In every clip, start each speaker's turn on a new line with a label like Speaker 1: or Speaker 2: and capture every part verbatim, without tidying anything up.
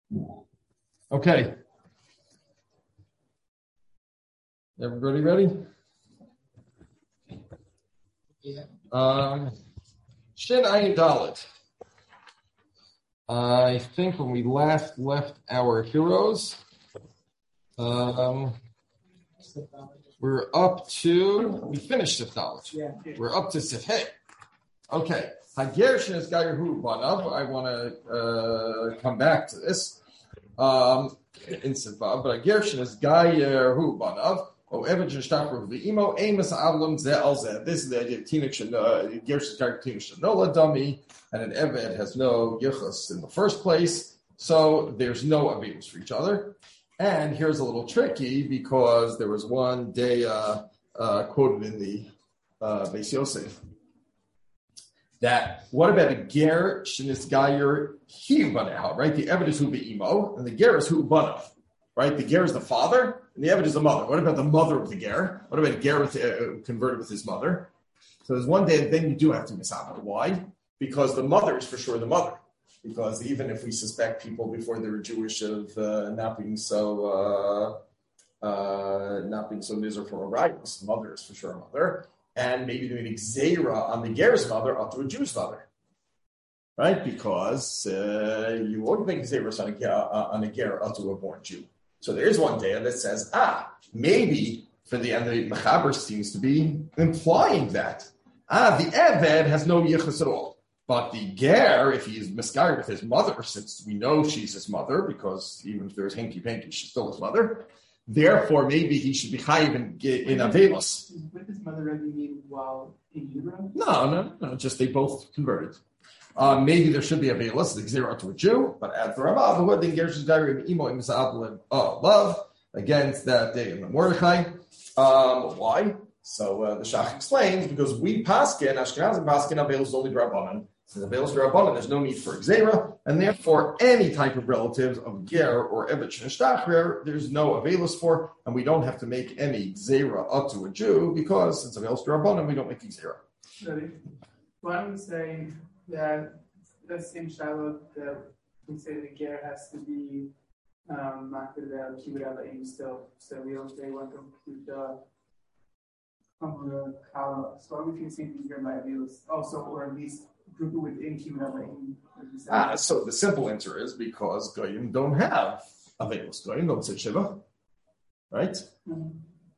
Speaker 1: Okay. Everybody ready? Yeah. Um, Shin Ayin Dalet. I think when we last left our heroes, um, we're up to, we finished Sif Dalet. Yeah. We're up to Sif Hey. Okay. Hagershin is Gayahu Banav. I want to uh, come back to this. Um, in Sif Vav, but Hagershin is Gayahu Banav. Oh, Evan Shtakru the Emo, Amos Ablam Ze Alze. This is the idea of Tinik Gershin Tinik Shanola dummy, and an Eved has no Yichus in the first place, so there's no Avimus for each other. And here's a little tricky because there was one day uh, uh, quoted in the uh, Beis Yosef that what about a Ger Shinis Gayer Hiu Banav, right? The Eved is Hu Emo, and the Ger is Hu Banav. Right, the ger is the father, and the Eved is the mother. What about the mother of the ger? What about a ger with, uh, converted with his mother? So there's one day, then you do have to misabel. Why? Because the mother is for sure the mother. Because even if we suspect people before they were Jewish of uh, not being so uh, uh, not being so miserable or righteous, the mother is for sure a mother, and maybe doing xera on the ger's mother up to a Jew's mother. Right, because uh, you won't make xeris on a uh, on a ger up to a born Jew. So there is one day that says, ah, maybe for the end, the Mechaber seems to be implying that. Ah, the Eved has no yichus at all. But the Ger, if he is misguided with his mother, since we know she's his mother, because even if there's hanky-panky, she's still his mother, therefore maybe he should be chayiv in, in Avelos.
Speaker 2: Would his mother ever mean while in utero?
Speaker 1: No, no, no, just they both converted. Uh, maybe there should be a veilus, the xera to a Jew, but as for Ramav, who then Gershon's diary of Emo Imsablim of love against that day in the Mordechai. Um, why? So uh, the Shach explains because we paskin, Ashkenazim paskin, Avelus only Drabanan. Since Avelus Drabanan, there's no need for xera, and therefore any type of relatives of Ger or Evet Shnestachrer, there's no Avelus for, and we don't have to make any xera up to a Jew because since Avelus Drabanan, we don't make xera.
Speaker 2: Really? Why don't we say that the same Shiloh that we say the ger has to be um Makar keep it out aim still. So we don't say one complete the Kala. So why would you say these are my views also, or at least group it within keep it out aim?
Speaker 1: Ah, so the simple answer is because Goyim don't have Avelos. Goyim don't say Shiva. Right? Mm-hmm.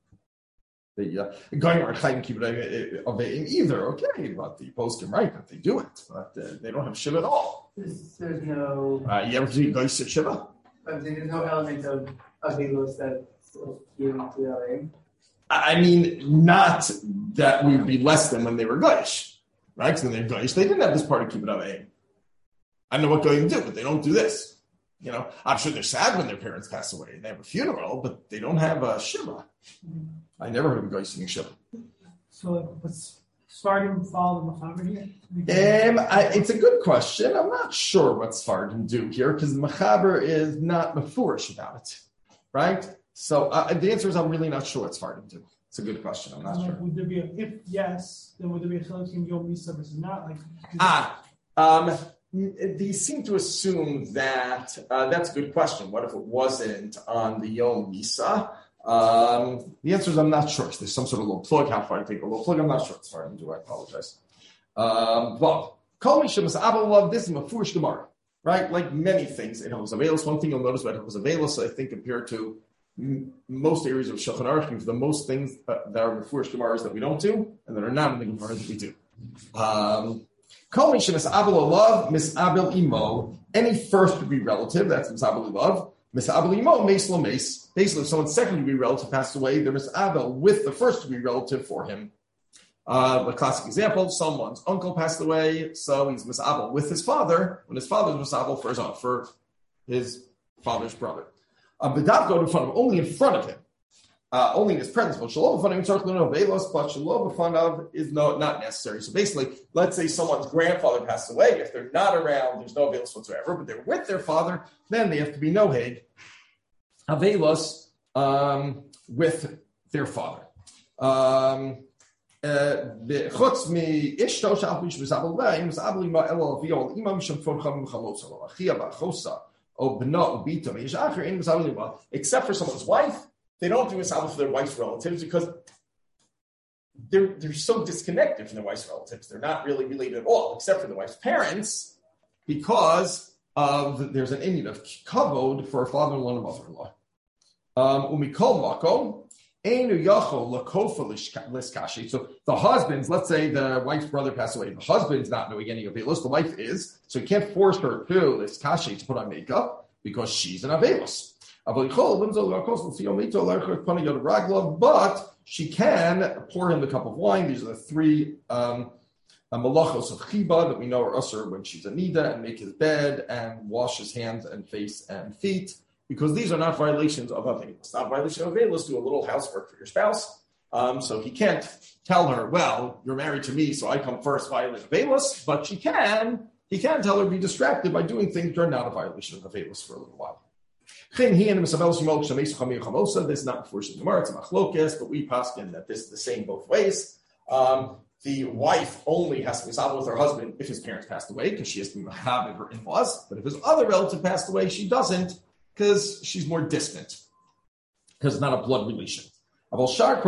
Speaker 1: The uh, going or chayim keep it aveim either, okay, but the post can right that they do it, but uh, they don't have shiva at all.
Speaker 2: There's, there's no.
Speaker 1: Uh, you ever see guys sit shiva?
Speaker 2: But there's no element of avelos that give to aveim.
Speaker 1: I mean, not that we would be less than when they were goyish, right? Because when they're goyish, they didn't have this part of keep it aveim. I don't know what goyim do, but they don't do this. You know, I'm sure they're sad when their parents pass away. They have a funeral, but they don't have a shiva. Mm-hmm. I never heard of a guy singing shiva.
Speaker 3: So, what's Sfardim follow the Mechaber here?
Speaker 1: Um, I, it's a good question. I'm not sure what Sfardim do here because the Mechaber is not mafurish about it, right? So uh, the answer is I'm really not sure what Sfardim do. It's a good question. I'm not
Speaker 3: like,
Speaker 1: sure.
Speaker 3: Would there be a, if yes, then would there be a chiluk in Yom Misa versus not? Like
Speaker 1: ah, um, they seem to assume that uh, that's a good question. What if it wasn't on the Yom Misa? Um, the answer is I'm not sure. There's some sort of little plug. How far I take a little plug? I'm not sure. As far as I do, I apologize. Um, but Kol Mishamas Abel love this is a foolish Gemara, right? Like many things in Hilchos Avelos. One thing you'll notice about Hilchos Avelos, I think, compared to m- most areas of Shulchan Aruch, the most things uh, that are foolish Gemaras that we don't do, and that are not in the Gemara that we do. Um, Kol Mishamas Abel love Mis Abel Imo. Any first degree relative, that's Mis Abel love. Misabel imo meis lo meis. Basically, if someone's second degree relative passed away, they're misabel with the first degree relative for him. Uh, the classic example: someone's uncle passed away, so he's misabel with his father when his father's misabel for his own, for his father's brother. Uh, but that go in front of only in front of him, uh, only in his presence. But shalom b'fanav velos, but shalom b'fanav is no, not necessary. So basically, let's say someone's grandfather passed away. If they're not around, there's no velos whatsoever. But they're with their father, then they have to be noheg avelos um, with their father. Um, Chutz mi ishto shal pish misabel leim misabel ima elo avio imam shem for cham chalos alo achia ba'chosa
Speaker 4: except for someone's wife, they don't do Misabel for their wife's relatives because they're, they're so disconnected from their wife's relatives. They're not really related at all, except for the wife's parents, because of there's an Indian of kavod for a father-in-law and a mother-in-law. Um, umikol makom. So the husband's, let's say the wife's brother passed away. The husband's not knowing any Avelos. The wife is. So he can't force her to liskashi to put on makeup because she's an Avelos. But she can pour him the cup of wine. These are the three um, malachos of chiba that we know are usher when she's a nida, and make his bed and wash his hands and face and feet. Because these are not violations of Avelos. Not violation of Avelos. Do a little housework for your spouse. Um, so he can't tell her, well, you're married to me, so I come first, violate Avelos. But she can, he can tell her to be distracted by doing things that are not a violation of Avelos for a little while. This is not unfortunately Gemara, it's a machlokes, but we paskin that this is the same both ways. Um, the wife only has to be sabel with her husband if his parents passed away, because she has to be mahav her in-laws. But if his other relative passed away, she doesn't, because she's more distant, because it's not a blood relation. Okay,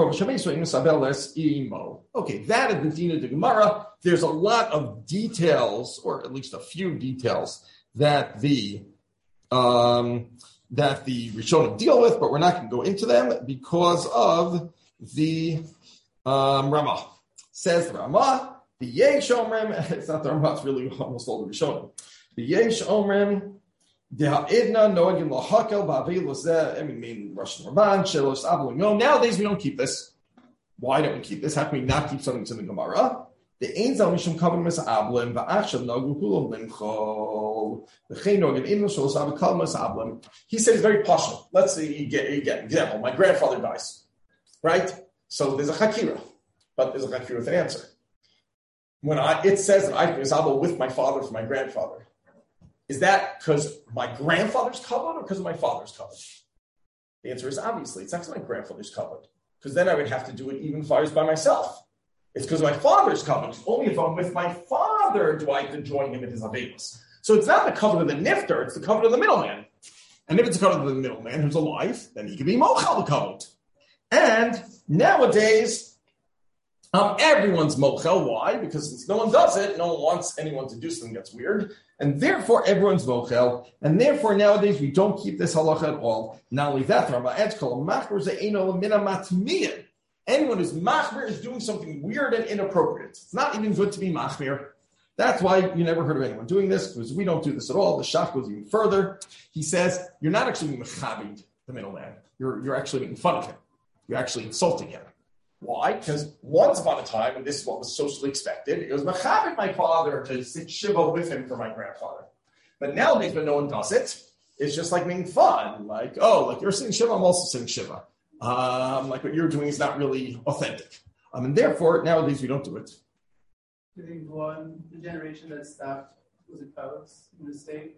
Speaker 4: that is the Dina de Gemara. There's a lot of details, or at least a few details, that the um, that the Rishonim deal with, but we're not going to go into them because of the um, Ramah. Says the Ramah, the Yesh Omrim, it's not the Ramah, it's really almost all the Rishonim. The Yesh Omrim, I mean, Russian Rabban, Shelos Abel. No, nowadays we don't keep this. Why don't we keep this? How can we not keep something in the Gemara? The Ein Zal Mishum Kavim Mes Ablem, Va'achshav Nagu Hulam Limchol. The Chein Nogan Ein Shelos Abel Kavim Mes Ablem. He says very partial. Let's say you get you get an example. My grandfather dies, right? So there's a Chakira, but there's a Chakira with an answer. When I it says that I can Abel with my father for my grandfather. Is that because my grandfather's covered or because of my father's covered? The answer is obviously it's not because my grandfather's covered, because then I would have to do it even if I was by myself. It's because my father's covered. Only if I'm with my father do I have to join him in his avelos. So it's not the covenant of the nifter, it's the covenant of the middleman. And if it's the covenant of the middleman who's alive, then he can be mochel the covenant. And nowadays, um, everyone's mochel. Why? Because since no one does it, no one wants anyone to do something that's weird. And therefore, everyone's mochel. And therefore, nowadays, we don't keep this halacha at all. Not only that, anyone who's machmir is doing something weird and inappropriate. It's not even good to be machmir. That's why you never heard of anyone doing this, because we don't do this at all. The Shach goes even further. He says, you're not actually mechabed the middleman. You're, you're actually making fun of him. You're actually insulting him. Why? Because once upon a time, and this is what was socially expected, it was mechabed my father to sit shiva with him for my grandfather. But nowadays, when no one does it, it's just like making fun. Like, oh, like you're sitting shiva, I'm also sitting shiva. Um, like what you're doing is not really authentic. Um, and therefore, nowadays we don't do it.
Speaker 2: Do you think one, the generation that stopped, was it Pellets in the state?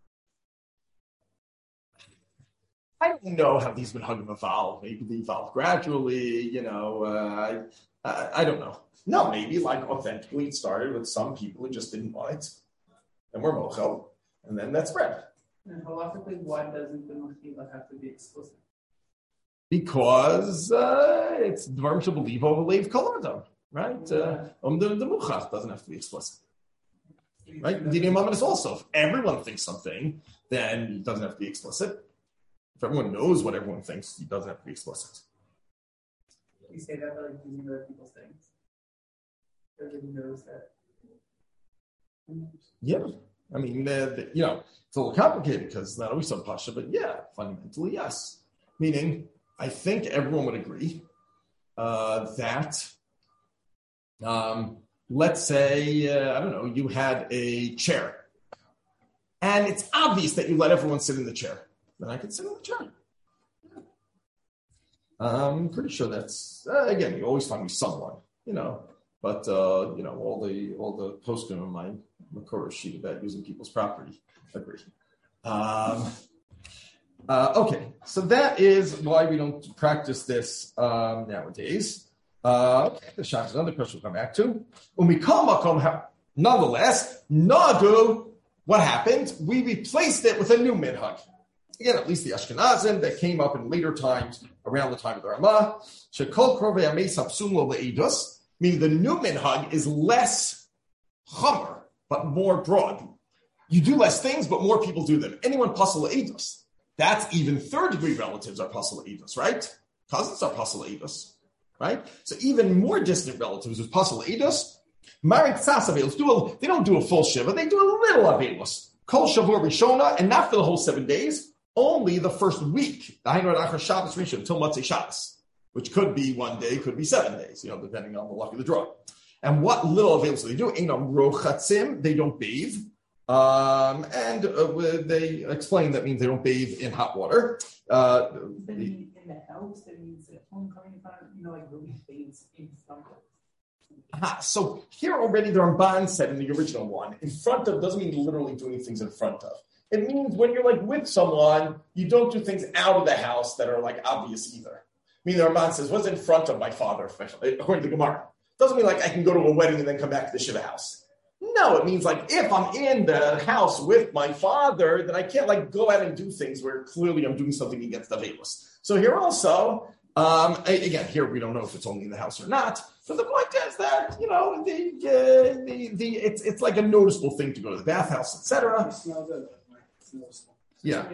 Speaker 4: I don't know how these Minhagim evolve. Maybe they evolve gradually, you know. Uh, I, I don't know. No, maybe like authentically it started with some people who just didn't want it. And we're mochel. And then that spread.
Speaker 2: And halachically, why doesn't the mechila have to be explicit?
Speaker 4: Because uh, it's dvarim shebelieve over leiv kol adam, right? Um, the the muchach doesn't have to be explicit, right? The imam is also if everyone thinks something, then it doesn't have to be explicit. If everyone knows what everyone thinks, it doesn't have to be explicit.
Speaker 2: We say that by like using other people's things. Everybody knows that.
Speaker 4: Yeah, I mean, uh, the, you know, it's a little complicated because it's not always so pasha, but yeah, fundamentally yes. Meaning. I think everyone would agree uh, that, um, let's say, uh, I don't know, you had a chair. And it's obvious that you let everyone sit in the chair. Then I could sit in the chair. I'm pretty sure that's, uh, again, you always find me someone, you know. But, uh, you know, all the all the posting on my Makora sheet about using people's property agree. Um Uh, okay, so that is why we don't practice this um, nowadays. Uh, the Shach is another question we'll come back to. Nonetheless, Nagu what happened? We replaced it with a new minhag. Again, at least the Ashkenazim that came up in later times, around the time of the Ramah, Shekol Krovei Ameis Hapsum Lo Le'edus, meaning the new minhag is less chomer, but more broad. You do less things, but more people do them. Anyone pasal le'edus. That's even third degree relatives are pasal le'edus, right? Cousins are pasal le'edus, right? So even more distant relatives is pasal le'edus. Marik tzas avelus do a, they don't do a full shiva, they do a little avelus. Kol shavur rishona, and not for the whole seven days. Only the first week, Shabbos Rishon, until Motzei Shabbos, which could be one day, could be seven days, you know, depending on the luck of the draw. And what little available do they do? Einam rochatzim, they don't bathe. Um, and uh, they explain that means they don't bathe in hot water. Uh,
Speaker 2: the, in the house, that means that home coming in front of, you know, like really bathes in front of.
Speaker 4: Ah, so here already the Ramban said in the original one, in front of doesn't mean literally doing things in front of. It means when you're like with someone, you don't do things out of the house that are like obvious either. I mean, the Ramban says, what's in front of my father, according to the Gemara? Doesn't mean like I can go to a wedding and then come back to the Shiva house. No, it means like if I'm in the house with my father, then I can't like go out and do things where clearly I'm doing something against the Avelis. So here also, um, again, here we don't know if it's only in the house or not. But the point is that, you know, the uh, the, the it's it's like a noticeable thing to go to the bathhouse, et cetera. Yeah.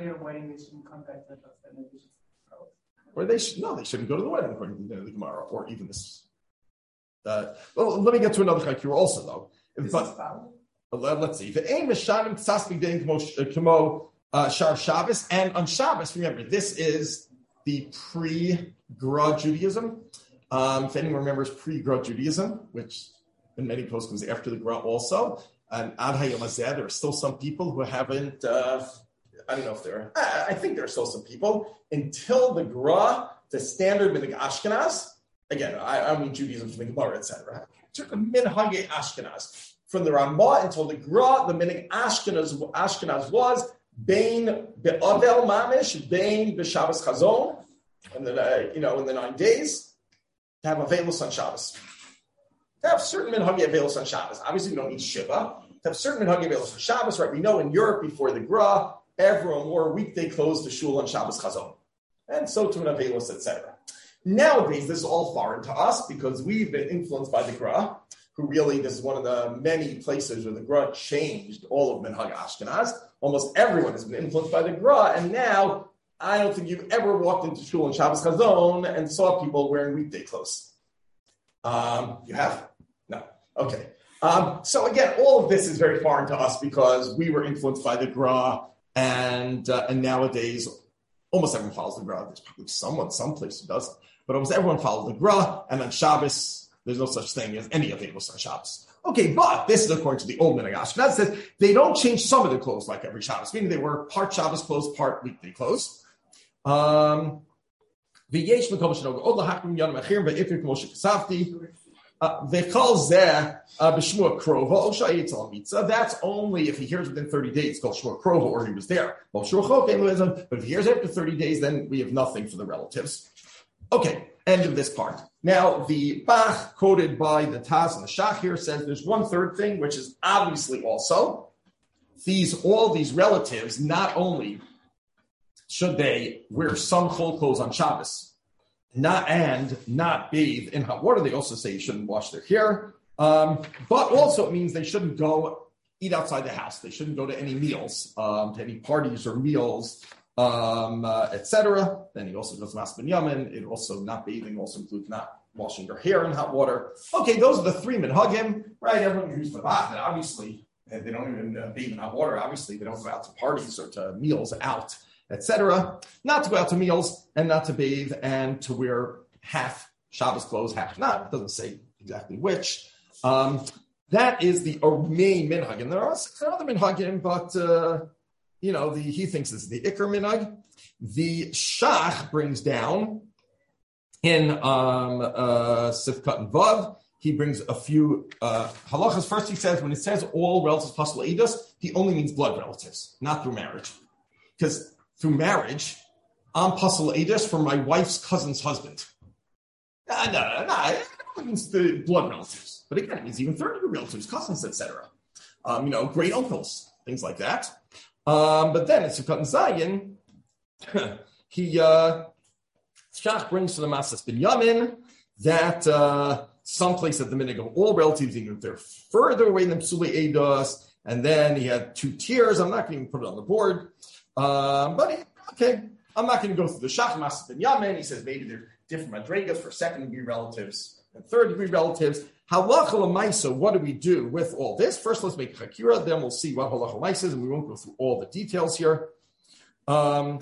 Speaker 4: Or they should no, they shouldn't go to the wedding according to the Gemara, or even this. Uh, well, let me get to another chakira also though. But uh, let's see. The aim is shanim tzasmi dein kamo shar Shabbos, and on Shabbos, remember this is the pre-Gra Judaism. Um, if anyone remembers pre-Gra Judaism, which in many posts comes after the Gra also, and Ad Hayom Hazeh, there are still some people who haven't. Uh, I don't know if there are. I, I think there are still some people until the Gra, the standard Minhag Ashkenaz. Again, I, I mean Judaism from the Gemara, et cetera. Took a Minhag Ashkenaz from the Ramah until the Gra. The Minhag Ashkenaz Ashkenaz was Bein Be'avel Mamish, Bein B'Shabbos Chazon, and then uh, you know in the nine days to have Avelus on Shabbos. To have certain Minhag Avelus on Shabbos. Obviously, we don't need Shiva. To have certain Minhag Avelus on Shabbos, right? We know in Europe before the Gra, everyone wore weekday clothes to shul on Shabbos Chazon, and so to an Avelus, et cetera. Nowadays, this is all foreign to us because we've been influenced by the Gra, who really, this is one of the many places where the Gra changed all of Minhag Ashkenaz. Almost everyone has been influenced by the Gra, and now I don't think you've ever walked into shul on Shabbos Chazon and saw people wearing weekday clothes. Um, you have? No. Okay. Um, so again, all of this is very foreign to us because we were influenced by the Gra, and uh, and nowadays, almost everyone follows the Gra. There's probably someone, someplace who doesn't. But almost everyone follows the Gra, and on Shabbos, there's no such thing as any Avelos on Shabbos. Okay, but this is according to the old Minhag Ashkenaz. Says they don't change some of their clothes like every Shabbos, meaning they wear part Shabbos clothes, part weekday clothes. Um, that's only if he hears within thirty days. It's called Shmua Krova, or he was there. But if he hears after thirty days, then we have nothing for the relatives. Okay, end of this part. Now, the Bach, quoted by the Taz and the Shach here, says there's one third thing, which is obviously also these all these relatives, not only should they wear some whole clothes on Shabbos, not and not bathe in hot water, they also say you shouldn't wash their hair, um, but also it means they shouldn't go eat outside the house. They shouldn't go to any meals, um, to any parties or meals, um, uh, et cetera. Then he also does Mas Binyamin. It also not bathing also includes not washing their hair in hot water. Okay, those are the three minhagim, right? Everyone uses the bath, and obviously they don't even uh, bathe in hot water. Obviously, they don't go out to parties or to meals out, et cetera. Not to go out to meals and not to bathe and to wear half Shabbos clothes, half not. It doesn't say exactly which. Um, that is the main minhag, and there are other minhagim, but. Uh, You know, the, he thinks this is the Iker Minhag. The Shach brings down in um, uh, Sifkat and Vav, he brings a few uh, halachas. First, he says, when it says all relatives plus Edus, he only means blood relatives, not through marriage. Because through marriage, I'm Pasal Edus for my wife's cousin's husband. Uh, no, no, no, it means the blood relatives. But again, it means even third degree relatives, cousins, et cetera. Um, you know, great uncles. things like that. Um, but then in Sukkot and Zayin, he uh, Shach brings to the Masas Binyamin that uh, someplace at the minute of all relatives, even if they're further away than Psuli Eidos, and then he had two tiers. I'm not going to even put it on the board. Um, but he, okay, I'm not going to go through the Shach Masas Binyamin. He says maybe they're different madrigas for second degree relatives and third degree relatives. Halacha l'maisa, what do we do with all this? First, let's make chakira, then we'll see what halacha l'maisa is, and we won't go through all the details here. Um,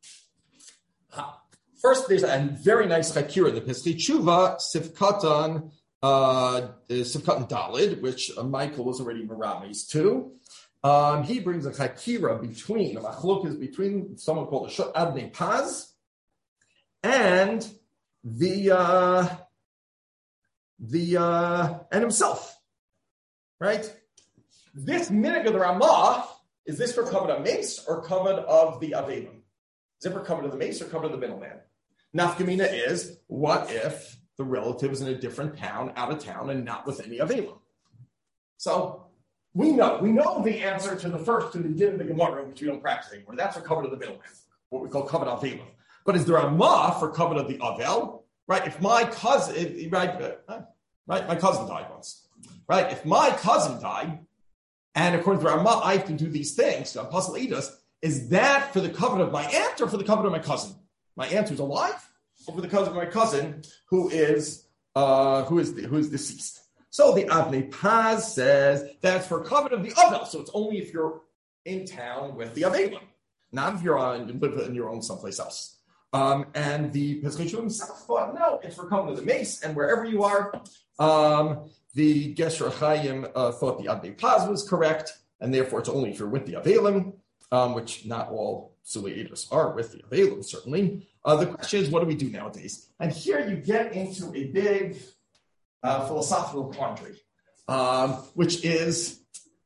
Speaker 4: first, there's a very nice chakira, the Pesach Tshuva, Sifkatan, uh, Sifkatan Dalid, which uh, Michael was already merames to. Um, he brings a chakira between, a machlok is between someone called a Adnei Paz and the uh, the uh, and himself, right? This minhag of the Ramah, is this for covered of mace or covered of the avelim? Is it for covered of the mace or covered of the middleman? Nafkamina is, what if the relative is in a different town, out of town, and not with any avelim? So we know, we know the answer to the first, to the din of the Gemara, which we don't practice anymore. That's for covered of the middleman, what we call covered avelim. But is there a ma for covered of the avel? Right? If my cousin, right, uh, right, my cousin died once, right? If my cousin died, and according to Ramah, I have to do these things, so Apostle Eidos, is that for the covenant of my aunt or for the covenant of my cousin? My aunt who's alive, or for the cousin of my cousin who is uh, who is the, who is deceased? So the Avnei Paz says that's for covenant of the avel. So it's only if you're in town with the avelim, not if you're on in your own someplace else. Um, and the Pesach himself thought, no, it's for covenant of the mace, and wherever you are. Um, the Gesher Chaim uh, thought the Adnei Paz was correct, and therefore it's only if you're with the Avelim, um, which not all Psuli Eidos are with the Avelim, certainly. Uh, the question is, what do we do nowadays? And here you get into a big uh, philosophical quandary, um, which is,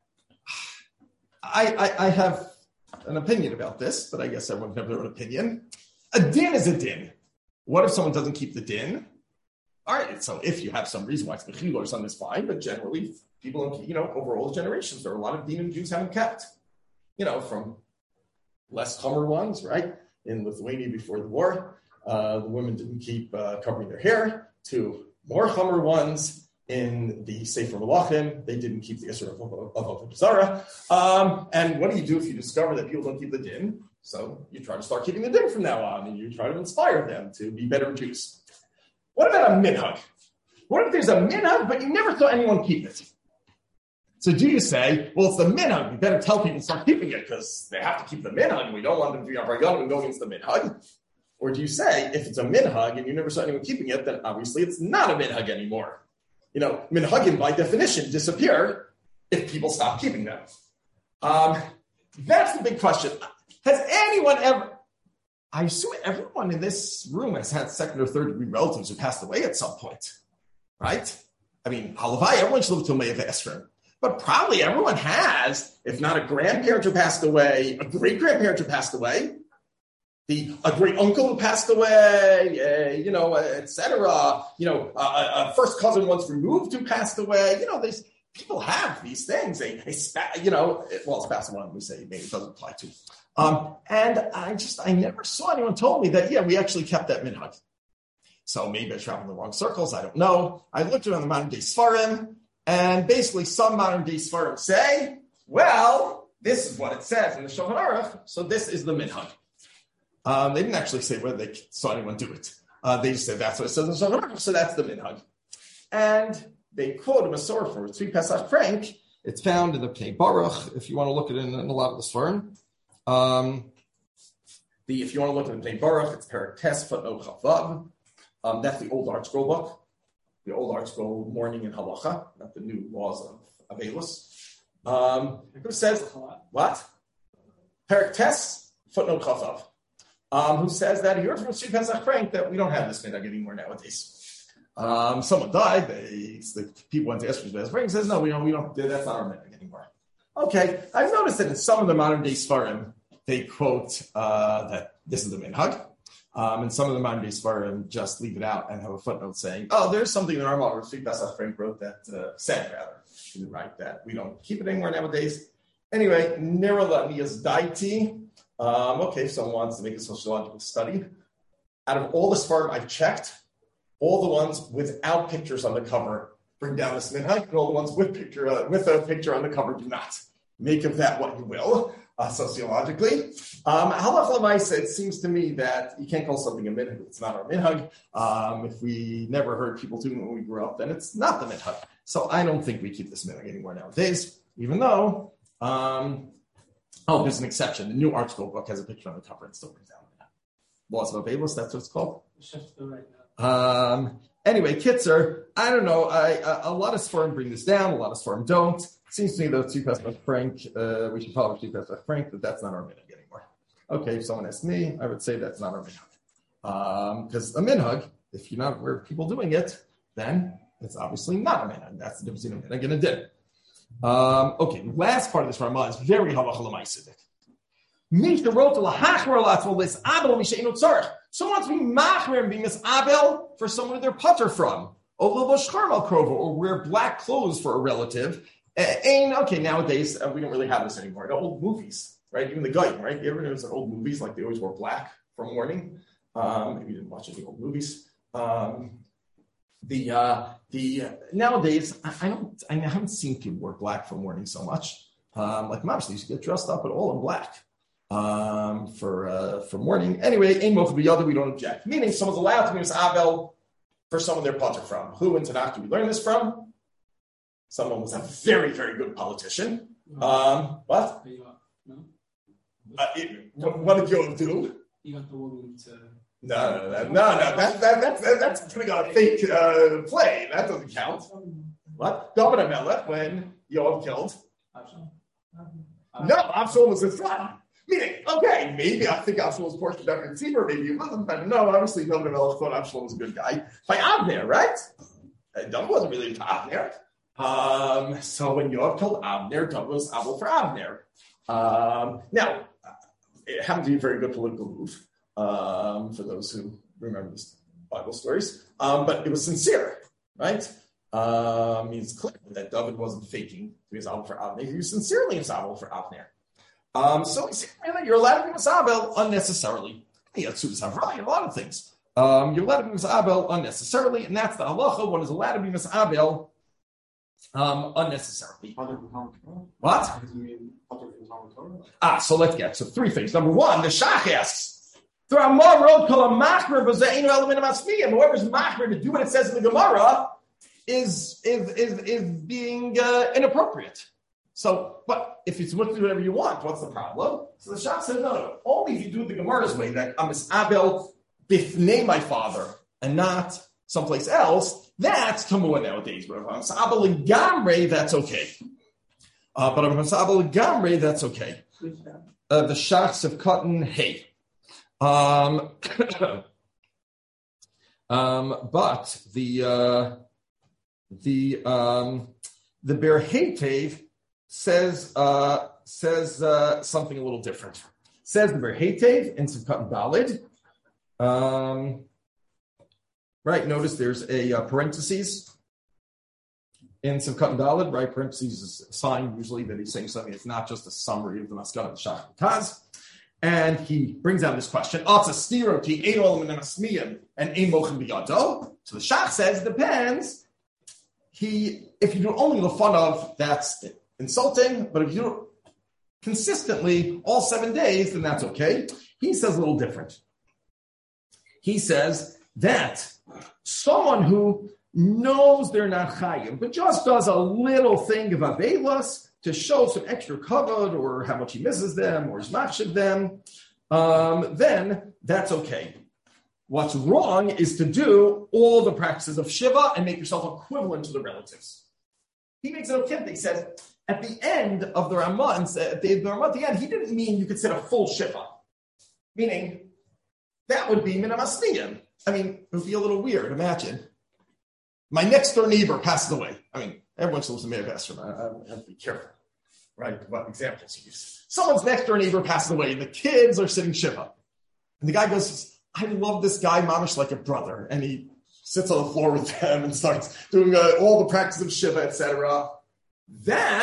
Speaker 4: I, I, I have an opinion about this, but I guess everyone can have their own opinion. A din is a din. What if someone doesn't keep the din? All right, so if you have some reason why it's mechila or something, is fine, but generally, people don't, you know, over all generations, there are a lot of din Jews haven't kept, you know, from less chomer ones, right? In Lithuania before the war, uh, the women didn't keep uh, covering their hair, to more chomer ones in the Sefer Malachim, they didn't keep the Isser of Avodah Zarah. Um, and what do you do if you discover that people don't keep the din? So you try to start keeping the din from now on, and you try to inspire them to be better Jews. What about a minhag? What if there's a minhag, but you never saw anyone keep it? So do you say, well, it's the minhag, we better tell people to start keeping it because they have to keep the minhag, and we don't want them to be avaryon and go against the minhag? Or do you say, if it's a minhag and you never saw anyone keeping it, then obviously it's not a minhag anymore? You know, minhagim by definition disappear if people stop keeping them. Um, that's the big question. Has anyone ever, I assume everyone in this room has had second or third degree relatives who passed away at some point, right? I mean, halavai, everyone should live till May of Esrim. But probably everyone has, if not a grandparent who passed away, a great-grandparent who passed away, the a great-uncle who passed away, uh, you know, et cetera. You know, a, a first cousin once removed who passed away. You know, there's people have these things. They, they you know, well, spouse one we say maybe it doesn't apply to. Um, and I just, I never saw anyone told me that, yeah, we actually kept that minhag. So maybe I traveled in the wrong circles. I don't know. I looked around the modern day Sfarim, and basically some modern day Sfarim say, well, this is what it says in the Shulchan Aruch, so this is the minhag. Um, they didn't actually say whether they saw anyone do it. Uh, they just said that's what it says in the Shulchan Aruch, so that's the minhag. And they quote a Masorah for Tzvi Pesach Frank. It's found in the Pnei Baruch, if you want to look at it in, in a lot of the Sfarim. Um, the, if you want to look at the Pnei Baruch, it's Perek Tes footnote Chavav. Um, that's the old Art Scroll book, the old Art Scroll Mourning and Halacha, not the new laws of Avelus. Um, who says what? Perek Tes footnote Chavav. Um, who says that he heard from Tzvi Pesach Frank that we don't have this minhag anymore nowadays. Um, someone died. They, the people went to Tzvi Pesach Frank and says, no, we don't. We don't. That's not our minhag anymore. Okay, I've noticed that in some of the modern day Sfarim, they quote uh, that this is the minhag. Um, and some of the modern day Sfarim just leave it out and have a footnote saying, oh, there's something in our model. Tzvi Pesach Frank wrote that, uh, said rather, he didn't write that. We don't keep it anymore nowadays. Anyway, Niralanias Daiti. Um, okay, if someone wants to make a sociological study. Out of all the Sfardim I've checked, all the ones without pictures on the cover bring down this minhag, and all the ones with picture uh, with a picture on the cover do not. Make of that what you will, uh, sociologically. Um, Halach l'maisa, it seems to me that you can't call something a minhag. It's not our minhag. Um, if we never heard people doing it when we grew up, then it's not the minhag. So I don't think we keep this minhag anymore nowadays, even though, um, oh, there's an exception. The new art school book has a picture on the cover and still brings down the laws of Avelis, that's what it's called. Um, anyway, Kitzer, I don't know. I, a, a lot of Sforim bring this down, a lot of Sforim don't. It seems to me, though, two Pesach Frank, uh, we should follow two Pesach Frank, that that's not our minhag anymore. Okay, if someone asked me, I would say that's not our minhag. Because um, a minhag, if you're not aware of people doing it, then it's obviously not a minhag. That's the difference between a minhag and a din. Um, okay, the last part of this Ramah is very halacha l'maisidik. Misha wrote to lahachmer latzol this abel misheinu tzarich. Someone wants to be machmer and be misabel for someone they're putter from, or l'boshkarmal krova, or wear black clothes for a relative. And okay, nowadays uh, we don't really have this anymore. The old movies, right? Even the guy, right? You ever notice the old movies like they always wore black for mourning? Um, maybe you didn't watch any old movies. Um, the uh, the uh, nowadays I, I don't I haven't seen people wear black for mourning so much. Um, like moms used to get dressed up, but all in black um, for uh, for mourning. Anyway, in both of the other we don't object. Meaning someone's allowed to be misabel for someone they're putter from. Who in Tanakh do we learn this from? Someone was a very, very good politician. Um, what?
Speaker 5: No.
Speaker 4: Uh, it, what, what did Yoav do?
Speaker 5: He got the woman to.
Speaker 4: No, no, no, no, no. That, that, that, that, that's putting on a fake uh, play. That doesn't count. What? David HaMelech when Yoav killed. No, Absalom was his son. Meaning, okay, maybe I think Absalom was portioned after Tzibur, maybe he wasn't, but no, obviously David HaMelech thought Absalom was a good guy. By Abner, right? Uh, David wasn't really into Abner. Um, so when Yoav killed Abner, David was Abel for Abner. Um, now, it happened to be a very good political move, um, for those who remember these Bible stories. Um, but it was sincere, right? Um, it's clear that David wasn't faking to be Abel for Abner. He was sincerely Abel for Abner. Um, so really, you're allowed to be Abel unnecessarily. You have a lot of things. Um, you're allowed to be Abel unnecessarily, and that's the halacha. One is allowed to be Abel Um, unnecessarily. What? Ah, so let's get so three things. Number one, the Shach asks, whoever's machmer to do what it says in the Gemara is is is, is being uh, inappropriate. So, but if it's supposed to do whatever you want, what's the problem? So the Shach says, no, no, only if you do it the Gemara's way, that I'm Abel bifnei my father and not someplace else. That's Tamua nowadays. But if I'm Sa'abel Gamre, that's okay. Uh, but if I'm Sa'abel Gamre, that's okay. Uh, the Shachs of cotton hay. Um, um, but the uh, the um, the Ber Heitev says uh, says uh, something a little different. Says the Ber Heitev in Sivkat Dalid. Um, Right, notice there's a uh, parentheses in Sivkat Dalid, right? Parentheses is a sign usually that he's saying something. It's not just a summary of the Maskana of the Shach Taz. And he brings out this question. And So the Shach says, depends. He, if you do only the fun of, that's insulting. But if you do it consistently all seven days, then that's okay. He says a little different. He says that someone who knows they're not chayim, but just does a little thing of avelos to show some extra kavod or how much he misses them or is machshav them, um, then that's okay. What's wrong is to do all the practices of Shiva and make yourself equivalent to the relatives. He makes it okay. He says at the end of the Ramah, at the, the Ramah at the end, he didn't mean you could sit a full Shiva, meaning that would be minam asniyim. I mean, it would be a little weird. Imagine my next door neighbor passes away. I mean, everyone should listen to me best. I, I have to be careful, right? What examples you use. Someone's next door neighbor passes away, and the kids are sitting Shiva. And the guy goes, I love this guy, mamish, like a brother. And he sits on the floor with them and starts doing uh, all the practice of Shiva, et cetera. That's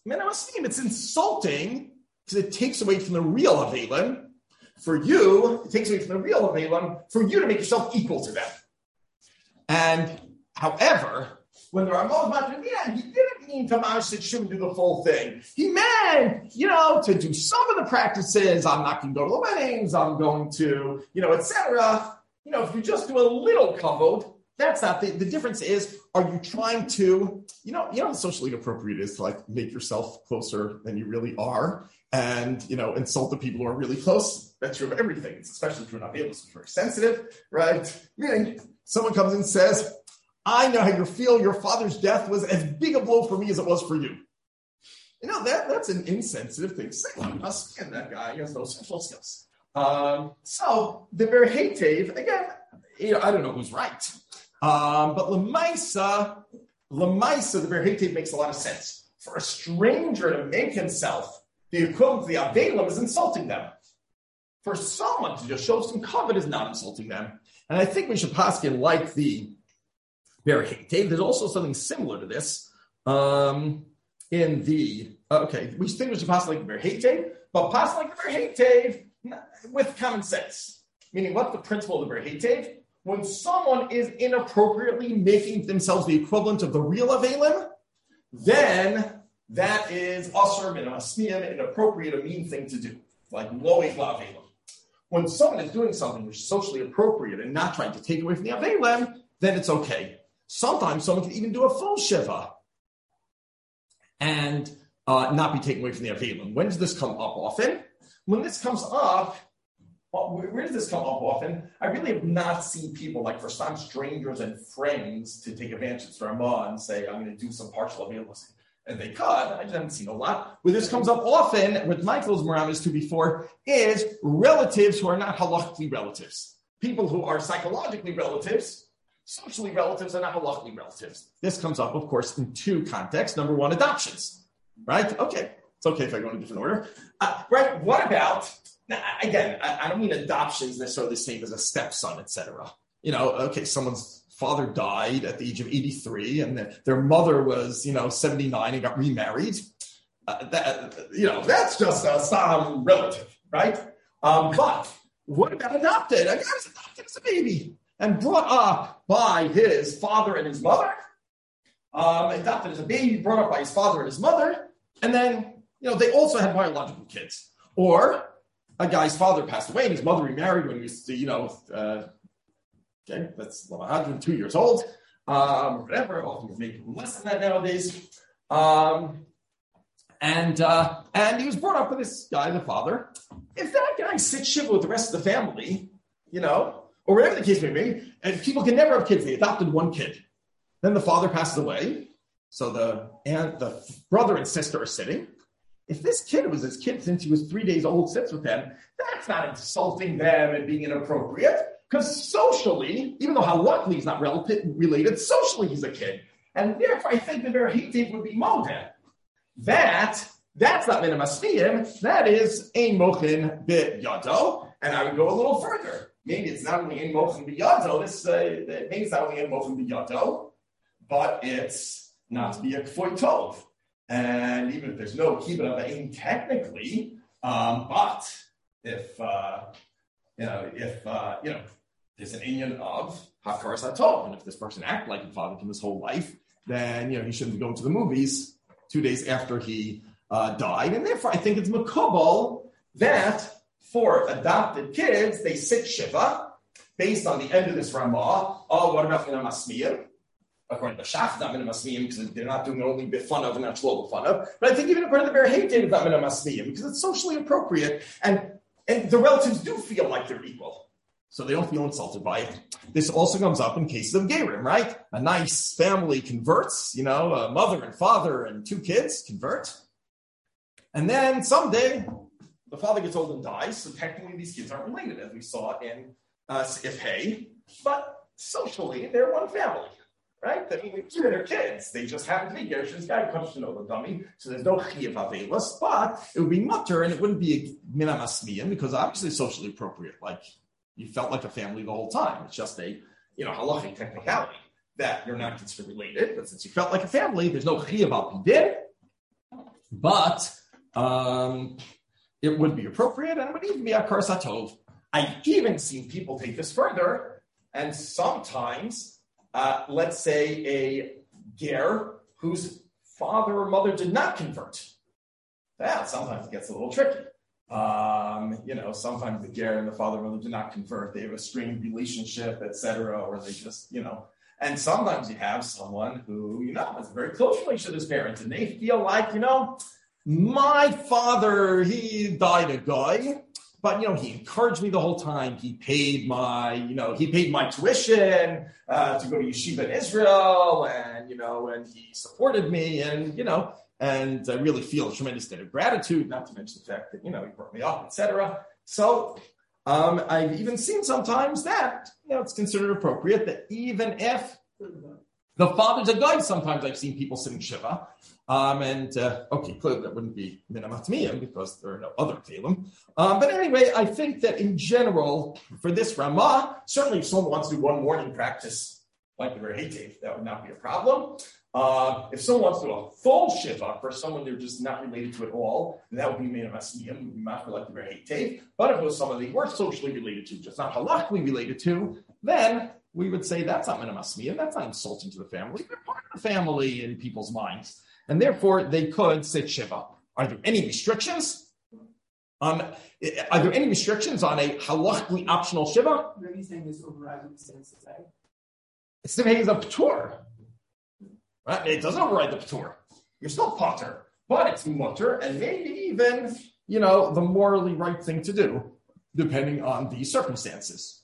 Speaker 4: it's insulting because it takes away from the real Avelim. For you, it takes away from the real Avelim for you to make yourself equal to them. And however, when the Ramah was yeah, he didn't mean Tamash that shouldn't do the full thing. He meant, you know, to do some of the practices. I'm not going to go to the weddings. I'm going to, you know, et cetera. You know, if you just do a little kavod, that's not the, the difference is, are you trying to, you know, you know how socially appropriate it is to like make yourself closer than you really are and, you know, insult the people who are really close? That's true of everything. It's especially true of not being able to be very sensitive, right? Meaning someone comes and says, I know how you feel. Your father's death was as big a blow for me as it was for you. You know, that that's an insensitive thing to say. I'm not scared that guy. He has no social skills. Um, so the Berhetev, again, you know, I don't know who's right. Um, but Lamaisa, Lamaisa, the Berhetev makes a lot of sense. For a stranger to make himself the equivalent of the Avelim is insulting them. For someone to just show some covet is not insulting them. And I think we should paskin like the Berhetev. There's also something similar to this um, in the, uh, okay, we think we should paskin like the Berhetev, but paskin like the Berhetev with common sense. Meaning, what's the principle of the Berhetev? When someone is inappropriately making themselves the equivalent of the real Avelim, then that is asur min asmiyim, inappropriate, a mean thing to do, like lo eichla Avelim. When someone is doing something which is socially appropriate and not trying to take away from the Avelim, then it's okay. Sometimes someone can even do a full shiva and uh, not be taken away from the Avelim. When does this come up often? When this comes up, well, where, where does this come up often? I really have not seen people, like for some strangers and friends, to take advantage of Ramah and say, I'm going to do some partial Avelim. And they could. I just haven't seen a lot. Where this comes up often, with Michael's Maramas to before, is relatives who are not halachically relatives. People who are psychologically relatives, socially relatives, are not halachically relatives. This comes up, of course, in two contexts. Number one, adoptions. Right? Okay. It's okay if I go in a different order. Uh, right? What about, now, again, I, I don't mean adoptions necessarily the same as a stepson, et cetera. You know, okay, someone's father died at the age of eighty-three, and the, their mother was, you know, seventy-nine and got remarried. Uh, that, you know, that's just a some relative, right? Um, but what about adopted? A guy was adopted as a baby and brought up by his father and his mother. Um, adopted as a baby, brought up by his father and his mother, and then, you know, they also had biological kids. Or a guy's father passed away and his mother remarried when he was, you know, uh, okay, that's one hundred two years old, um, or whatever. Often maybe less than that nowadays. Um, and uh, and he was brought up with this guy, the father. If that guy sits shiva with the rest of the family, you know, or whatever the case may be, and people can never have kids, they adopted one kid. Then the father passes away, so the and the brother and sister are sitting. If this kid was his kid since he was three days old, sits with them, that's not insulting them and being inappropriate. Because socially, even though halachically he's not relative, related, socially he's a kid. And therefore, I think the Berhetev would be modeh. That, that's not min masmiyim, that is ein mochin b'yado. And I would go a little further. Maybe it's not only ein mochin b'yado, this uh, maybe it's not only ein mochin b'yado, but it's not to be a kfoy tov. And even if there's no kibbut of ein technically, um, but if, uh, you know, if, uh, you know, there's an inyan of hakaras hatov, and if this person acted like he fathered him his whole life, then, you know, he shouldn't be going to the movies two days after he uh, died. And therefore, I think it's makubal that for adopted kids, they sit shiva based on the end of this Ramah. Oh, what about Minam Asmiyim? According to Shach, not Minam Asmiyim, because they're not doing it only bifun of and not shlo bifun of. But I think even according to the Berhetev, it's not Minam Asmiyim, because it's socially appropriate. And, and the relatives do feel like they're equal. So they don't feel insulted by it. This also comes up in cases of gerim, right? A nice family converts, you know, a mother and father and two kids convert. And then someday, the father gets old and dies, so technically these kids aren't related, as we saw in uh, If Hey. But socially, they're one family, right? I mean, they're kids. They just happen to be Gershon's guy comes to know the dummy, so there's no chiyav avelos, but it would be mutter, and it wouldn't be a minam asmiyim, because obviously it's socially appropriate, like you felt like a family the whole time. It's just a, you know, halachic technicality that you're not considered related. But since you felt like a family, there's no chiyav al pidin. but um, it would be appropriate and it would even be a Akar Satov. I've even seen people take this further, and sometimes, uh, let's say a ger whose father or mother did not convert. That sometimes gets a little tricky. Um, you know, sometimes the ger and the father or mother did not convert. They have a strained relationship, et cetera, or they just, you know. And sometimes you have someone who, you know, has a very close relationship with his parents, and they feel like, you know, my father, he died a guy, but, you know, he encouraged me the whole time. He paid my, you know, he paid my tuition uh, to go to yeshiva in Israel, and, you know, and he supported me, and, you know, and I really feel a tremendous debt of gratitude, not to mention the fact that, you know, he brought me up, et cetera. So um, I've even seen sometimes that, you know, it's considered appropriate that even if the father's a guy, sometimes I've seen people sitting Shiva. Um, and, uh, okay, clearly that wouldn't be minamatmiyim because there are no other Kalim. Um, but anyway, I think that in general, for this Ramah, certainly if someone wants to do one morning practice, like the Rehetev, that would not be a problem. Uh, if someone wants to do a full Shiva for someone they're just not related to at all, then that would be minamatmiyim, would be not like the Rehetev. But if it was someone they were socially related to, just not halachically related to, then we would say that's not minamatmiyim, that's not insulting to the family. They're part of the family in people's minds. And therefore, they could sit Shiva. Are there any restrictions? On, are there any restrictions on a halachically optional Shiva?
Speaker 2: What are you saying is overriding the sense of that?
Speaker 4: It's the is a P'tur. Right? It doesn't override the P'tur. You're still Potter, but it's mutter, and maybe even, you know, the morally right thing to do, depending on the circumstances.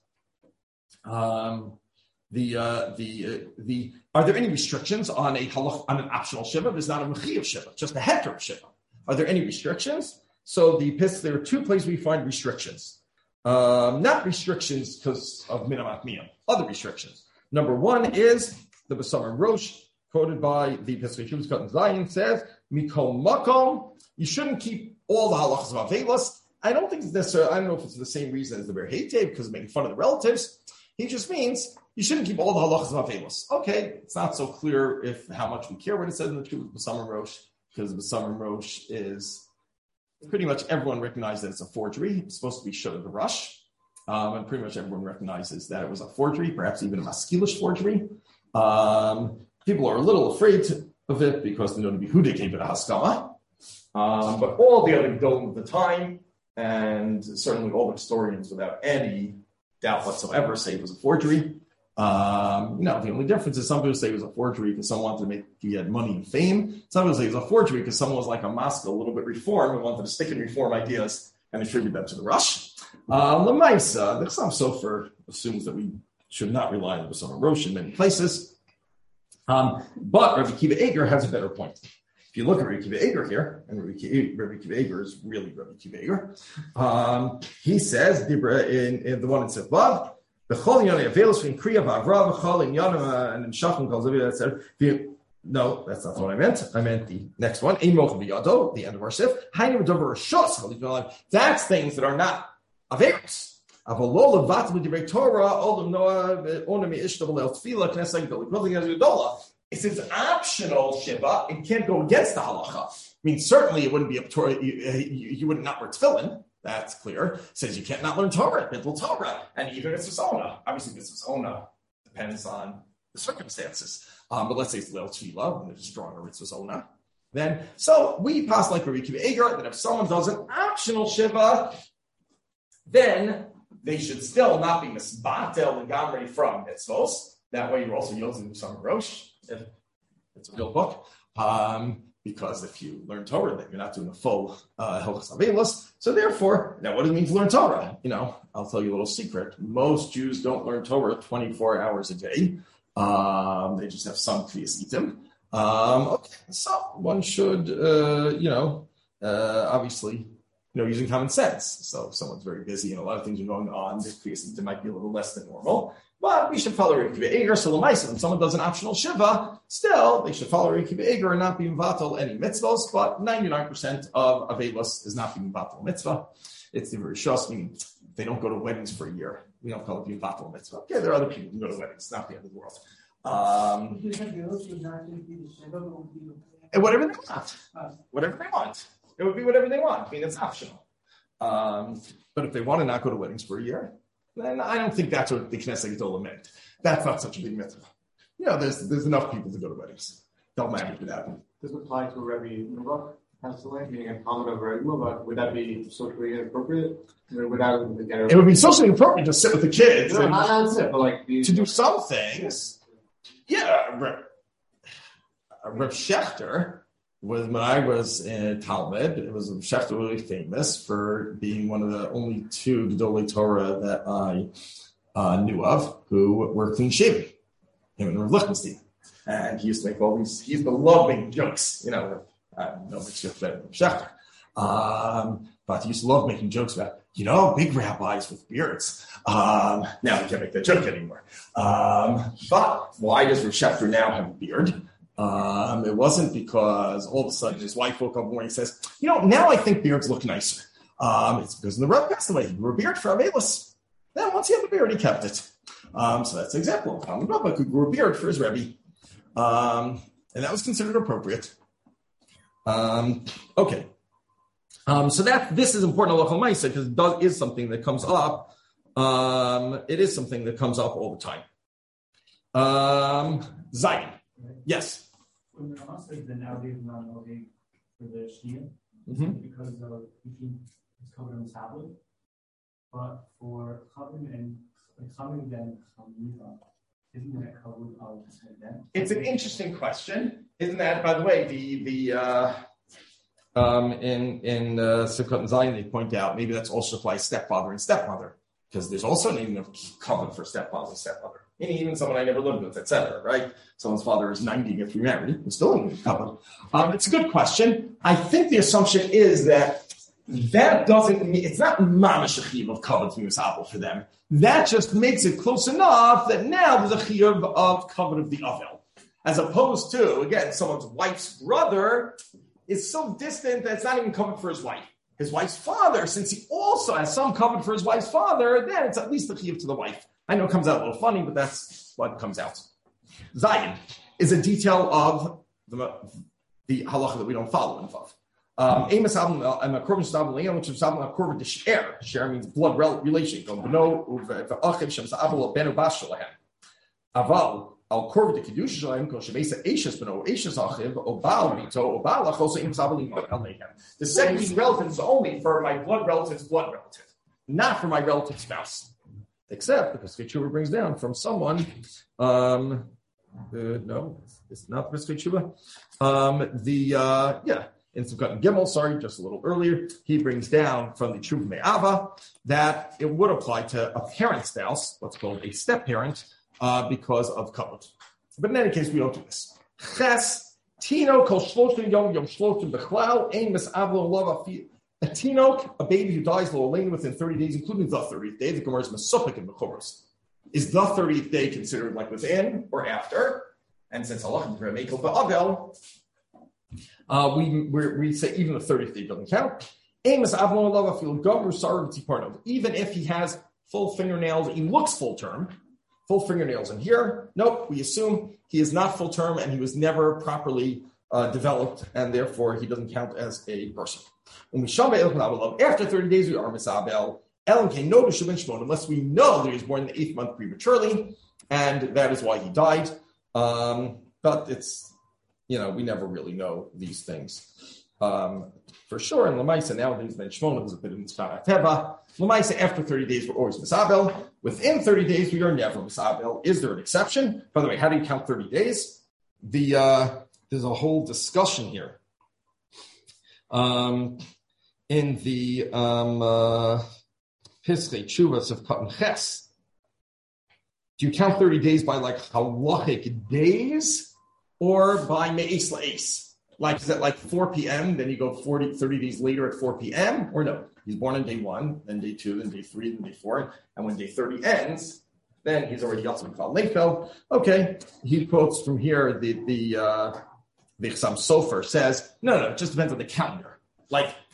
Speaker 4: Um, the uh, the uh, the are there any restrictions on a halach, on an optional shiva? There's not a mechiv shiva, just a heter of shiva. Are there any restrictions? So the pis, there are two places we find restrictions. Um, not restrictions because of minamat miyam, other restrictions. Number one is the Basar and Rosh, quoted by the Pesach Shuv's Cotton Zion, says, Mikol Makom, you shouldn't keep all the halachas of Avelos. I don't think it's necessarily, I don't know if it's for the same reason as the Ber Heitev, because of making fun of the relatives. He just means you shouldn't keep all the halachas of Avelos. Okay, it's not so clear if how much we care what it says in the truth of Basar and Rosh, because Basar and Rosh is pretty much everyone recognizes that it's a forgery. It's supposed to be Shud of the Rush. Um, and pretty much everyone recognizes that it was a forgery, perhaps even a maskilish forgery. Um, people are a little afraid to, of it because they know to be Huda gave it a haskama. Um, but all the other Gedolim of the time, and certainly all the historians without any doubt whatsoever, say it was a forgery. Um, you know, the only difference is some people say it was a forgery because someone wanted to make he had money and fame. Some people say it was a forgery because someone was like a Moscow, a little bit reformed and wanted to stick in reform ideas and attribute them to the Rush. Uh, Lamaisa, the Chassam Sofer assumes that we should not rely on the Basar Rosh in many places. Um, but Rabbi Akiva Eger has a better point. If you look at Rabbi Akiva Eger here, and Rabbi Akiva Eger is really Rabbi Akiva Eger, um, he says, in, in the one in Sefbad, B'chol Yonah Avelos V'in Kriya V'Avra B'chol in Yonah and in Shachim Kol Zavir, that said, no, that's not what I meant. I meant the next one. Ein Mochel V'Yado, the end of our Sif. Hainu Dover Shos. That's things that are not Averos. Avalol Levat B'Divrei Torah Olam Noah Onami Ishtabel Tefila Knesset Gdolah. It's an optional shiva. It can't go against the halacha. I mean, certainly it wouldn't be up Torah. You, you, you would not wear tefillin. That's clear. It says you can't not learn Torah, Bidl Torah, and even if it's Ona. Obviously, if it's Ona, depends on the circumstances. Um, but let's say it's Leil Tefillah, and there's a stronger Ritzvah Ona. Then, so we pass like Rabbi Akiva Eger that if someone does an optional shiva, then they should still not be misbatel and gamrei from mitzvos. That way, you're also using some Rosh, if it's a real book. Um, because if you learn Torah, then you're not doing a full Hilchos Avelos. So therefore, now what does it mean to learn Torah? You know, I'll tell you a little secret. Most Jews don't learn Torah twenty-four hours a day. Um, they just have some Kviyas Itim. Um, okay, so one should, uh, you know, uh, obviously, you know, using common sense. So if someone's very busy and a lot of things are going on, the Kviyas Itim might be a little less than normal. But we should follow Rabbi Akiva Eger. So l'maisa, when someone does an optional shiva, still they should follow Rabbi Akiva Eger and not be mevatel any mitzvahs. But ninety-nine percent of avelos is not being mevatel mitzvah. It's the very shos, meaning they don't go to weddings for a year. We don't call it being mevatel mitzvah. Okay, there are other people who go to weddings. It's not the end of the world. Um, And whatever they want. Whatever they want. It would be whatever they want. I mean, it's optional. Um, but if they want to not go to weddings for a year, then I don't think that's what the Knesset Gedolah meant. That's not such a big mitzvah. You know, there's there's enough people to go to weddings. Don't manage with that.
Speaker 5: Does it apply to a Rebbe Mubach passed away, meaning a comment of Rebbe Mubach? Would that be socially inappropriate? Without
Speaker 4: it would be socially appropriate to sit with the kids
Speaker 5: no,
Speaker 4: and
Speaker 5: not sit, but like the,
Speaker 4: to do some things. Yeah, Reb, Reb Shechter was when I was in Talmud. It was Shechter really famous for being one of the only two Gedolei Torah that I uh, knew of who were clean shaven. Him and Rav Lichtenstein. And he used to make all these, he used to love making jokes, you know, I don't know much better than Shechter. Um, but he used to love making jokes about, you know, big rabbis with beards. Um, now we can't make that joke anymore. Um, but why does Rav Shechter now have a beard? Um, it wasn't because all of a sudden his wife woke up one morning and says, you know, now I think beards look nicer. Um, it's because the Rebbe passed away. He grew a beard for Amelis. Then once he had the beard, he kept it. Um, so that's an example of how the Rebbe who grew a beard for his Rebbe. Um, and that was considered appropriate. Um, okay. Um, so that this is important halacha l'maaseh because it does, is something that comes up. Um, it is something that comes up all the time. Um, Zion. Yes.
Speaker 3: When the Rama says that nowadays we're not voting for the Shia,
Speaker 4: Mm-hmm.
Speaker 3: because of it's covered in Sabbath, but for Chavim and Chavim then Chamiva, isn't that covered of then?
Speaker 4: It's an interesting question, isn't that? By the way, the the uh, um, in in uh, Sukkot and Zion they point out maybe that's also applies stepfather and stepmother because there's also an element of covenant for stepfather and stepmother. Meaning even someone I never lived with, et cetera, right? Someone's father is ninety and gets remarried. It's still in the covenant. Um, it's a good question. I think the assumption is that that doesn't mean, it's not mamash a chiyuv of covenant to misabel for them. That just makes it close enough that now there's a chiyuv of covenant of the avel. As opposed to, again, someone's wife's brother is so distant that it's not even covenant for his wife. His wife's father, since he also has some covenant for his wife's father, then it's at least a chiyuv to the wife. I know it comes out a little funny, but that's what comes out. Zion is a detail of the, the halacha that we don't follow in Vav. Um, Amos Abel and a korban shtavim le'el, which is Abel a korban d'sher. Sher means blood relation. Beno u'v'achiv shem sa'abel benu bas shalahem. Aval al korban d'kedusha shalahem kol shemesa eishes beno eishes achiv o baal mito o baal achos Amos Abel imad aleihem. The second relative is only for my blood relative's blood relative, not for my relative spouse. Except because Pesach brings down from someone, um, uh, no, it's not Pesach Um, the uh, yeah, in Sukkot Gimel, sorry, just a little earlier, he brings down from the Tshuva Me'ava that it would apply to a parent spouse, what's called a step parent, uh, because of kavod. But in any case, we don't do this. Ches tino kol shloshim yom yom shloshim bechlal ein misavlo lova fi. A tinok, a baby who dies lo'alein within thirty days, including the thirtieth day, the Gemara is mesupik in the Chumash. Is the thirtieth day considered like within or after? And since Allah is mekel ba'avel, uh, we we say even the thirtieth day doesn't count. Even if he has full fingernails, he looks full term, full fingernails in here. Nope, we assume he is not full term and he was never properly uh, developed, and therefore he doesn't count as a person. After thirty days, we are misabel. Unless we know that he was born in the eighth month prematurely, and that is why he died. Um, but it's, you know, we never really know these things um, for sure. And Lamaisa nowadays, Ben Shmona is a bit of Mitzvah Teva. Lamaisa, after thirty days, we're always misabel. Within thirty days, we are never misabel. Is there an exception? By the way, how do you count thirty days? The uh, there's a whole discussion here. Um, in the um, uh, Pischei Tshuvas of Katan Ches, do you count thirty days by like halachic days or by me'es la'es? Like, is that like four p.m., then you go forty, thirty days later at four p.m., or no? He's born on day one, then day two, then day three, then day four, and when day thirty ends, then he's already got something called Leifel. Okay, he quotes from here, the, the, uh, the Chassam Sofer says, no, no, it just depends on the calendar. Like,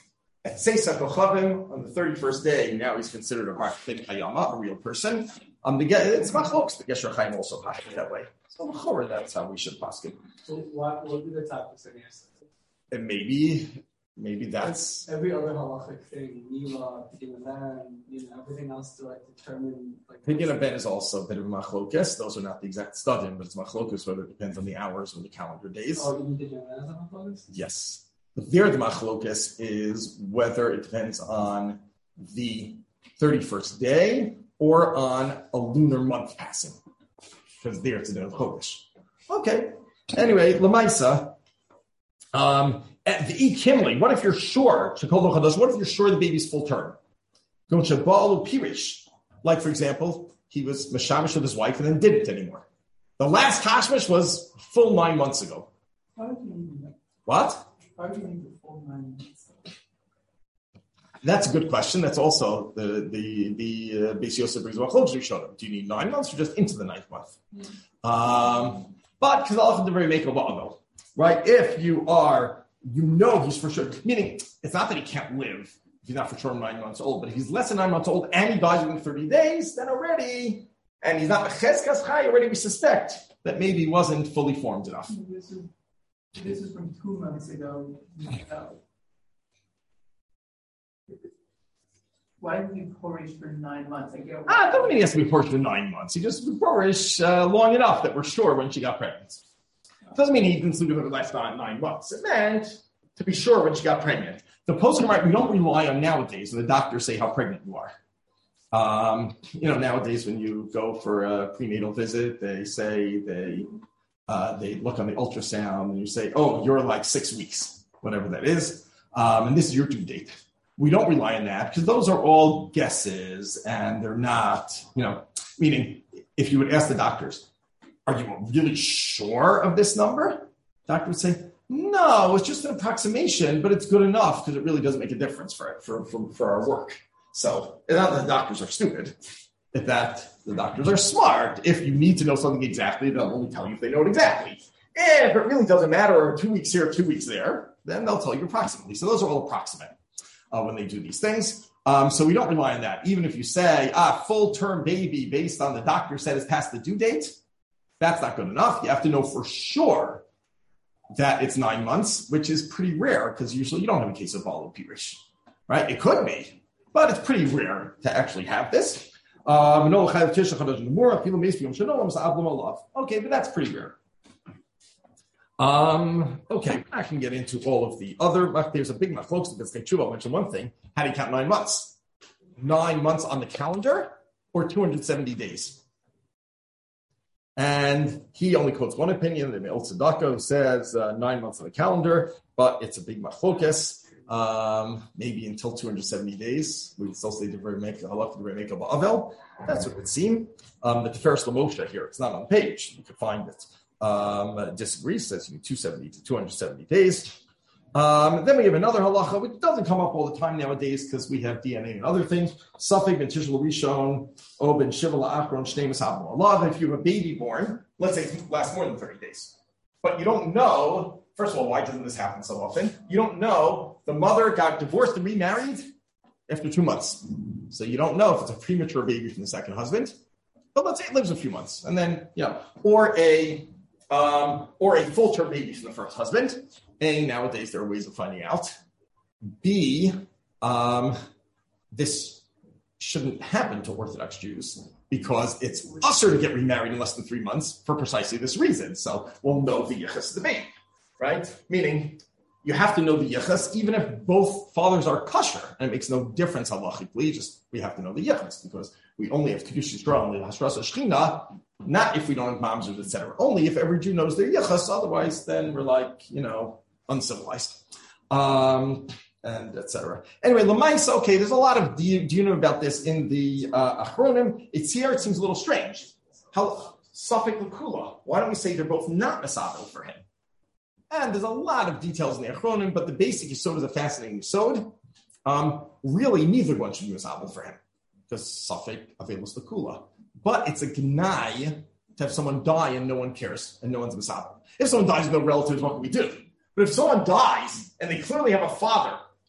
Speaker 4: At Seisach Kochavim, on the thirty-first day, now he's considered a Bachit Hayama, a real person. Um, the, it's Machlokes, the Gesher Chaim also passed it that way. So Chorah, that's how we should pass it.
Speaker 2: So what will be the topics in here?
Speaker 4: And maybe, maybe that's
Speaker 2: every other halachic thing, Mila, Pidyon Ben, you know, everything else to like determine. Like,
Speaker 4: Pidyon Ben is also a bit of Machlokes. Those are not the exact studim, but it's Machlokes, whether it depends on the hours or the calendar days.
Speaker 2: Oh, you mean Pidyon Ben as a Machlokes?
Speaker 4: Yes. The third Machlokes is whether it depends on the thirty-first day or on a lunar month passing. Because there it's a day of Chodesh. Okay. Anyway, Lamaisa, um, at the E. Kimli, what if you're sure, what if you're sure the baby's full term? Don't Shabalu Pirish. Like, for example, he was Mashamish with his wife and then didn't anymore. The last Tashmish was full nine months ago.
Speaker 2: How do you need that?
Speaker 4: What?
Speaker 2: How do you need the full nine months?
Speaker 4: That's a good question. That's also the the the uh, Beis Yosef brings Machlokes Rishonim. Do you need nine months or just into the ninth month? Yeah. Um, but because often the very make of all, right? If you are, you know, he's for sure. Meaning, it's not that he can't live if he's not for sure nine months old. But if he's less than nine months old and he dies within thirty days, then already, and he's not Cheskas Chai, already we suspect that maybe he wasn't fully formed enough.
Speaker 2: This is this is from two months ago. Uh, Why did you porridge for nine months? I get
Speaker 4: ah, doesn't mean he has to be porridge for nine months. He just porridge uh, long enough that we're sure when she got pregnant. Doesn't mean he didn't sleep with her the last nine, nine months. It meant to be sure when she got pregnant. The poskim, right, we don't rely on nowadays when the doctors say how pregnant you are. Um, you know, nowadays when you go for a prenatal visit, they say they uh, they look on the ultrasound and you say, oh, you're like six weeks, whatever that is, um, and this is your due date. We don't rely on that because those are all guesses and they're not, you know, meaning if you would ask the doctors, are you really sure of this number? Doctor would say, no, it's just an approximation, but it's good enough because it really doesn't make a difference for for, for, for our work. So it's not that the doctors are stupid. It's that the doctors are smart. If you need to know something exactly, they'll only tell you if they know it exactly. And if it really doesn't matter, or two weeks here, two weeks there, then they'll tell you approximately. So those are all approximate. Uh, when they do these things. Um, so we don't rely on that. Even if you say, ah, full-term baby based on the doctor said it's past the due date, that's not good enough. You have to know for sure that it's nine months, which is pretty rare because usually you don't have a case of Balu Pirish, right? It could be, but it's pretty rare to actually have this. Um, okay, but that's pretty rare. Um, okay, I can get into all of the other. There's a big machlokes because Tshuva mentioned one thing. How do you count nine months? Nine months on the calendar or two hundred seventy days? And he only quotes one opinion, the Me'il Tzedakah, who says uh, nine months on the calendar, but it's a big machlokes. Um, maybe until two hundred seventy days. We would still say the very make halach the very make of Avel. That's what it would seem. Um, the Tiferes Lamoshe here, it's not on the page. You could find it. Um, disagrees, says you need two hundred seventy to two hundred seventy days. Um, then we have another halacha, which doesn't come up all the time nowadays because we have D N A and other things. Safek ben Tishel Rishon, O ben Shiva la'achron shnei misabel Allah. If you have a baby born, let's say it lasts more than thirty days, but you don't know. First of all, why doesn't this happen so often? You don't know the mother got divorced and remarried after two months, so you don't know if it's a premature baby from the second husband. But let's say it lives a few months, and then you know, or a Um, or a full-term baby from the first husband. A, nowadays there are ways of finding out. B, um, this shouldn't happen to Orthodox Jews because it's usher to get remarried in less than three months for precisely this reason. So we'll know the yichus of the baby, right? Meaning you have to know the yichus even if both fathers are kosher, and it makes no difference halachically. Just we have to know the yichus because we only have Kiddush Yisrael, only Hashrasa Shechina. Not if we don't have mamzers, et cetera. Only if every Jew knows their yichus. Otherwise, then we're like, you know, uncivilized, um, and et cetera. Anyway, Lamaisa, okay, there's a lot of do you, do you know about this in the uh, Achronim. It's here, it seems a little strange. How Safek L'Kula, why don't we say they're both not Mesabel for him? And there's a lot of details in the Achronim, but the basic Yisod is a fascinating Yisod. Um, really, neither one should be Mesabel for him because Safek Avelus L'Kula. But it's a gnai to have someone die and no one cares and no one's misabel. If someone dies with no relatives, what can we do? But if someone dies and they clearly have a father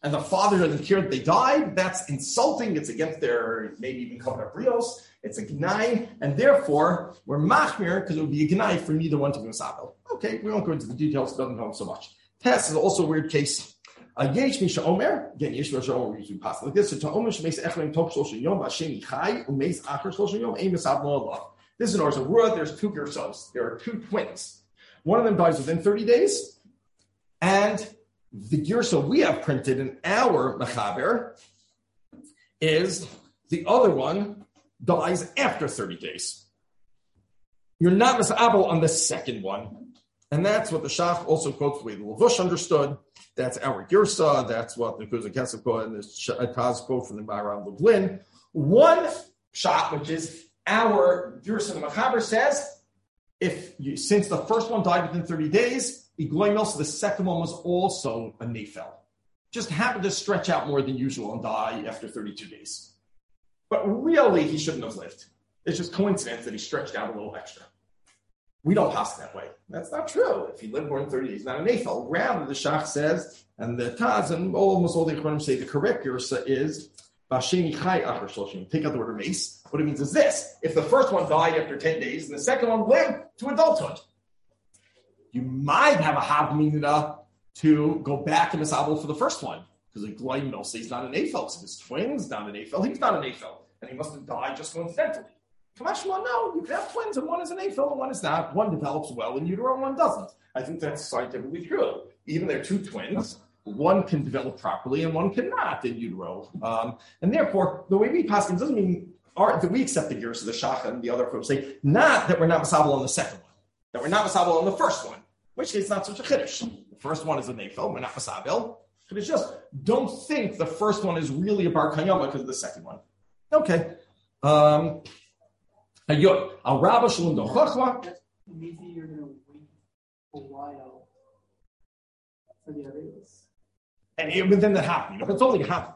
Speaker 4: and the father doesn't care that they died, that's insulting. It's against their, maybe even covenant of brios. It's a gnai, and therefore we're machmir because it would be a gnai for neither one to be misabel. Okay, we won't go into the details, it doesn't help so much. Tess is also a weird case. Yesh misha omer, again, yesh misha omer, we pass like this. So to omer shemeis echleim top shloshim yom, Hashem yichai, umeis acher shloshim yom, ein misabel Allah. This is an order. So there's two gersos. There are two twins. One of them dies within thirty days, and the gerso we have printed in our mechaber is the other one dies after thirty days. You're not misabel on the second one. And that's what the Shach also quotes the way the Lavush understood. That's our Girsa. That's what the Kuzak Kesef quote and the Taz quote from the Maharam Lublin. One shot, which is our Girsa the Machaber, says, if you, since the first one died within thirty days, so the second one was also a Nefel. Just happened to stretch out more than usual and die after thirty-two days. But really, he shouldn't have lived. It's just coincidence that he stretched out a little extra. We don't pass that way. That's not true. If he lived more than thirty days, not an Nefel. Rather, the Shach says, and the Taz, and almost all the Echonim say the correct Yersa is, Basheni Chai Acher Shloshim. Take out the word mace. What it means is this: if the first one died after ten days, and the second one lived to adulthood, you might have a Havminah to go back to Misabel for the first one. Because the Gloim will say he's not an Nefel. So his twins not an Nefel. He's not an Nefel. And he must have died just coincidentally. Kamashma, no, you can have twins, and one is an Nefel, and one is not. One develops well in utero, and one doesn't. I think that's scientifically true. Even they're two twins, one can develop properly, and one cannot in utero. Um, and therefore, the way we pass it doesn't mean our, that we accept the gears of the Shach and the other folks say, not that we're not Masabel on the second one, that we're not Masabel on the first one, in which case it's not such a Chiddush. The first one is a Nefel, we're not Masabel. But it's just, don't think the first one is really a Bar Kayama because of the second one. Okay. Um, Ayot, Al Rabba Shalom Dochachwa.
Speaker 2: Maybe you're going to wait a while for the others.
Speaker 4: And it, within the half, you know, it's only half.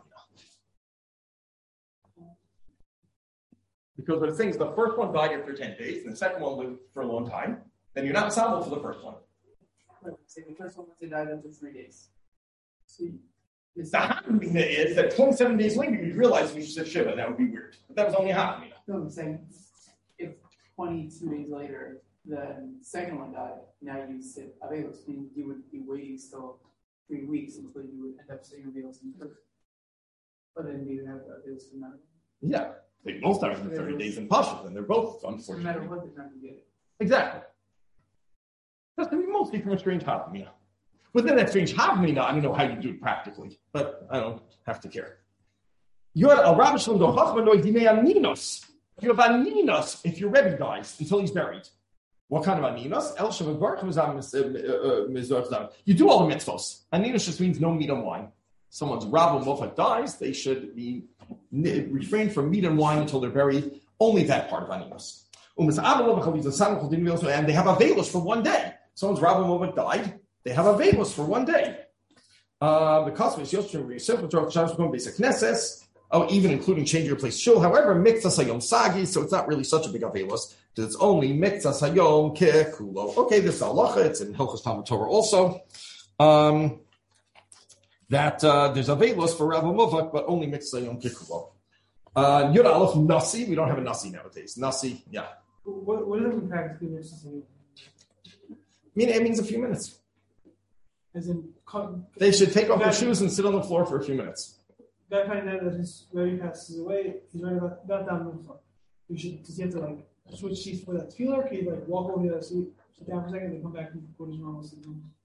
Speaker 4: You know. Because the thing is, the first one died after ten days, and the second one lived for a long time. Then you're not responsible for the first one.
Speaker 2: Right. Say the first one died after three days. So
Speaker 4: the Havmina is that twenty-seven days later you realize we should Shiva. That would be weird. But that was only a Havmina.
Speaker 2: No, I'm saying if twenty-two days later the second one died, now you sit Avelos, meaning you would be waiting still three weeks until you would end up sitting Avelos in person. But then you have Avelos no matter what.
Speaker 4: Yeah. They both died in thirty days in Pasha, and they're both unfortunate.
Speaker 2: No matter what, they're not going to get it.
Speaker 4: Exactly. That's going to be mostly from a strange Havmina. Within that strange Havmina, I don't know how you do it practically, but I don't have to care. You have a Rabbi Shalom Dochachma Noi Dimei Aninos. You have Aninos if your Rebbe dies until he's buried. What kind of Aninos? El Shem Baruch Mizor. You do all the mitzvos. Aninos just means no meat and wine. Someone's Rabbi Mofat dies, they should be refrain from meat and wine until they're buried. Only that part of Aninos. And they have Avelos for one day. Someone's Rabbi Mofat died. They have a Avelos for one day. Uh, the cost is basic Knesses. Oh, even including changing your place shul. However, Mikzas Hayom Sagi, so it's not really such a big Avelos, because it's only Mikzas Hayom Kekulo. Okay, this is halacha. It's in Hilchos Talmud Torah also. Um, that uh, there's Avelos for Rabbi Muvak, but only Mikzas Hayom Kekulo. Uh, Yud Aleph Nasi. We don't have a Nasi nowadays. Nasi, yeah.
Speaker 2: What, what does it practically mean?
Speaker 4: I mean, it means a few minutes.
Speaker 2: As in,
Speaker 4: they should take off their shoes and sit on the floor for a few minutes.
Speaker 2: That kind of that is where he passes away. He's right about that down on the floor. You should does he have to like switch seats for that tefillah, or can he like walk over to that seat, sit down for a second, and come back and go to his normal seat?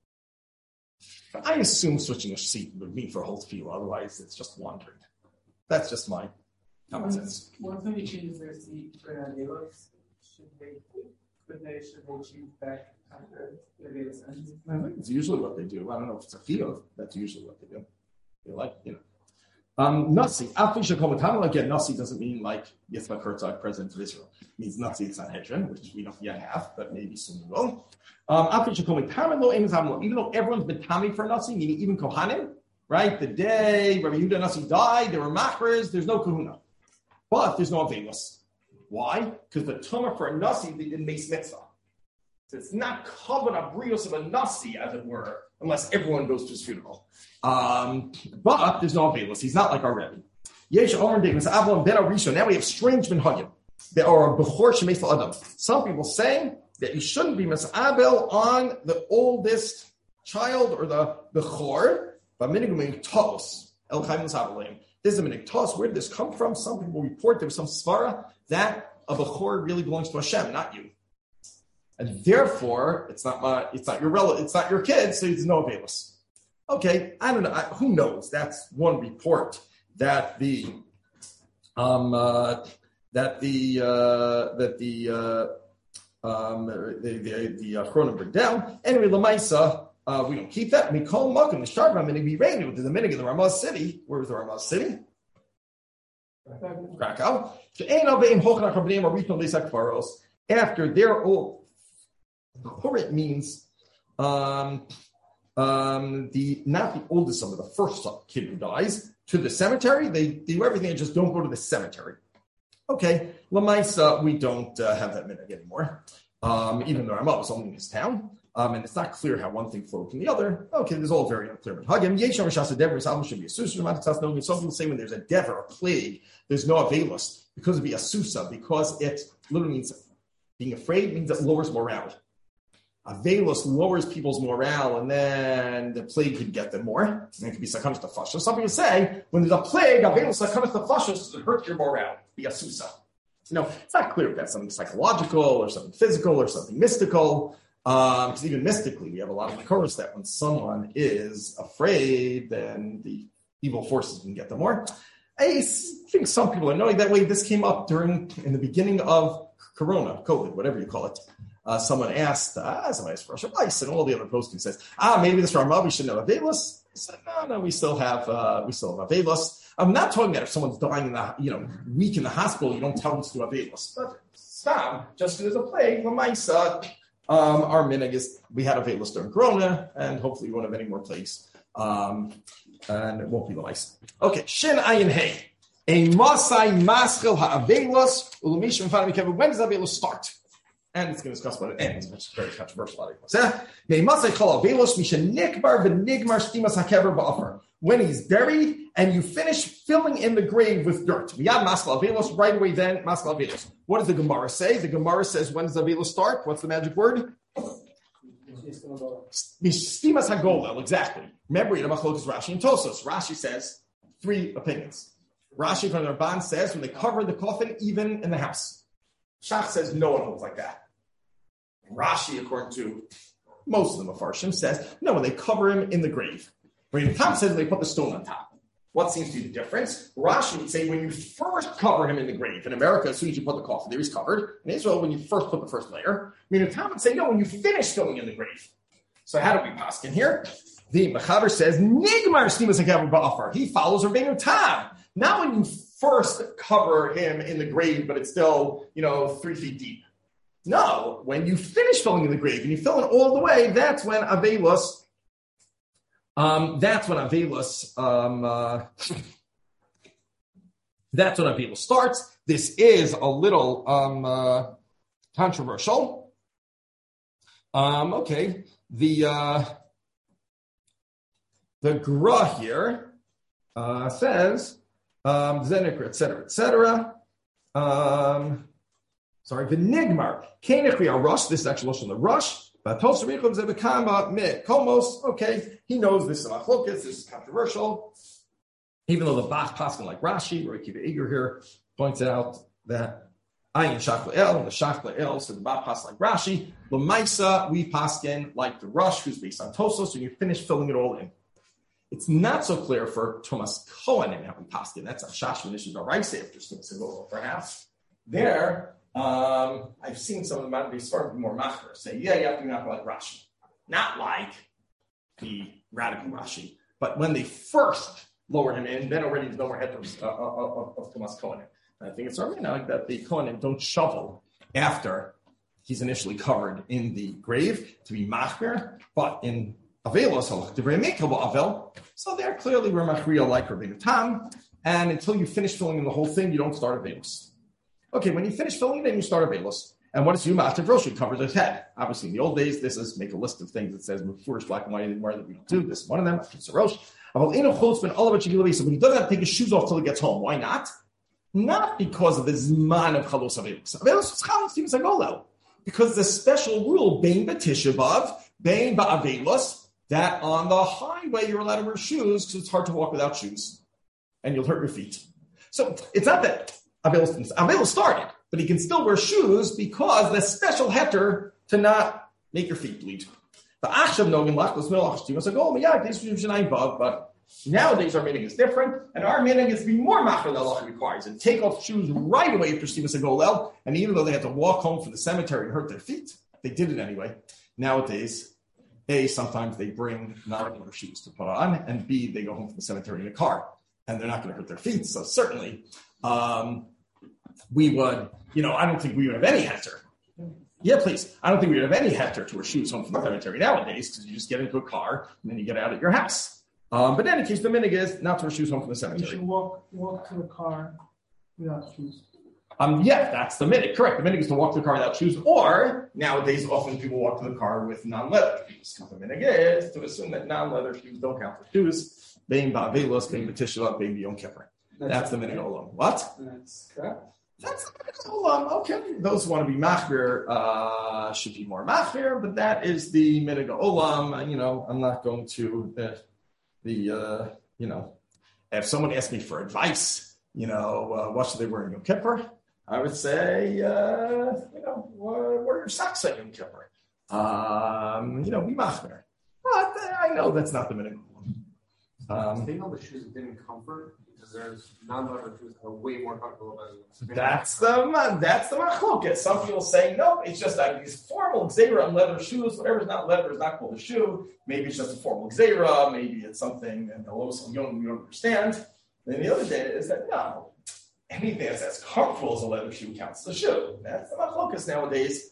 Speaker 4: I assume switching a seat would mean for a whole tefillah. Otherwise, it's just wandering. That's just my common sense.
Speaker 2: Once somebody changes their seat for an Avelos, should they could they should they change back after their Avelos ends?
Speaker 4: I think it's usually what they do. I don't know if it's a field. That's usually what they do. They like, you know. Um, Nasi, again, Nasi doesn't mean like Yitzhak Herzog, president of Israel. It means Nasi in Sanhedrin, which we don't yet have, but maybe soon we will. Um, even though everyone's been tammy for Nasi, meaning even Kohanim, right? The day Rabbi Yehuda Nasi died, there were machras, there's no kahuna. But there's no Avelos. Why? Because the tumah for a Nasi, they did Meis Mitzvah. So it's not common abrios of a nasi, as it were, unless everyone goes to his funeral. Um, but there's no Avelis. He's not like our Rebbe. Yesh Omer Davis Avlon Ben Arisho. Now we have strange minhagim. There are bechor shemeis adam. Some people say that you shouldn't be misabel on the oldest child or the bechor, but minigum tos el chaim misabelim. This is a minig tos. Where did this come from? Some people report there was some svara that a bechor really belongs to Hashem, not you, and therefore it's not my, it's not your relative, it's not your kid, so there's no Avelis. Okay, I don't know. I, who knows? That's one report that the um uh, that the uh, that the uh, um the the the uh, Chronim bring down. Anyway, Lamaisa, uh, we don't keep that. We call Makom the Sharbam and we rain with the minute in the Ramaz city. Where was the Ramaz city? Krakow. After their old, it means um um the not the oldest son, but the first son, kid who dies, to the cemetery. They do everything and just don't go to the cemetery. Okay, Lamaisa, we don't uh, have that minute anymore. Um, even though Ramah was only in this town, um, and it's not clear how one thing flowed from the other. Okay, there's all very unclear. But Hagim Yesham Rishasa Dever Salmon should be a susa. Some people say when there's a dever, a plague, there's no Avelis because it'd be a susa, because it literally means being afraid means it lowers morale. Avelis lowers people's morale, and then the plague could get them more. And it could be sakanas tafashos. Some people say when there's a plague, Avelis sakanas tafashos, it hurts your morale. Be a susa. No, it's not clear if that's something psychological or something physical or something mystical. Um, because even mystically, we have a lot of makoros that when someone is afraid, then the evil forces can get them more. I think some people are knowing that way. This came up during in the beginning of Corona, COVID, whatever you call it. Uh, someone asked, ah, somebody asked for Rosh Hashanah, and all the other posting says, ah, maybe this Ramah, we shouldn't have Avelis. I said, no, no, we still have, uh, we still have Avelis. I'm not talking about if someone's dying in the, you know, weak in the hospital, you don't tell them to do Avelis. But stop, just as a plague, Lamaisa, um, our minig is, we had Avelis during Corona, and hopefully we won't have any more plagues. Um, and it won't be Lamaisa. Okay, Shin Ayin Hey. A Masai Maschil HaAvelis, Ulumishim Fanami. When does Avelis start? And it's going to discuss what it ends, which is very controversial. When he's buried and you finish filling in the grave with dirt. Right away then, what does the Gemara say? The Gemara says, when does Avelos start? What's the magic word? Stimas Hagolel, exactly. Remember, Yidamachlokas Rashi and Tosos. Rashi says three opinions. Rashi from the Ramban says when they cover the coffin, even in the house. Shach says no one holds like that. Rashi, according to most of the Mefarshim, says no, when they cover him in the grave. When Tom says they put the stone on top. What seems to be the difference? Rashi would say when you first cover him in the grave. In America, as soon as you put the coffin there, he's covered. In Israel, when you first put the first layer. I mean, Tom would say no, when you finish filling in the grave. So how do we paskin here? The Mechaber says Nigmar Stimas HaKever Ba'afar. He follows Rabbeinu Tam. Not when you first cover him in the grave, but it's still, you know, three feet deep. No, when you finish filling in the grave and you fill it all the way, that's when Avelos, um, that's when Avelos, um, uh, that's when Avelos starts. This is a little um, uh, controversial. Um, okay, the uh, the Gra here uh, says. Um, Zenikra, et cetera, et cetera. Um, sorry, Vinigmar. Kenechri Rush. This is actually on the Rush. But Tosarichum Zebekama Me Komos. Okay, he knows this is machlokas. This is controversial. Even though the Bach Paskin like Rashi, Roy Kiva Eger here points out that Ayin Shachla El and the Shachla El, so the Bach Paskin like Rashi. Lamaisa, we Paskin like the Rush, who's based on Tosos, so you finish filling it all in. It's not so clear for Thomas Cohen and how we paskin. That's a Shashman issue. Right, after Simon perhaps. There, um, I've seen some of them be sort of more machmer say, yeah, you have to be not like Rashi, not like the radical Rashi, but when they first lowered him in, then already there's no more head of, uh, of, of Thomas Cohen. And I think it's certainly not like that the Cohen don't shovel after he's initially covered in the grave to be machmer, but in Avelos, so there clearly we're machriya like Rabbeinu Tam, and until you finish filling in the whole thing, you don't start Avelos. Okay, when you finish filling it in, you start Avelos, And what is you master Rosh? It covers his head. Obviously, in the old days, this is make a list of things that says first black and white anymore that we don't do. This is one of them. It's a Rosh. So when he doesn't have to take his shoes off till he gets home, why not? Not because of the Zman of Chalos Avelus. Avelus is Chalos Tim Sagolo. Because the special rule, Bein B'Tishabav, Bein Ba'Avelus, that on the highway you're allowed to wear shoes because it's hard to walk without shoes. And you'll hurt your feet. So it's not that Avelus, Avelus started, but he can still wear shoes because the special heter to not make your feet bleed. But nowadays our meaning is different, and our meaning is to be more machar than Allah requires and take off shoes right away after Shivas HaGolel. And even though they had to walk home from the cemetery and hurt their feet, they did it anyway. Nowadays, A, sometimes they bring non-regular shoes to put on, and B, they go home from the cemetery in a car, and they're not going to hurt their feet. So certainly, um, we would, you know, I don't think we would have any heter. Yeah, please. I don't think we would have any heter to wear shoes home from the cemetery nowadays because you just get into a car and then you get out at your house. Um, but in any case, the minig is not to wear shoes home from the cemetery.
Speaker 2: You should walk walk to the car without shoes.
Speaker 4: Um, yeah, that's the minig. Correct. The minig is to walk to the car without shoes, or nowadays often people walk to the car with non-leather shoes. The minig is to assume that non-leather shoes don't count for shoes. Bein ba'avelos, bein b'tishavat, bein b'yom kippur. That's the minig olam. What?
Speaker 2: That's correct.
Speaker 4: That's the minig olam. Okay. Those who want to be machmir uh, should be more machmir, but that is the minig olam. You know, I'm not going to uh, the uh, you know, if someone asked me for advice, you know, uh, what should they wear in Yom Kippur? I would say, uh, you know, wear your socks at Yom Kippur. Um, you know, be machmir. But I know that's not the minimum. Um,
Speaker 5: they know the shoes didn't comfort because there's non-leather shoes that are way more comfortable than.
Speaker 4: That's the that's the machloket. Some people say no, it's just like these formal gzeira on leather shoes. Whatever's not leather is not called a shoe. Maybe it's just a formal gzeira. Maybe it's something and the lowest you don't, you don't understand. Then the other data is that no, anything that's as comfortable as a leather shoe counts as a shoe. That's the machlokas nowadays.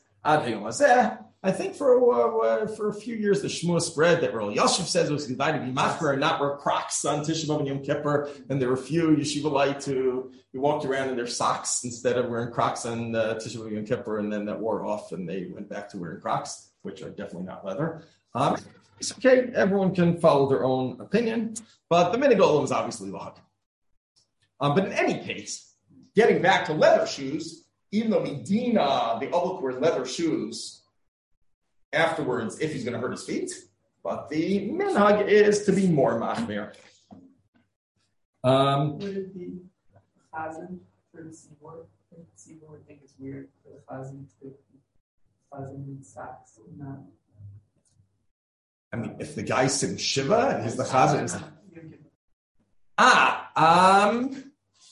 Speaker 4: I think for uh, for a few years the Shmua spread that Rav Yosef says it was invited to be machmer and not wear Crocs on Tisha B'Av and Yom Kippur, and there were a few yeshivalite who, who walked around in their socks instead of wearing Crocs on uh, Tisha B'Av and Yom Kippur, and then that wore off and they went back to wearing Crocs, which are definitely not leather. Um, it's okay, everyone can follow their own opinion, but the minig olam is obviously log. Um, but in any case, getting back to leather shoes, even though Medina, the Oblik wears leather shoes afterwards if he's going to hurt his feet, but the minhag is to be more machmir. Um,
Speaker 2: Would it be chazan for the seaboard? The seaboard would think it's weird for the chazan to chazan in socks and not.
Speaker 4: I mean, if the guy's sitting shiva and he's the chazan is ah um.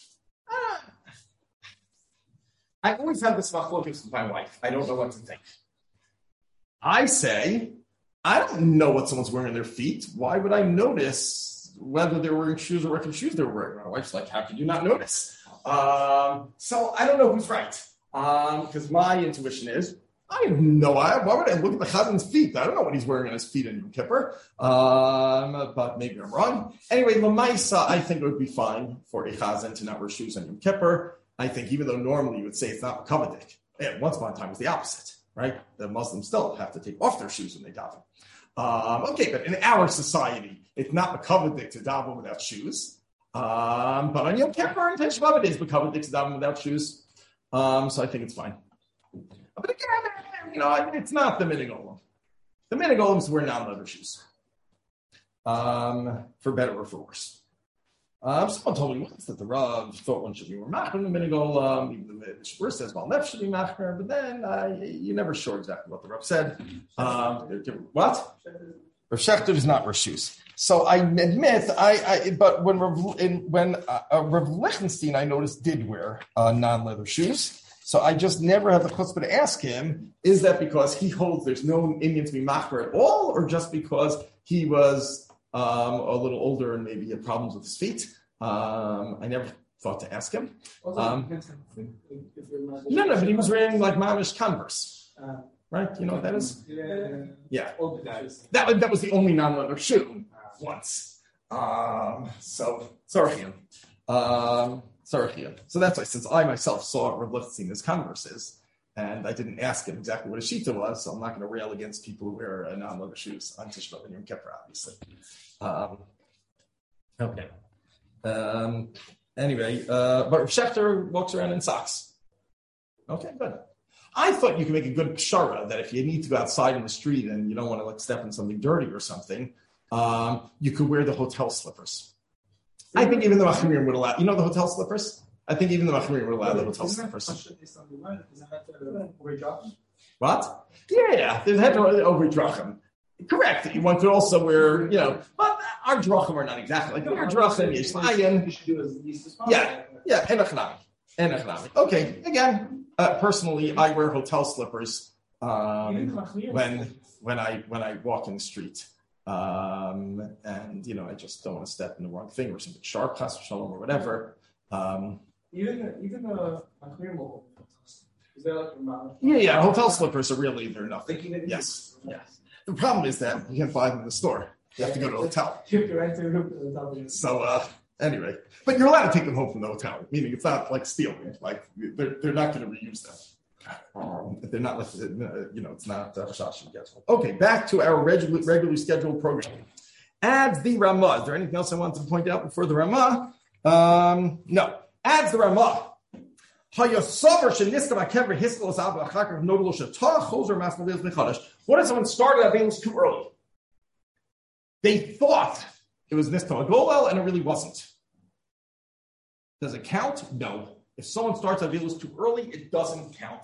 Speaker 4: I always have this machlokus with my wife. I don't know what to think. I say, I don't know what someone's wearing on their feet. Why would I notice whether they're wearing shoes or what kind of shoes they're wearing? My wife's like, how could you not notice? Um, so I don't know who's right. Because um, my intuition is, I have no idea. Why would I look at the chazan's feet? I don't know what he's wearing on his feet in Yom Kippur. Um, but maybe I'm wrong. Anyway, Lamaisa, I think it would be fine for a chazan to not wear shoes on Yom Kippur. I think even though normally you would say it's not makavadik, yeah, once upon a time it was the opposite, right? The Muslims still have to take off their shoes when they daven. Um, okay, but in our society, it's not makavadik to daven without shoes. Um, but on Yom Kippur and Tisha B'Av, it is makavadik to daven without shoes. Um, so I think it's fine. But again, you know, I mean, it's not the minig olam. The minig olam is to wear non-leather shoes, um, for better or for worse. Um, someone told me once that the Rav thought one should be more machmer in the minig olam. Even the Shmur says Baal Nef should be machmer, but then uh, you're never sure exactly what the Rav said. Um, what? Rav Shechter is not wear shoes. So I admit, I, I but when Rav, in, when uh, uh, Rav Lichtenstein, I noticed, did wear uh, non-leather shoes. So I just never had the chutzpah to ask him, is that because he holds there's no Indian to be machmer at all, or just because he was um, a little older and maybe had problems with his feet? Um, I never thought to ask him. Um, no, no, but he was wearing like mamish Converse, right? You know what that is? Yeah, that that was the only non-leather shoe once. Um, so sorry, um, sorry. So that's why, since I myself saw Rav Lichtenstein as Converses, And I didn't ask him exactly what a shita was, so I'm not going to rail against people who wear uh, non-leather shoes on Tisha B'Av and Yom Kippur, obviously. Um, okay. Um, anyway, uh, but Schechter walks around in socks. Okay, good. I thought you could make a good pshara that if you need to go outside in the street and you don't want to like step in something dirty or something, um, you could wear the hotel slippers. I think even the Machmirim would allow. You know the hotel slippers? I think even the Machmirim would allow the hotel slippers. What? Yeah, yeah. There's had to over drachim. Correct. You want to also wear, you know, but our drachim are not exactly like our drachim.
Speaker 5: You should do as least as possible.
Speaker 4: Yeah, yeah. Enochnami, enochnami. Okay. Again, uh, personally, I wear hotel slippers um, when when I when I walk in the street. Um, and you know, I just don't want to step in the wrong thing or something sharp, chas v'shalom, or whatever. Um,
Speaker 5: even the, even the Machmirim will. Is there like a
Speaker 4: yeah, yeah. Hotel slippers are really they're nothing.
Speaker 5: Thinking
Speaker 4: Yes, yes. The problem is that you can't buy them in the store. You have to go to a hotel.
Speaker 5: You have to rent to the hotel.
Speaker 4: So uh, anyway, but you're allowed to take them home from the hotel. Meaning it's not like stealing. Like they're they're not going to reuse them. Um, they're not like you know it's not shashi uh, gets. Okay, back to our regular, regularly scheduled program. Adds the Ramah. Is there anything else I want to point out before the Ramah? Um, no. Adds the Ramah. What if someone started Avelus too early? They thought it was Nistam Agolel and it really wasn't. Does it count? No. If someone starts Avelus too early, it doesn't count.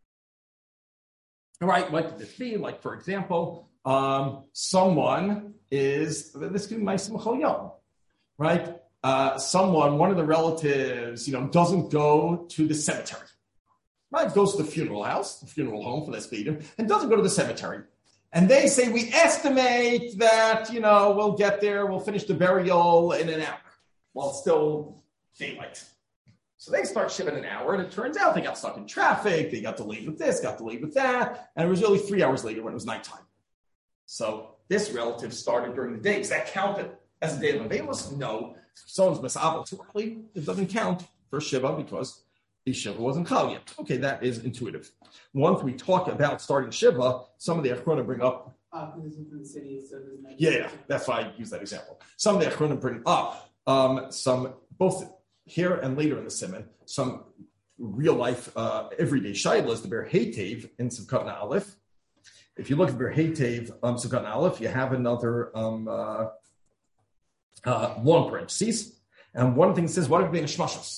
Speaker 4: All right, what could this be? Like, for example, um, someone is, this could be Ma'aseh Mechal Yom, right? Uh, someone, one of the relatives, you know, doesn't go to the cemetery, right? Goes to the funeral house, the funeral home for this Bedim, and doesn't go to the cemetery. And they say, we estimate that, you know, we'll get there, we'll finish the burial in an hour while it's still daylight. So they start shipping an hour, and it turns out they got stuck in traffic, they got delayed with this, got delayed with that, and it was really three hours later when it was nighttime. So this relative started during the day. Does that count as a day of Avelus? No. If someone's misabel too early, it doesn't count for Shiva because the Shiva wasn't Chal yet. Okay, that is intuitive. Once we talk about starting Shiva, some of the Achronim bring up.
Speaker 2: Uh, this is in the city, so it doesn't
Speaker 4: Yeah, yeah, that's why I use that example. Some of the Achronim bring up um, some, both here and later in the Siman, some real life, uh, everyday shaylas, the Ber Heitev in Sivkat Aleph. If you look at Ber Heitev, um, Sivkat Aleph, you have another um, uh, uh, long parentheses. And one thing says, what have been shmashos?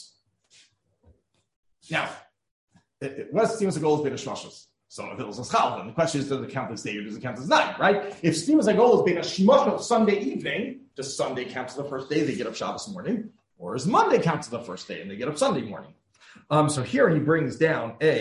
Speaker 4: Now, it, it, what seems like goal has been a shmashos? So if it was a schal, then the question is, does it count as day or does it count as night, right? If Steven's goal has been a shmashos Sunday evening, does Sunday count as the first day they get up Shabbos morning? Or is Monday count as the first day and they get up Sunday morning? Um, so here he brings down a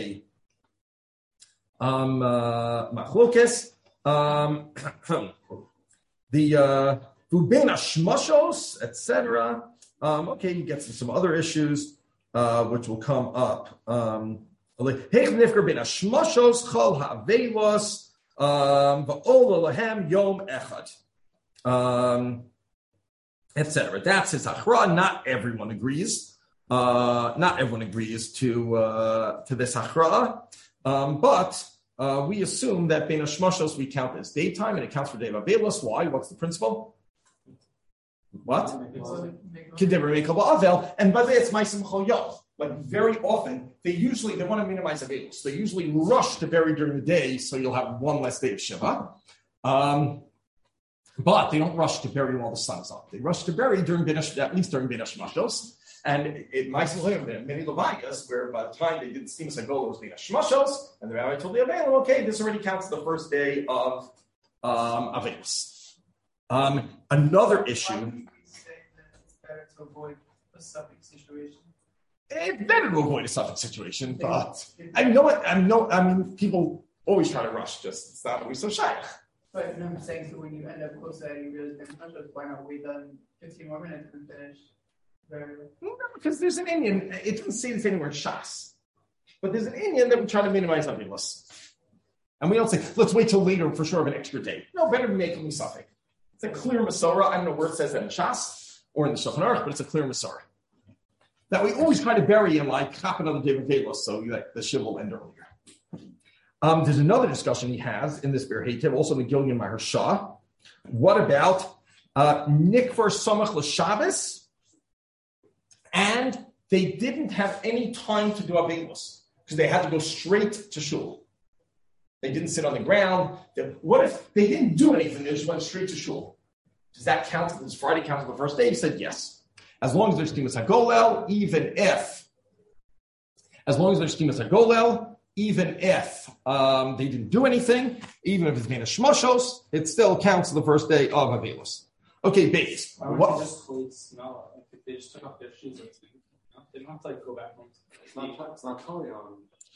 Speaker 4: um, uh, machlokes, um, the Vubena Shmashos, et cetera. Um, okay, he gets into some other issues uh, which will come up. Um, Nifker ben Shmashos Chol Ha'Avelos Va'Ola Lahem Yom Echad. Um, et cetera. That's his achra. Not everyone agrees. Uh, not everyone agrees to uh, to this achra, um, but uh, we assume that bein hashmashos we count as daytime and it counts for day of avelus. Why? What's the principle? What? Kedever meikal ba'avel. And by the way, it's ma'aseh mechal yom. Like very often, they usually they want to minimize avelus. They usually rush to bury during the day, so you'll have one less day of shiva. Um, But they don't rush to bury while the sun is up. They rush to bury during Benash, at least during Benash Mashos. And it might be many Levigas where by the time they did the Steam Sagol, it was Benash Mashos, and the rabbi told the Avelin, okay, this already counts the first day of um, Avelus. Um, another issue.
Speaker 2: It's better to avoid a suffix situation.
Speaker 4: It's better to avoid a suffix situation, but I know it. I know. I mean, people always try to rush. Just it's not always so shy.
Speaker 2: But you know what I'm saying? So when you end up close to that, you realize that why not wait on fifteen more minutes and finish very well?
Speaker 4: No, because there's an Indian. It doesn't say this anywhere in Shas, but there's an Indian that we try to minimize Avilus. And we don't say, let's wait till later for sure of an extra day. No, better to make a Misafik. It's a clear Masorah. I don't know where it says that in Shas or in the Shulchan Aruch, but it's a clear Masorah. That we always try to bury in like half another day of Avilus, so like, the Shiv will end earlier. Um, there's another discussion he has in this Be'er Heitev, also in the Gilyon Maharsha. What about uh, Nikvar Somach L'Shabbos? And they didn't have any time to do Avelos because they had to go straight to shul. They didn't sit on the ground. They, what if they didn't do anything? They just went straight to shul. Does that count? Does Friday count as the first day? He said yes. As long as there's Timas HaGolel, even if, as long as there's Timas HaGolel, even if um, they didn't do anything, even if it's been a Shmoshos, it still counts as the first day of Avelos. Okay, base.
Speaker 2: Why would
Speaker 4: What?
Speaker 2: you just clean smell? Like if they just took off their shoes, or something, they don't have to like go back home.
Speaker 5: It's not, it's not totally on.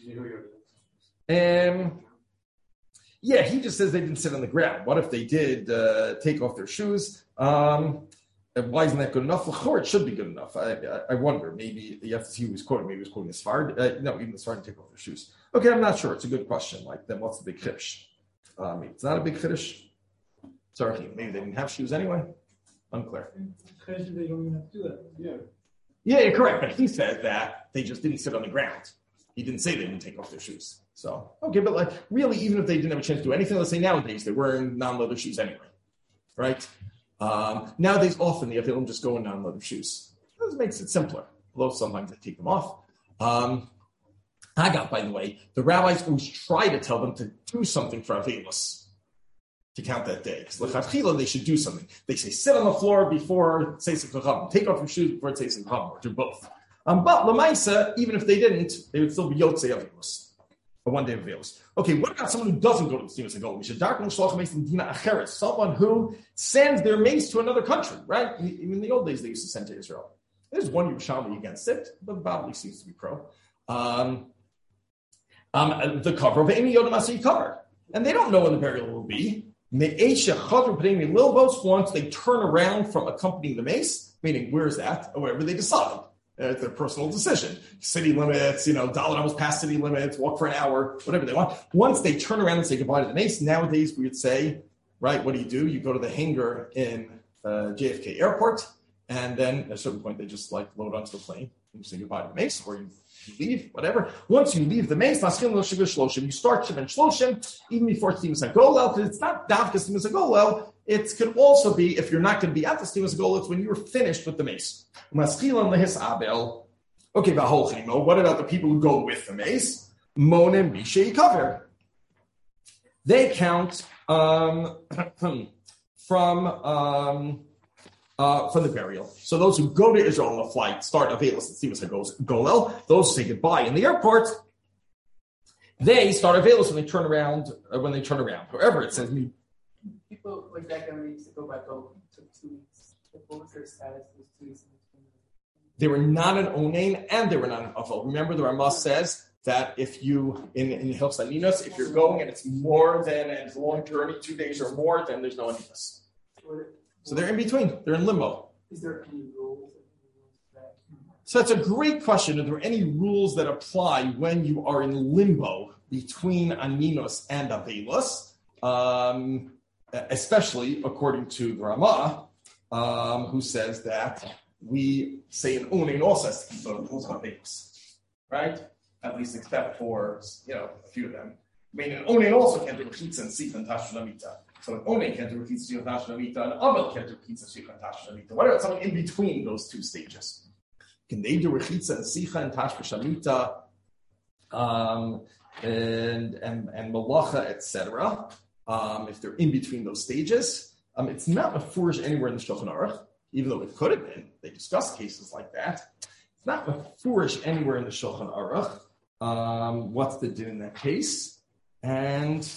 Speaker 4: Um, yeah, he just says they didn't sit on the ground. What if they did uh, take off their shoes? Um, why isn't that good enough? L'chor, it should be good enough. I, I, I wonder. Maybe you have to see who he's quoting. Maybe he was quoting the Sfard. Uh, no, even the Sfard didn't take off their shoes. Okay, I'm not sure. It's a good question. Like, then what's the big chiddush? Um, it's not a big chiddush. Sorry, maybe they didn't have shoes anyway. Unclear.
Speaker 2: They don't even have to do that.
Speaker 5: Yeah.
Speaker 4: Yeah, you're correct. But he said that they just didn't sit on the ground. He didn't say they didn't take off their shoes. So, okay, but like, really, even if they didn't have a chance to do anything, let's say nowadays, they're wearing non-leather shoes anyway, right? Um, nowadays, often the Avilim just go in non-leather shoes. This makes it simpler, although sometimes they take them off. Um, Haggah, by the way, the rabbis always try to tell them to do something for Avelos to count that day. Because l'chadchila, they should do something. They say, sit on the floor before Tzeis HaChacham, take off your shoes before Tzeis HaChacham, or do both. Um, but Lamaisa, even if they didn't, they would still be Yotzei Avelos, a one day of Avelos. Okay, what about someone who doesn't go to the Timas HaGolel? We should darken Shalach Meis L'Medina Acheres, someone who sends their mace to another country, right? Even in the old days, they used to send to Israel. There's one Yerushalmi against it, but Babli seems to be pro. Um, um, the cover of Amy Yodam Asay cover. And they don't know when the burial will be. Once they turn around from accompanying the mace, meaning where's that? Or wherever they decide. Uh, it's their personal decision. City limits, you know, dollar almost past city limits, walk for an hour, whatever they want. Once they turn around and say goodbye to the mace, nowadays we would say, right, what do you do? You go to the hangar in uh, J F K airport, and then at a certain point they just like load onto the plane and you say goodbye to the mace, or you, you leave, whatever. Once you leave the mace, you start Shivan Shloshim, even before Timas HaGolel, because it's not Davkas Timas HaGolel. It could also be, if you're not going to be at the Timas HaGolel, it's when you're finished with the mace. Okay, what about the people who go with the mace? Monim Mishei cover. They count um, from um, uh, from the burial. So those who go to Israel on the flight start Avelos and Timas HaGolel. Those who say goodbye in the airport, they start Avelos when they turn around. Uh, when they turn around, however, it says me.
Speaker 2: People like that guy used to go back home. Took two weeks. What was their status? Those two weeks.
Speaker 4: They were not an onain and they were not an afal. Remember, the Ramah says that if you, in, in Hilchos Aninos, if you're going and it's more than a long journey, two days or more, then there's no aninos. So they're in between. They're in limbo.
Speaker 2: Is there any rules?
Speaker 4: So that's a great question. Are there any rules that apply when you are in limbo between aninos and avelos? Um, especially according to the Ramah, um, who says that we say an onain also has to keep the rules on avelos, right? At least except for, you know, a few of them. I mean, an onain also can't do rechitza and sif and tashlamita. So an onain can't do rechitza and tashlamita, and avel can't do rechitza and sif and tashlamita. What about something in between those two stages? Can they do rechitza and sicha and tashlamita, um, and and and malacha, et cetera? Um, if they're in between those stages, um, it's not mafurish anywhere in the Shulchan Aruch, even though it could have been. They discuss cases like that. It's not mafurish anywhere in the Shulchan Aruch. Um, what's the din in that case? And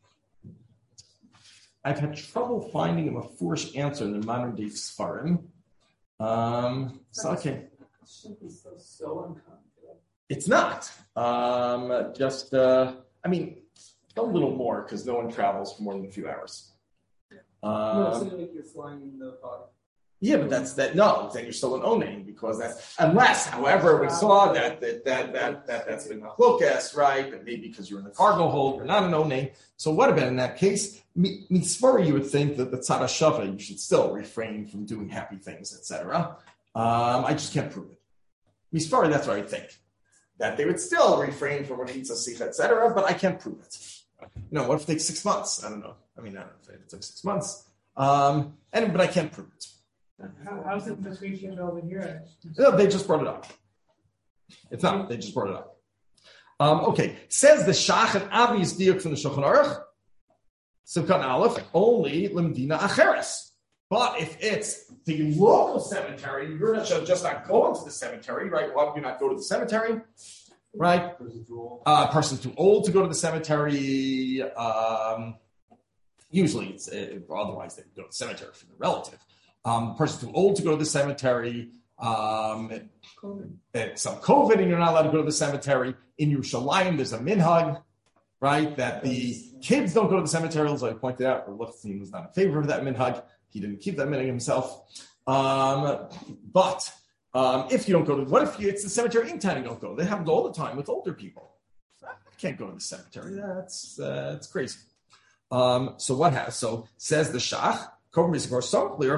Speaker 4: I've had trouble finding a mafurish answer in the modern day Sfarim. Um, so okay.
Speaker 2: It shouldn't be so, so uncomfortable.
Speaker 4: It's not. Um, just, uh, I mean, a little more because no one travels for more than a few hours. Um,
Speaker 2: no, it's like you're flying in the fog.
Speaker 4: Yeah, but that's that. No, then you're still an onain because that's unless, however, we saw that that that that, that that's been machlokas, right? But maybe because you're in the cargo hold, you're not an onain. So what about in that case? Mitzvah, you would think that the tzara shava, you should still refrain from doing happy things, et cetera. Um, I just can't prove it. Mitzvah, that's what I think. that they would still refrain from Rechitza Sicha, et cetera, but I can't prove it. You know, what if it takes six months? I don't know. I mean, I don't know if it took six months. Um, and but I can't prove it.
Speaker 2: How, how's it between over here?
Speaker 4: No, they just brought it up. It's not. They just brought it up. Um, okay. Says the Shach, an obvious diuk from the Shulchan Aruch. Sivkan Aleph, only Limdina Acheres. But if it's the local cemetery, you're not just not going to the cemetery, right? Why would you not go to the cemetery? Right? Uh, person too old to go to the cemetery. Um, usually, it's uh, otherwise they go to the cemetery for the relative. Um, person too old to go to the cemetery. Um, it's some COVID, and you're not allowed to go to the cemetery. In Yerushalayim, there's a minhag, right? That the kids don't go to the cemetery. As I pointed out, Lichtenstein was not in favor of that minhag. He didn't keep that minhag himself. Um, but Um, if you don't go to, what if you, it's the cemetery in town you don't go? They happen all the time with older people. I can't go to the cemetery. That's uh, that's crazy. Um, so what has? So says the Shach. You wait for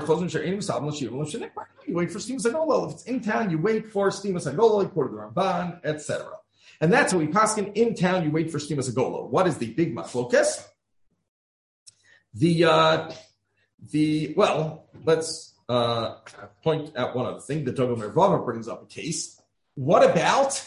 Speaker 4: Stimas Hagolah. If it's in town, you wait for Stimas Hagolah, according to the Ramban, et cetera. And that's how we paskin in town. You wait for Stimas Hagolah. What is the big machlokas? The uh, the well, let's uh, point out one other thing. The Dogel Mervava brings up a case. What about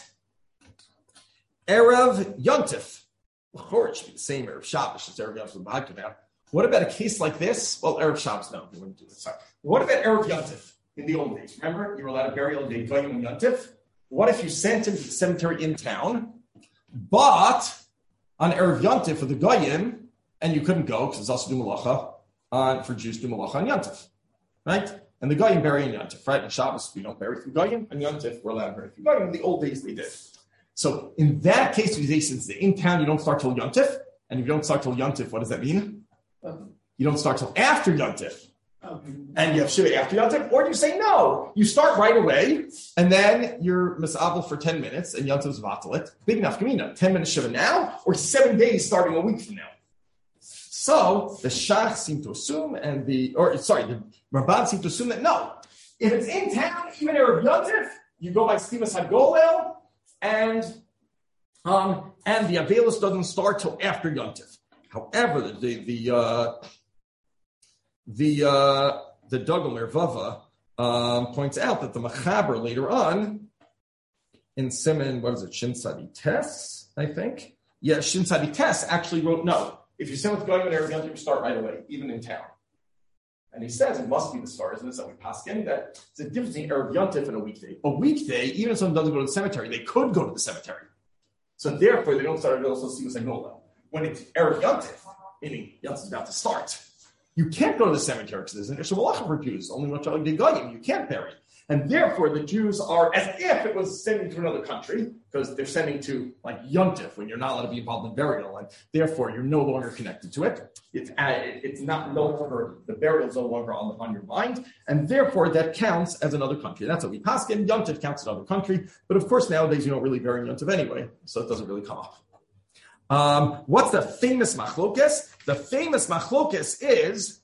Speaker 4: Erev Yontif? Of course, it should be the same Erev Shabbos as Erev Yontif we're talking about. What about a case like this? Well, Erev Shabbos, no, we wouldn't do this. Sorry. What about Erev Yontif in the old days? Remember, you were allowed to bury on the Goyim and Yontif. What if you sent him to the cemetery in town, but on Erev Yontif for the Goyim, and you couldn't go because it's also do malacha uh, for Jews do malacha on Yontif, right? And the Goyim bury in Yontif, right? In Shabbos we don't bury through Goyim, and Yontif we're allowed to bury through Goyim. In the old days they did. So in that case, we say since the in town you don't start till Yontif, and if you don't start till Yontif, what does that mean? You don't start till after Yontif. Okay. And you have Shiva after Yontif, or do you say no? You start right away, and then you're misabel for ten minutes, and Yontif's vatalit. Big enough, Kamina. ten minutes Shiva now, or seven days starting a week from now. So the Shach seem to assume, and the, or sorry, the Ramban seem to assume that no. If it's in town, even Erev Yontif, you go by Stimas HaGolel, and um, and the Avelus doesn't start till after Yontif. However, the the the uh, the, uh, the Dogel Mervava um, points out that the Machaber later on in Siman, what is it, Shin Tzadi Tes, I think? Yeah, Shin Tzadi Tes actually wrote, no, if you send with Goyim and Erev Yontif, you start right away, even in town. And he says it must be the stars, and this is how we pass in that there's a difference between Erev Yontif and a weekday. A weekday, even if someone doesn't go to the cemetery, they could go to the cemetery. So therefore, they don't start to also see what's like Nola. When it's Erev Yontif, meaning Yontif is about to start, you can't go to the cemetery because there's an Isha Malacha for Jews. Only much like the Goyim, you can't bury. And therefore, the Jews are as if it was sending to another country, because they're sending to like Yontif when you're not allowed to be involved in burial, and therefore you're no longer connected to it. It's uh, it's not no longer the burial is no longer on, on your mind, and therefore that counts as another country. That's what we pass in. Yontif counts as another country, but of course nowadays you don't really bury Yontif anyway, so it doesn't really come up. Um, what's the famous machlokes? The famous machlokes is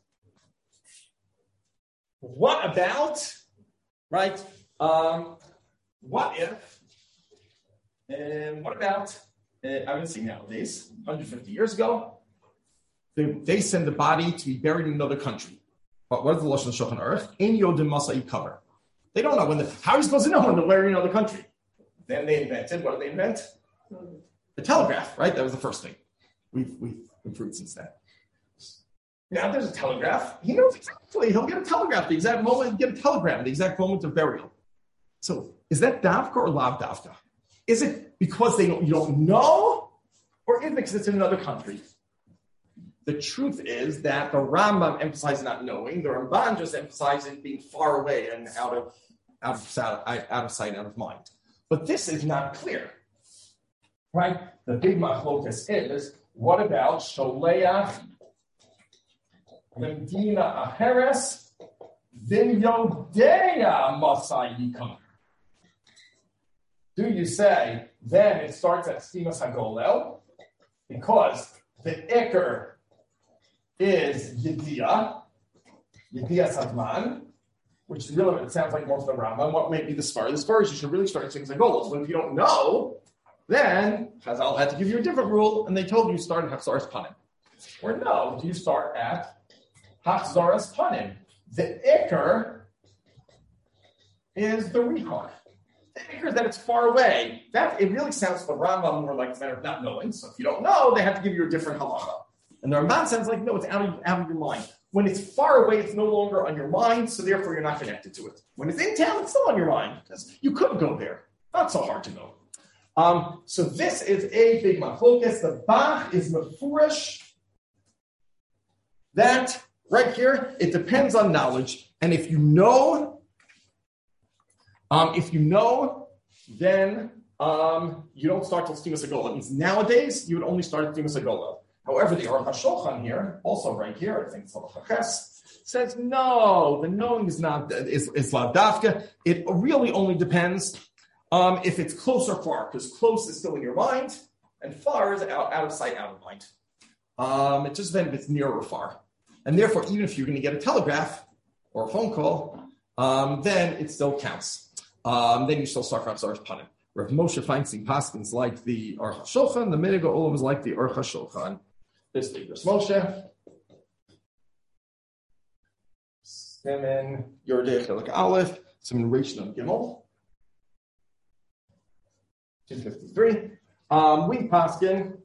Speaker 4: what about, right? Um, what if, and what about, uh, I would say nowadays, one hundred fifty years ago, they, they send the body to be buried in another country. But what is the Lashon Shulchan Aruch? In Yodim Masai cover. They don't know when the, how are you supposed to know when they're buried in another country? Then they invented, what did they invent? The telegraph, right? That was the first thing. We've, we've improved since then. Now there's a telegraph. He knows exactly. He'll get a telegraph the exact moment, get a telegram, the exact moment of burial. So is that davka or lav davka? Is it because they don't, you don't know? Or is it because it's in another country? The truth is that the Rambam emphasizes not knowing. The Ramban just emphasizes being far away and out of, out of, out of sight, out of mind. But this is not clear. Right? The big machlokas is, what about Sholeach Lemdina Aheres Vinyodea Masai Yikam? Do you say, then it starts at Stimas HaGolel, because the Iker is Yediyah, Yediyah Sadman, which is really, it sounds like most of the Rambam. What may be the Svar? The Svar is you should really start at Stimas HaGolel. So if you don't know, then Chazal had to give you a different rule, and they told you start at Hachzaras Panim. Or no, you start at Hachzaras Panim. The Iker is the Richon. The Iker is that it's far away. That it really sounds for Rambam more like a matter of not knowing. So if you don't know, they have to give you a different halacha. And the Ramban sounds like, no, it's out of, out of your mind. When it's far away, it's no longer on your mind, so therefore you're not connected to it. When it's in town, it's still on your mind, because you could go there. Not so hard to know. Um, so this is a big machlokas. The Bach is mefurish. That right here, it depends on knowledge. And if you know, um, if you know, then um, you don't start till Stimas Agola. It means nowadays, you would only start at Stimas Agola. However, the Aruch HaShulchan here, also right here, I think it's Halacha Ches, says no, the knowing is not is, is lav dafka. It really only depends um, if it's close or far, because close is still in your mind, and far is out, out of sight, out of mind. Um, it just depends if it's near or far. And therefore, even if you're going to get a telegraph or a phone call, um, then it still counts. Um, then you still start from Hachzaras Panim. Rav Moshe Feinstein Paskins like the Aruch HaShulchan, the Minhag Olam is like the Aruch HaShulchan. This big Rav Moshe. Simen Yordei Chelik Aleph. Simen Reish Nun Gimel. two fifty-three. Um, we Paskin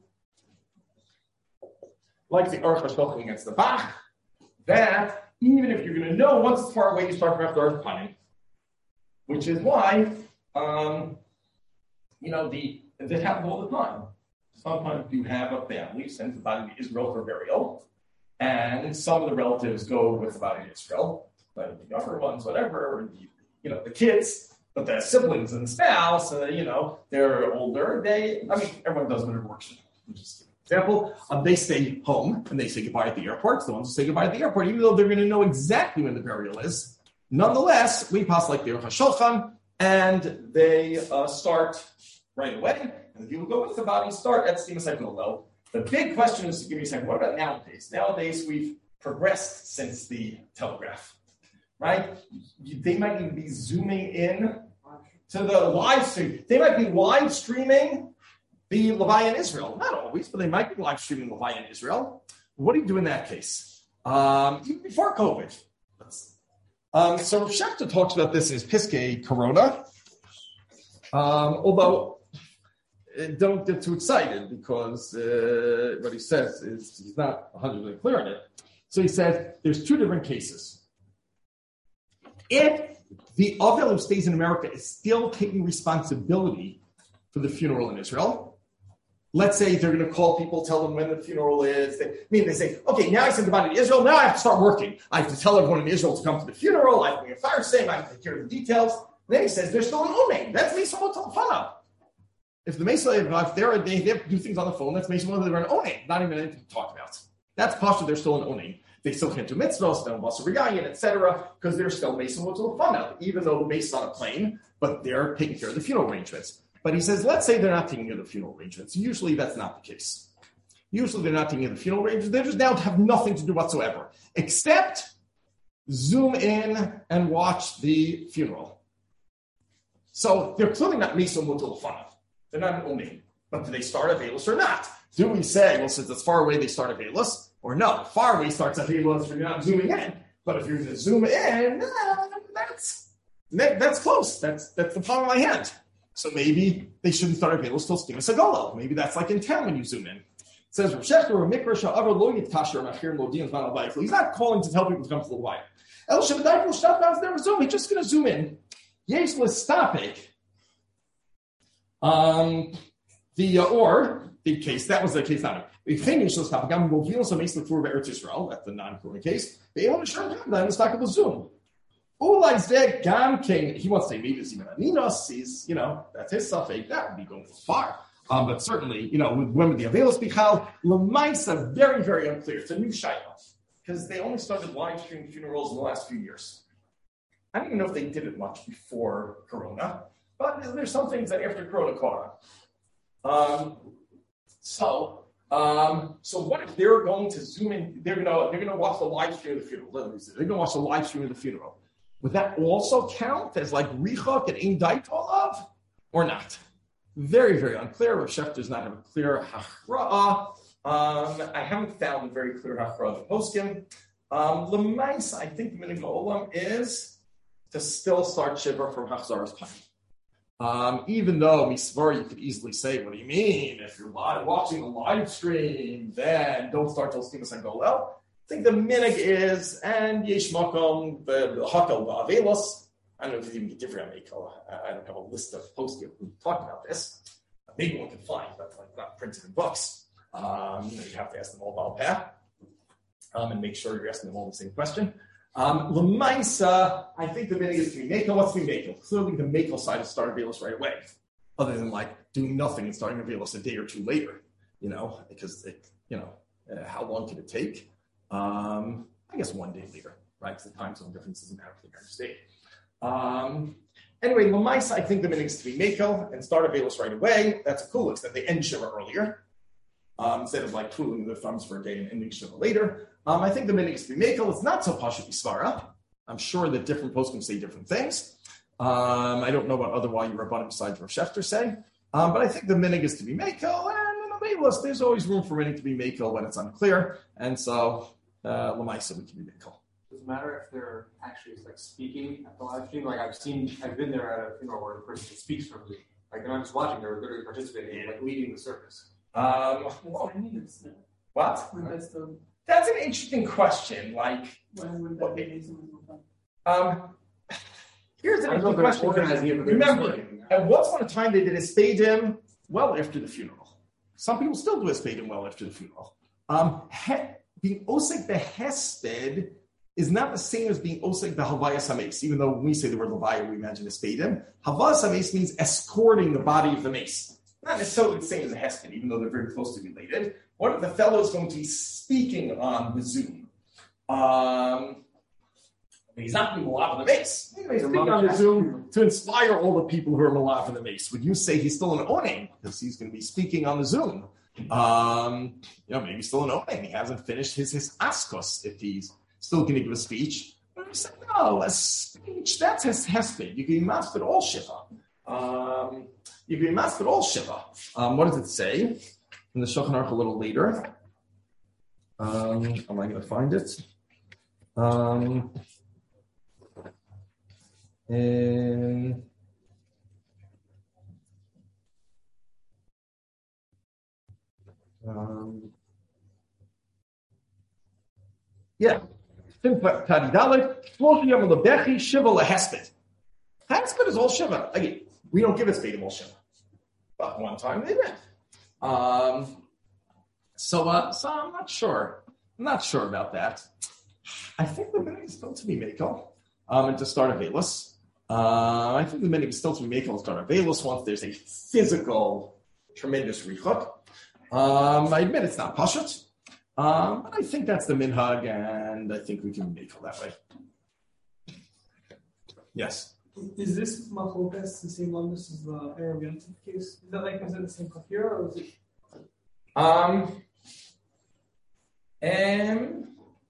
Speaker 4: like the Aruch HaShulchan against the Bach, that even if you're going to know once it's far away, you start from Hachzaras Panim, which is why, um, you know, the this happens all the time. Sometimes you have a family sends the body to Israel for burial, and some of the relatives go with the body to Israel, but the younger ones, whatever, you know, the kids, but the siblings and the spouse, uh, you know, they're older. They, I mean, everyone does whatever works for them. Just give an example. Um, they stay home and they say goodbye at the airport. It's the ones who say goodbye at the airport, even though they're going to know exactly when the burial is. Nonetheless, we pass like the Aruch HaShulchan, and they uh, start right away. And the people go with the body start at Stimas Agola. The big question is to give me a second. What about nowadays? Nowadays, we've progressed since the telegraph, right? They might even be zooming in to the live stream. They might be live streaming the Levi in Israel. Not always, but they might be live streaming Levi in Israel. What do you do in that case? Um, even before COVID. Um, so Rav Shechter talks about this in his Piskei Corona. Um, although, uh, don't get too excited because uh, what he says is he's not one hundred percent clear on it. So he says there's two different cases. If the Avel who stays in America is still taking responsibility for the funeral in Israel, let's say they're going to call people, tell them when the funeral is. They, I mean, they say, okay, now I send the body to Israel. Now I have to start working. I have to tell everyone in Israel to come to the funeral. I have to make a fire same. I have to take care of the details. Then he says, there's still an Omein. That's Mesa Motel. If the Mesa, if they're, they, they have to do things on the phone, that's Mesa Motel. They're an Omein. Not even anything to talk about. That's possible. They're still an Omein. They still can't do mitzvahs, no Basar Regayin, et cetera, because they're still Mesa Motel Fana, even though the Mesa's on a plane, but they're taking care of the funeral arrangements. But he says, let's say they're not taking care of the funeral arrangements. Usually that's not the case. Usually they're not taking care of the funeral arrangements. They're just now have nothing to do whatsoever, except zoom in and watch the funeral. So they're clearly not Mesa Motel Fana. They're not an Omein. But do they start at Veilus or not? Do we say, well, since it's far away, they start at Veilus? Or no, far away starts at Veilus if you're not zooming in. But if you're going to zoom in, that's, that's close. That's, that's the palm of my hand. So maybe they shouldn't start at Veilus till Stimas Agola. Maybe that's like in town when you zoom in. It says, Rav Shechter or Mikra Sha'avar lo yitkasher machir lo dian zman al. He's not calling to tell people to come to the Levi. El Shabbat will stop down never zoom. He's just going to zoom in. Yes, let's stop it. Um, the uh, or the case that was the case now. We finish this topic. I'm going to feel some makes the tour of Eretz Israel. That's the non-current case. They want to show him that in the stock of the Zoom. Ulai Zed Gam King. He wants to say maybe it's even Aninos. He's, you know, that's his suffix. That would be going far. Um, but certainly, you know, when would the Avelos Bichal? Lamaisa, very, very unclear. It's a new shayla because they only started live streaming funerals in the last few years. I don't even know if they did it much before Corona, but there's some things that after Corona caught on. Um, so. Um, so what if they're going to zoom in? They're gonna they're gonna watch the live stream of the funeral. They're gonna watch the live stream of the funeral. Would that also count as like richok and ein dait olav, or not? very, very unclear. Rav Shechter does not have a clear hachra'ah. Um, I haven't found a very clear hachra'ah of the poskim. Um, L'maisa, I think the minhag ha'olam is to still start shiva from hachzaras panim. Um, even though misvar, you could easily say, what do you mean? If you're live, watching a live stream, then don't start till stimas and golel. I think the minhag is, and yesh makom hakel ba'avelos. I don't know if you even get different on I don't have a list of posts who talk about this. Maybe one can find, but like not printed in books. Um, you know, you have to ask them all about path um, and make sure you're asking them all the same question. Um, L'maisa, I think the minhag is to be makel. What's to be makel? Clearly, the makel side is start Avelos right away, other than like doing nothing and starting Avelos a day or two later. You know, because it, you know, uh, how long could it take? Um, I guess one day later, right? Because the time zone difference doesn't matter for the United States. Um, anyway, L'maisa, I think the minhag is to be makel and start Avelos right away. That's a coolest that they end shiva earlier um, instead of like twiddling their thumbs for a day and ending shiva later. Um, I think the minhag is to be makel. It's not so pashut bisvara. I'm sure that different poskim say different things. Um, I don't know what other why you rabbanim besides Rav Shechter say, um, but I think the minhag is to be makel. And in Avelos, there's always room for minhag to be makel when it's unclear, and so uh, L'maisa we can be makel.
Speaker 5: Does it matter if they're actually like speaking at the live stream? Like I've seen, I've been there at a funeral where a person speaks from Zoom. Like they're not just watching; they're literally participating, like leading the service.
Speaker 4: Um,
Speaker 2: Well,
Speaker 4: what?
Speaker 2: That's the
Speaker 4: That's an interesting question. Like,
Speaker 2: when would that be?
Speaker 4: um, here's an
Speaker 5: I don't know
Speaker 4: interesting
Speaker 5: if they're
Speaker 4: question.
Speaker 5: organizing it, but they're
Speaker 4: Remember,
Speaker 5: displaying.
Speaker 4: at once upon a time they did a spadim well after the funeral. Some people still do a spadim well after the funeral. Um, he, being osek behesped is not the same as being osek behavayas hames. Even though when we say the word levaya, we imagine a spadim. Havayas hames means escorting the body of the mace. Not necessarily the same as a hesped, even though they're very closely related. One of the fellows going to be speaking on the Zoom. Um, he's not being malav in the mace. He's speaking on the Zoom to inspire all the people who are malav in the mace. Would you say he's still an oning because he's going to be speaking on the Zoom? Um, you know, maybe still an oning. He hasn't finished his his askos if he's still going to give a speech. But we say no, a speech that's his hesped. You can master all shiva. Um, you can master all shiva. Um, what does it say? In the Shulchan Aruch a little later. Um, am I going to find it? Um, in, um, yeah. Hesped is all shiva. Again, we don't give it spadim all shiva. But one time they did. Um, so, uh, so I'm not sure. I'm not sure about that. I think the minhag is still to be makel, um, and to start Avelos. Uh, I think the minhag is still to be makel and start Avelos once there's a physical, tremendous richuk. Um, I admit it's not pashut, um, but I think that's the minhag, and I think we can be makel that way. Yes.
Speaker 6: Is this machlokas the same longest as the Erev Yom Tov case? Is that like, is it the same kafir or is it?
Speaker 4: Um, and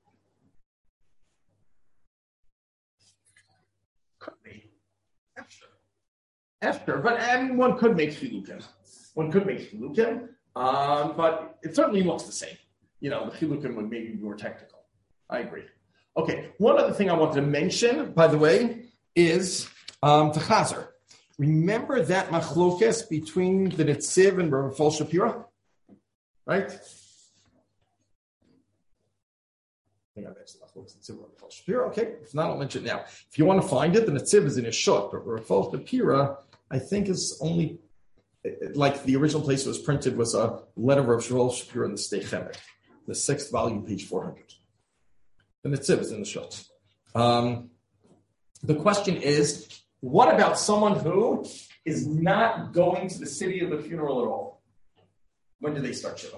Speaker 4: could be after, after, but I mean, one could make chilukim. One could make chilukim, um, but it certainly looks the same. You know, the chilukim would maybe be more technical. I agree. Okay, one other thing I wanted to mention, by the way, is um, the chazer. Remember that machlokes between the Netziv and Rav Shapira? Right? I think I've answered that. Netziv and Rav Shapira. Okay, if not, I'll mention it now. If you want to find it, the Netziv is in a shut, but Rav Shapira, I think, is only, like the original place it was printed was a letter of Rav Shapira in the Shtei Chemek, the sixth volume, page four hundred. The Netziv is in the shut. Um, the question is, what about someone who is not going to the city of the funeral at all? When do they start shiva?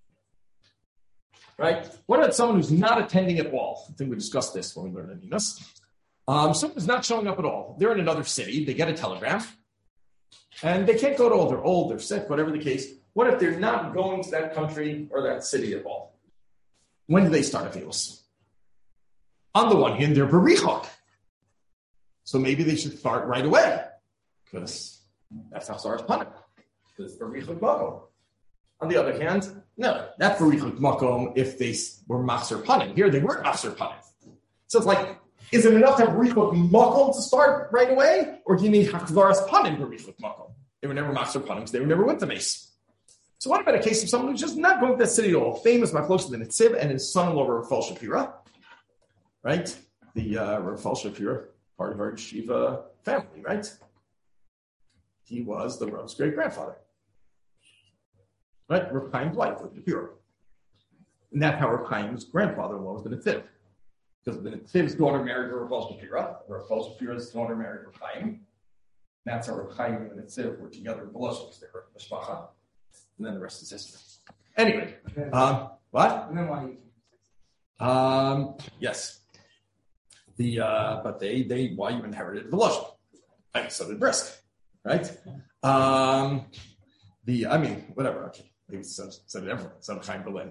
Speaker 4: Right? What about someone who's not attending at all? I think we discussed this when we learned Aninus. Um, someone who's not showing up at all. They're in another city. They get a telegram. And they can't go at all. They're old, they're sick, whatever the case. What if they're not going to that country or that city at all? When do they start Avelos? On the one hand, they're berichok. So maybe they should start right away. Because that's how Sar's Panim. Because for Richuk Makom. On the other hand, no, not for Richuk Makom if they were Machzer Panim. Here they weren't Machzer Panim. So it's like, is it enough to have Richuk Makom to start right away? Or do you need Hachzaras Panim for Richuk Makom? They were never Machzer Panim, they were never with the mace. So what about a case of someone who's just not going to that city at all? Famous, my closer than Netziv, and his son-in-law, Rafal Shapira, right? The uh, Rafal Shapira, part of our yeshiva family, right? He was the Rav's great-grandfather, right? Rav Chaim's wife was Shapira. And that's how Rav Chaim's grandfather-in-law was the Netziv. Because the Netziv's daughter married Rafal Shapira, Rafal Shapira's daughter married Rav Chaim. That's how Rav Chaim and the Netziv were together in Beloshos, they were Mishpacha. And then the rest is history. Anyway, um, what?
Speaker 6: And then why?
Speaker 4: Um, yes. The uh, but they they why you inherited Veloshim. Right, so did Brisk, right? Um, the I mean whatever. Okay, maybe so so did everyone. Some Chaim Berlin.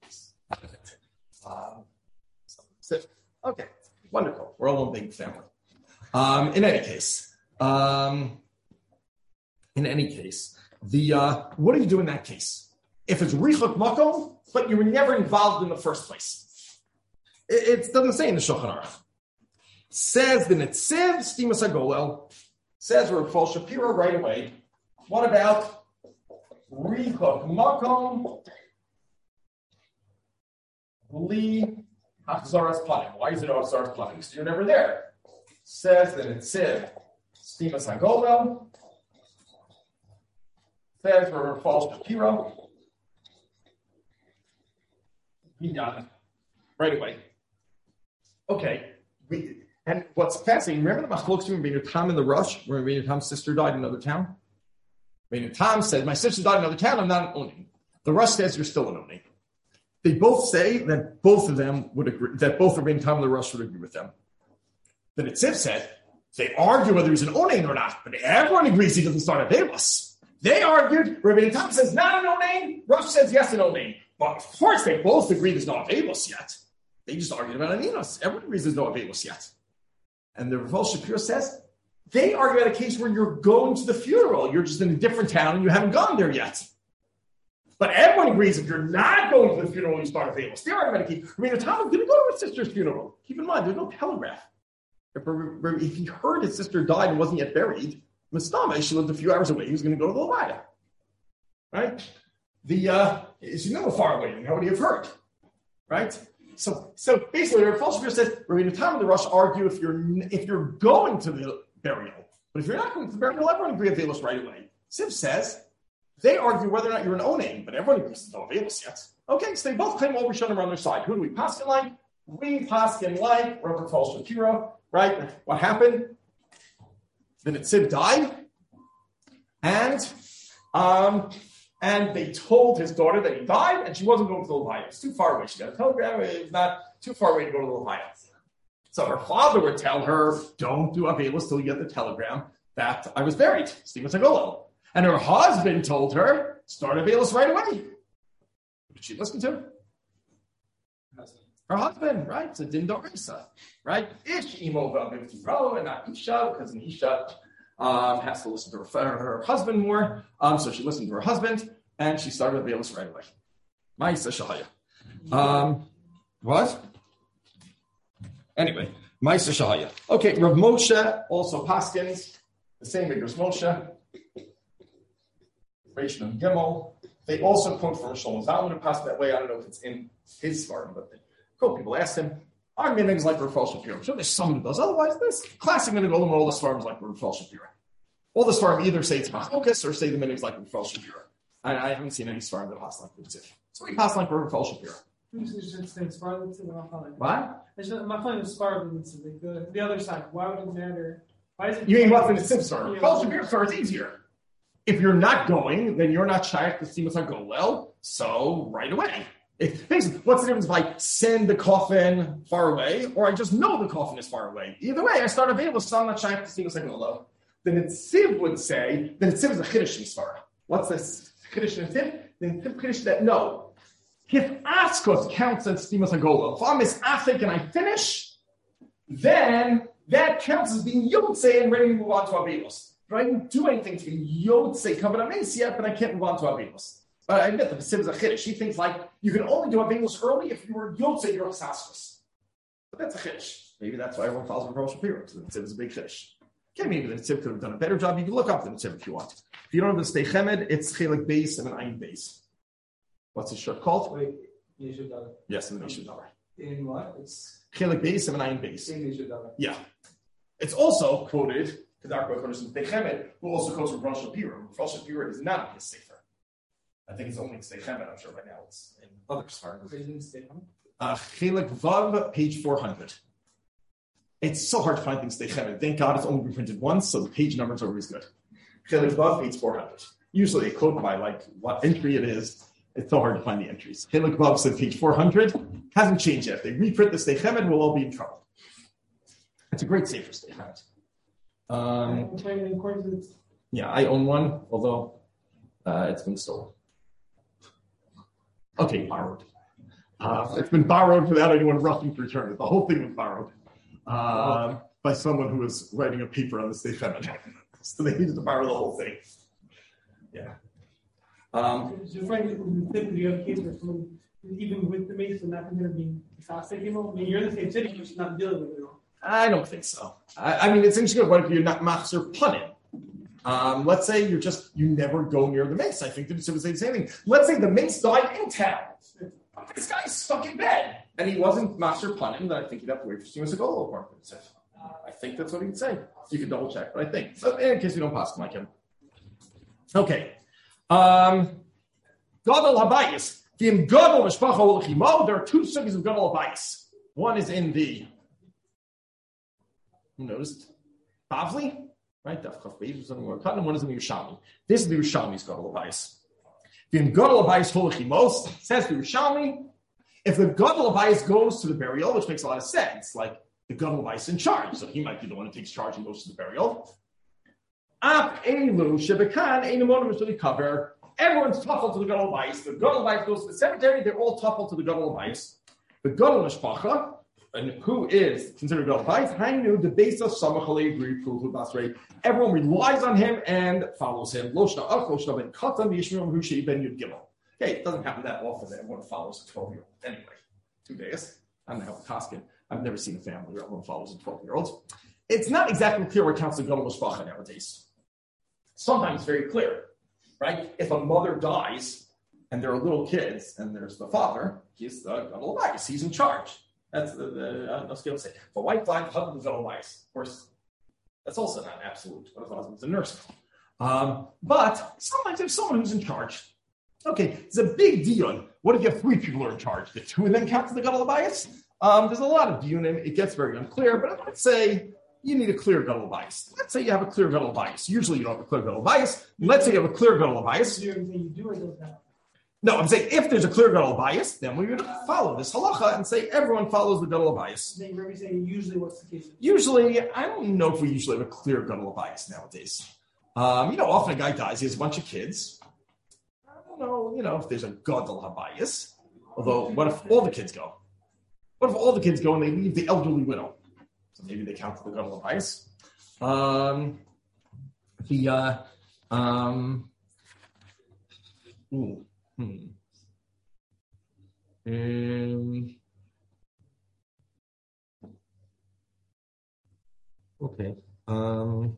Speaker 4: Um, so, okay, wonderful. We're all one big family. Um, in any case, um, in any case. The uh, what do you do in that case? If it's Richuk Makom, but you were never involved in the first place. It, it doesn't say in the Shulchan Aruch. Says the Netziv, Stimas HaGolel, says Rafal Shapira right away. What about Richuk Makom Li Hachzaras Panim? Why is it Hachzaras Panim? Because you're never there. Says the Netziv, Stimas HaGolel. Says for Rafal Shapira. He got it right away. Okay. We, and what's fascinating, remember the machlokes between Rabbeinu Tam and the Rush, where Rabbeinu Tam's sister died in another town? Rabbeinu Tam said, my sister died in another town, I'm not an Onim. The Rush says you're still an Onim. They both say that both of them would agree, that both Rabbeinu Tam and the Rush would agree with them. The Netziv said, they argue whether he's an Onim or not, but everyone agrees he doesn't start a Velos. They argued, Rabbeinu Tam says not an Onim, Rush says yes an Onim. Well, of course they both agree there's no Avelos yet. They just argued about Aninos. Everyone agrees there's no Avelos yet. And the Rafal Shapira says, they argue about a case where you're going to the funeral. You're just in a different town and you haven't gone there yet. But everyone agrees if you're not going to the funeral, you start Avelos. They argue about a case. Rabbeinu Tam didn't go to his sister's funeral. Keep in mind, there's no telegraph. If, if he heard his sister died and wasn't yet buried, Mistama, she lived a few hours away. He was going to go to the Levaya. Right? The, uh, she's never far away. How would he have heard? Right? So, so basically, Rafal Shapira says, Rabbeinu Tam and the Rush argue if you're if you're going to the burial, but if you're not going to the burial, everyone agree Avelos right away. Siv says they argue whether or not you're an Onim, but everyone agrees there's no Avelos yet. Okay, so they both claim all Rishonim on their side. Who do we paskin like? We paskin like Rafal Shapira, right? What happened? The Netziv died, and um. And they told his daughter that he died, and she wasn't going to the Levaya. It's too far away. She got a telegram. It's not too far away to go to the Levaya. So her father would tell her, don't do Avelos till you get the telegram that I was buried. Stephen Sagolo. And her husband told her, start Avelos right away. Who did she listen to? Her husband, right? It's a din d'oraisa, right? Ish imo v'avim and not Isha, because an Isha Um, has to listen to her, her husband more. Um, so she listened to her husband, and she started Avelos right away. Ma'isa Shahaya. Um, what? Anyway, Ma'isa Shahaya. Okay, Rav Moshe also paskins the same way as Moshe. Reish and Gimel. They also quote from Shlomo Zalman who passed that way. I don't know if it's in his svarim, but they quote. People asked him, our meanings like Rafal Shapira. I'm sure there's some who does. Otherwise, this classic going to go all the svarms like Rafal Shapira. All the svarm either say it's machlokas or say the meanings like Rafal Shapira. I, I haven't seen any svarm that pass like Rafal. So we pass like Rafal Shapira. What?
Speaker 6: My point is the the other side. Why would it matter? Why is it?
Speaker 4: You mean what's in the Siv svarm? Rafal Shapira svarm is easier. If you're not going, then you're not shaykh to see what's go well. So right away. If, what's the difference if I send the coffin far away or I just know the coffin is far away? Either way, I start available, so I'm not shaykh to see what's go well. The Netziv would say, the Netziv is a Chiddush in Svara. What's this Chiddush in Netziv? The Netziv Chiddush that no. If Askos counts as Stimas HaGola, if I'm Misafik and I finish, then that counts as being Yotzei and ready to move on to Avelos. but I didn't do anything to Yotzei Kavod Ames yet, but I can't move on to Avinus. But I admit that the Siv is a Chiddush. She thinks like you can only do Avinus early if you were Yotzei your Chaskus. But that's a Chiddush. Maybe that's why everyone follows with Rosh Shapiro, because the Netziv is a big Chiddush. Okay, maybe the Netziv could have done a better job. You can look up the Netziv if you want. If you don't have the Stei Chemed, it's Chelik Beis and an Ayin Beis. What's the shirt called?
Speaker 6: Wait, Yeshiv Davar.
Speaker 4: Yes, in the Yeshiv Davar.
Speaker 6: In what? It's
Speaker 4: Chelik Beis and an Ayin Beis.
Speaker 6: in Yeshiv Davar.
Speaker 4: Yeah. It's also quoted, Kedarko Kodesh and Stei Chemed, who also quotes from Rosh Shapiro. Rosh Shapiro is not in his Sefer. I think it's only in Stei Chemed, I'm sure by now it's in other Sfardim. Uh, Chelik Vav, page four hundred. It's so hard to find things Stei Chemed. Thank God it's only been printed once, so the page numbers are always good. Chelik Vav, page four hundred. Usually a quote by like what entry it is. It's so hard to find the entries. Chelik Vav said page four hundred. Hasn't changed yet. If they reprint the Stei Chemed, we'll all be in trouble. It's a great Sefer Stei Chemed. Um, yeah, I own one, although uh, it's been stolen. Okay, borrowed. Uh, it's been borrowed without anyone rushing to return it. The whole thing was borrowed uh, by someone who was writing a paper on the Stei Chemed. So they needed to borrow the whole thing. Yeah. Um,
Speaker 6: so frankly, the other case where someone, even with the Mason, not considered being fasting, you know, I mean, you're in the same city, you're just not dealing with it all.
Speaker 4: I don't think so. I, I mean, it's interesting. What if you're not machzer punim? Um, let's say you're just, you never go near the mace. I think the Tzibah say the same thing. Let's say the mace died in town. This guy's stuck in bed. And he wasn't master punim, then I think he'd have to wait for Simas Agolo apartment. I think that's what he'd say. You can double check, but I think. So in case you don't pass like him. Okay. Um, Gadol Habayis. There are two sugis of Gadol Habayis. One is in the, who noticed? Bavli? Right? One is in the Yerushalmi. This is the Yerushalmi's Gadol Habayis. The Gadol Habayis Holachimos says the Yerushalmi, if the Gadol Habayis goes to the burial, which makes a lot of sense, like the Gadol Habayis in charge, so he might be the one who takes charge and goes to the burial. Ap Elu Shebekan Einamonim really cover. Everyone's tuffled to the Gadol Habayis. The Gadol Habayis goes to the cemetery. They're all tuffled to the Gadol Habayis. The Gadol Mishpacha, and who is considered Gadol Habayis? Hainu the base of Samachalei agree Pruhu Basrei. Everyone relies on him and follows him. Loshna Ach Loshna Ben Katan Yishmael Hushei Ben Yud Gimel. Okay, it doesn't happen that often that everyone follows a twelve-year-old. Anyway, two days. I don't know how Toscan. I've never seen a family where everyone follows a twelve-year-old. It's not exactly clear what counts as Gadol Mishpacha nowadays. Sometimes very clear, right? If a mother dies and there are little kids and there's the father, he's the Gadol Habayis. He's in charge. That's the, the I don't know what to say. If a wife died, the husband is Gadol Habayis. Of course, that's also not absolute. What if the husband's a nurse? Um, but sometimes there's someone who's in charge. Okay, it's a big deal. What if you have three people who are in charge? The two of them count as the Gadol Habayis? Um, there's a lot of diunim. It gets very unclear, but let's say you need a clear Gadol Habayis. Let's say you have a clear Gadol Habayis. Usually you don't have a clear Gadol Habayis. Let's say you have a clear Gadol Habayis.
Speaker 6: You do or don't have?
Speaker 4: No, I'm saying if there's a clear Gadol Habayis, then we would follow this halacha and say everyone follows the Gadol Habayis.
Speaker 6: Then you're saying usually what's the case?
Speaker 4: Usually, I don't know if we usually have a clear Gadol Habayis nowadays. Um, you know, often a guy dies, he has a bunch of kids. I don't know, you know, if there's a Gadol Habayis. Although, what if all the kids go? What if all the kids go and they leave the elderly widow? So maybe they count for the Gadol Habayis. Um, the, uh, um, ooh, hmm. Um, okay. Um,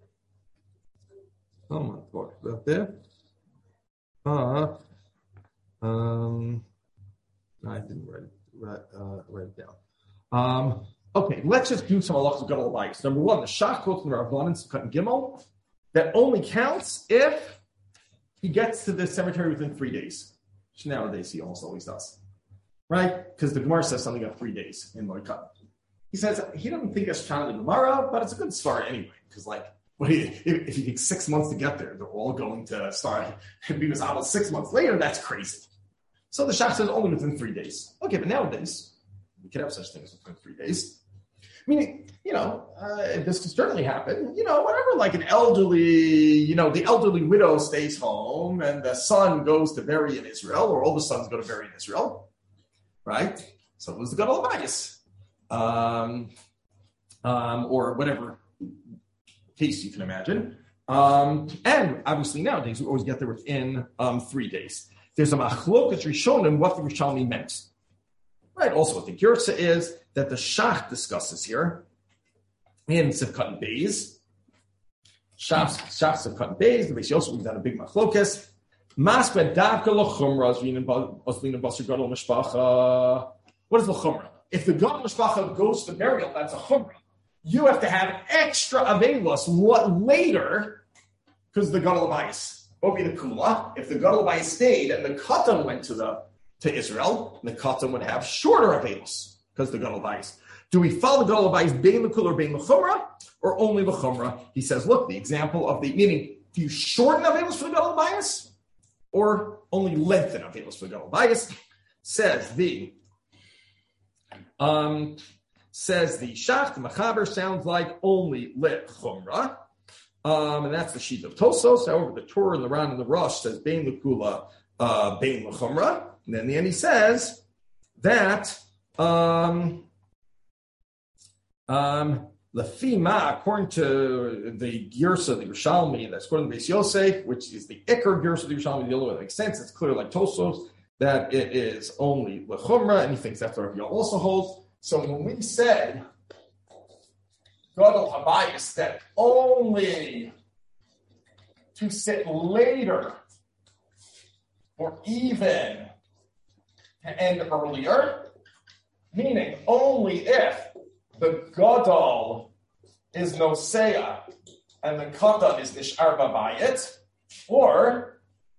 Speaker 4: oh my God, about there. Uh, um, I didn't write it, write, uh, write it down. Um, okay, let's just do some halachas of Gadol Habayis. Number one, the Shach quotes from the Rabbanan Sukkot and Gimel that only counts if he gets to the cemetery within three days, which nowadays he almost always does. Right? Because the Gemara says something about three days in Moed. He says he doesn't think it's Shana the Gemara, but it's a good start anyway. Because, like, well, he, if, if you take six months to get there, they're all going to start and be Misabel six months later. That's crazy. So the Shach says only within three days. Okay, but nowadays, we can have such things within three days. Meaning, you know, uh, this could certainly happen. You know, whatever, like an elderly, you know, the elderly widow stays home and the son goes to bury in Israel, or all the sons go to bury in Israel. Right? So it was the Gadol Habayis. Um, um, or whatever case you can imagine. Um, and obviously nowadays we always get there within um, three days. There's a machlokas rishonim what the Rishonim meant. Right. Also, what the Gersa is that the Shach discusses here in Sivkat Beis. Shach Sivkat Beis. The Beis Yosef we've done a big machlokas. Masbed davka lechumra zvinin oslina basur gadol mishpacha. What is lechumra? If the gadol mishpacha goes to burial, that's a chumra. You have to have extra avelos what later, because the gadol abayis will be the kula. If the gadol abayis stayed and the katan went to the to Israel, the katan would have shorter avelos because the gadol abayis. Do we follow the gadol abayis bein the kula or bein the chumra, or only the chumra? He says, look, the example of the meaning. Do you shorten avelos for the gadol abayis, or only lengthen avelos for the gadol abayis? Says the um. Says the Shach, the Machaber sounds like only lit chumrah, um, and that's the sheet of Tosos. However, the Torah and the Ran and the Rosh says bein lekula, uh, bein lechumrah, and then in the end he says that um, um, lefima, according to the Gersa, the Yerushalmi, that's according to Beis Yosef, which is the Iker Gersa of the Yerushalmi, the only way that makes sense. It's clear like Tosos that it is only lechumrah, and he thinks that's what Rav Yah also holds. So when we said gadol habayis that only to sit later or even to end earlier, meaning only if the gadol is noseya and the katan is nishar babayit, or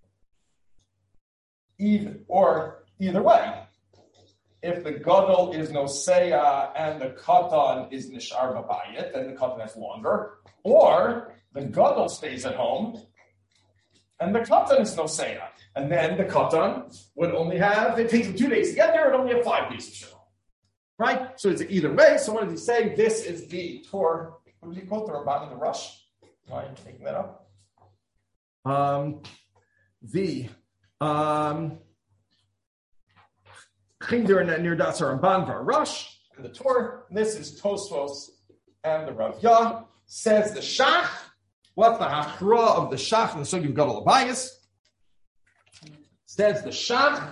Speaker 4: even or either way. If the gadol is noseya and the katan is nishar babayit, then the katan is longer. Or the gadol stays at home and the katan is noseya. And then the katan would only have, it takes him two days to get there, it only have five days of shalom. Right? So it's either way. So what does he say? This is the Torah. What does he call the Ramban and the Rush? Why are you taking that up? Um, the um Chinder and near Dasar Ramban Varash and the Torah. This is Tosfos and the Rav Yah. Says the Shach. What's the hachra of the Shach and the Sugim Gadol Abayis? Says the Shach.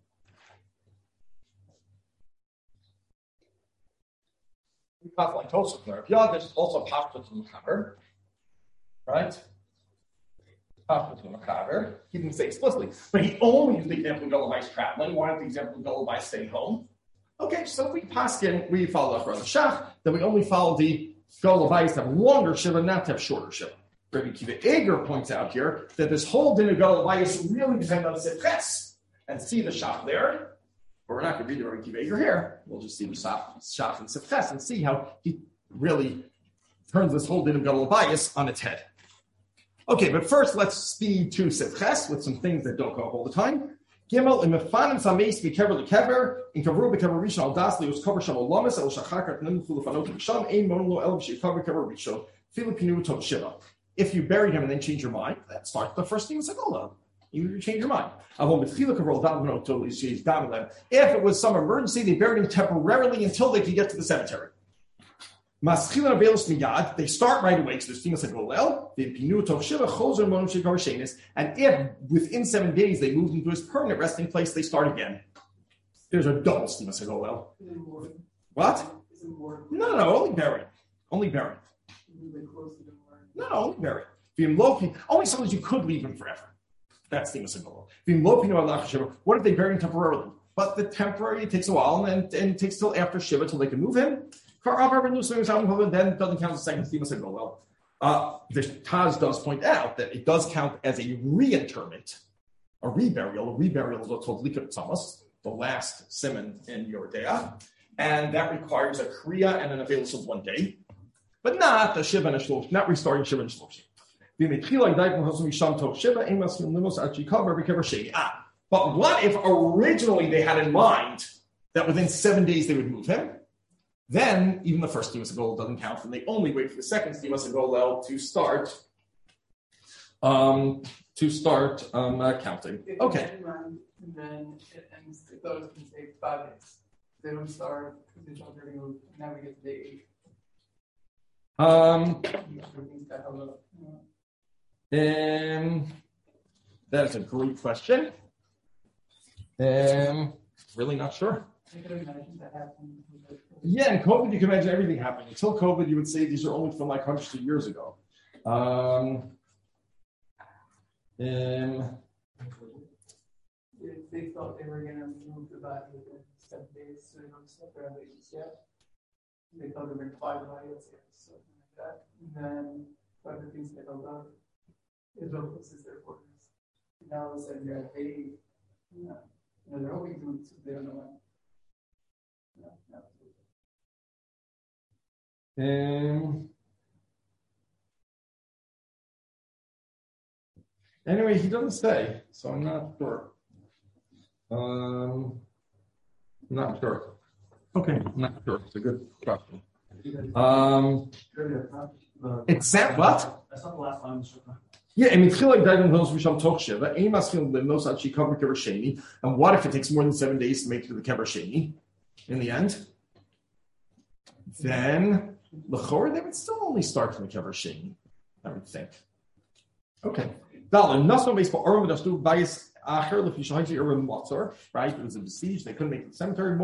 Speaker 4: Like Tosfos and Rav Yah. There's also Pashto to Makaber, right? To the Makaber. He didn't say explicitly, but he only used the example of Gadol Abayis traveling. Why not the example of Gadol Abayis staying home? Okay, so we paskin, we follow up on the Shach, then we only follow the Gadol Abayis to have longer Shiva, not to have shorter Shiva. Rabbi Kiva Eger points out here that this whole din of Gadol Abayis really depends on Sifches, and see the Shach there. But we're not going to read the Rabbi Kiva Eger here. We'll just see the Shach and Sifches and see how he really turns this whole din of Gadol Abayis on its head. Okay, but first let's speed to Sivches with some things that don't go up all the time. Gimel imifanim sameis bikever lekever in kavru bikever rishon al dasli us cover sham olamis el shachakat nemu fulufanot sham ein monlo el b'shikav bikever rishon filipinu tov shiva. If you buried him and then change your mind, that starts the first thing in Segola. You change your mind. If it was some emergency, they buried him temporarily until they could get to the cemetery. They start right away because there's Timas Shiva, and if within seven days they moved into his permanent resting place, they start again. There's a double Timas Hagolel. What? No, no, only buried. Only buried. No, no, only buried. Only sometimes you could leave him forever. That's Timas Hagolel. What if they bury him temporarily? But the temporary takes a while, and, and it takes till after Shiva till they can move him. Then it doesn't count as a second Timas Hagolel. Uh, the Taz does point out that it does count as a reinterment, a reburial. A reburial is what's called Likat Tzamas, the last simon in Yordea, and that requires a Kriya and an availance of one day, but not the Shiva and a Shlosh, not restarting Shiva and Shlosh. Ah, but what if originally they had in mind that within seven days they would move him? Then even the first Timas Hagolel doesn't count, and they only wait for the second Timas Hagolel to start um, to start um, uh, counting. Okay.
Speaker 2: And then it ends. Those can take five days. They don't start because the children are moved. Now we get to day eight.
Speaker 4: Um. Um, that is a great question. Um, really not sure.
Speaker 2: I can imagine that happened.
Speaker 4: Yeah, in COVID, you can imagine everything happening. Until COVID, you would say these are only from like hundreds of years ago. Um, um,
Speaker 2: If they thought they were going to move the body within seven days, so they don't step around yet. They thought they were going to fly the body, let's say, something like that. And then one of the things they held up is what is their quarters. Now all of a sudden they're at eighty. You know, you know, they're hoping to, they don't know when. No, no.
Speaker 4: um, anyway, he doesn't say, so I'm not sure. Um, not sure. Okay, not sure. It's a good question. Um, it's that what?
Speaker 3: That's not the last line.
Speaker 4: Yeah, I mean, like died in those Risham Tokshiva, aim as film the most actually cover Kever Sheni. And what if it takes more than seven days to make it to the Kever Sheni in the end? Then the Chor, they would still only start from the Kever Sheni, I would think. Okay. Right? It was a besiege. They couldn't make the cemetery.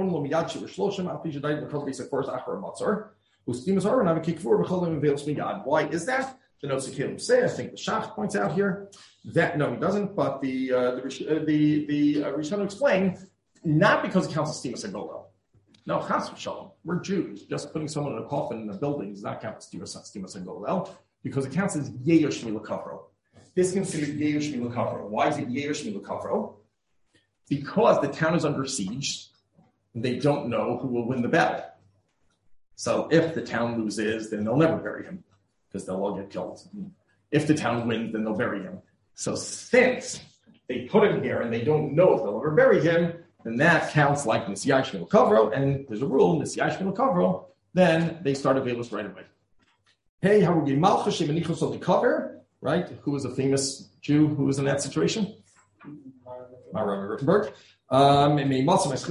Speaker 4: Why is that? The notes of Caleb say, I think the Shach points out here that no, he doesn't, but the uh, the uh, the the uh, Rishon explain not because it counts as Stimas Agolo. No, Chas v'Shalom. We're Jews. Just putting someone in a coffin in a building does not count as Stimas Agolo because it counts as Yeyosh Milakavro. This is considered Yeyosh Milakavro. Why is it Yeyosh Milakavro? Because the town is under siege and they don't know who will win the battle. So if the town loses, then they'll never bury him, because they'll all get killed. If the town wins, then they'll bury him. So since they put him here and they don't know if they'll ever bury him, then that counts like Nesiah Shmil Kavro, and there's a rule, Nesiah Shmil Kavro, then they start Avelis right away. Hey, how are you? Malchus Shemanichos on the cover, right? Who was a famous Jew who was in that situation? Maharam Rothenberg. Um, again,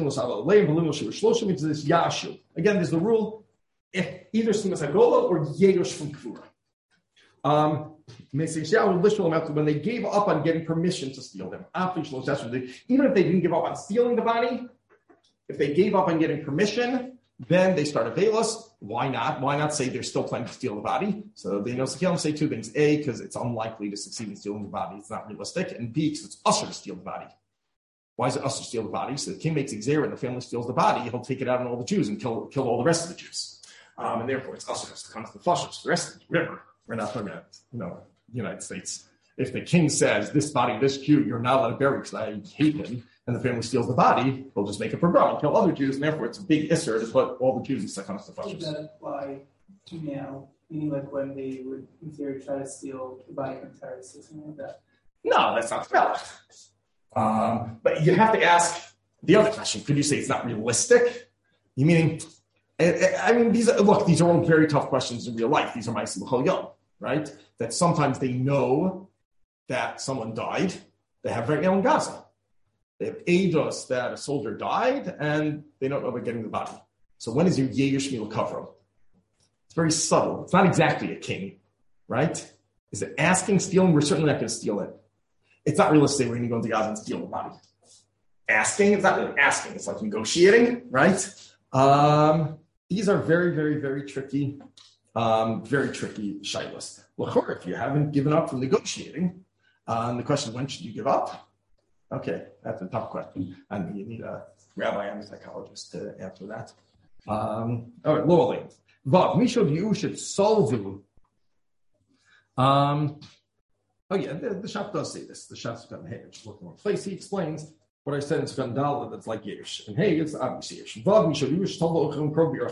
Speaker 4: there's the rule, if either Stimas Agola or Yeyosh from Kvura. Um, when they gave up on getting permission to steal them, even if they didn't give up on stealing the body, if they gave up on getting permission, then they start Avelis. Why not? Why not say they're still planning to steal the body? So they know Sekelim say two things. A, because it's unlikely to succeed in stealing the body. It's not realistic. And B, because it's usher to steal the body. Why is it usher to steal the body? So the king makes Xer and the family steals the body, he'll take it out on all the Jews and kill kill all the rest of the Jews. Um, and therefore it's usher to come to the flushers. The rest of the river. We're not talking about, you know, the United States. If the king says, this body, this Jew, you're not allowed to bury because I hate him, and the family steals the body, they'll just make a pogrom and kill other Jews, and therefore it's a big isser to put all the Jews in Sechanos Nefashos.
Speaker 2: Does that apply to now? Meaning like when they would, in theory, try to steal the body from terrorists or something like that?
Speaker 4: No, that's not valid. Um, but you have to ask the other question. Could you say it's not realistic? You meaning, I mean, these are, look, these are all very tough questions in real life. These are Ma'asim B'chol Yom, right? That sometimes they know that someone died. They have right now in Gaza. They have eidos that a soldier died, and they don't know about getting the body. So when is your Yeyosh Mil Kavro? It's very subtle. It's not exactly a king, right? Is it asking, stealing? We're certainly not going to steal it. It's not realistic we're going to go into Gaza and steal the body. Asking, it's not really asking. It's like negotiating, right? Um, these are very, very, very tricky, um, very tricky shaylos. Well, if you haven't given up from negotiating, um, the question is, when should you give up? Okay, that's a tough question. And you need a rabbi and a psychologist to answer that. Um, all right, Lowly. Vav, Mishod you should solve you. Um, oh yeah, the, the Shach does say this. The Shach's got in Hey, just look in one place. He explains what I said in Skandal that's like Yesh. And hey, it's obviously Yesh. Vav, Mishod you should solve you.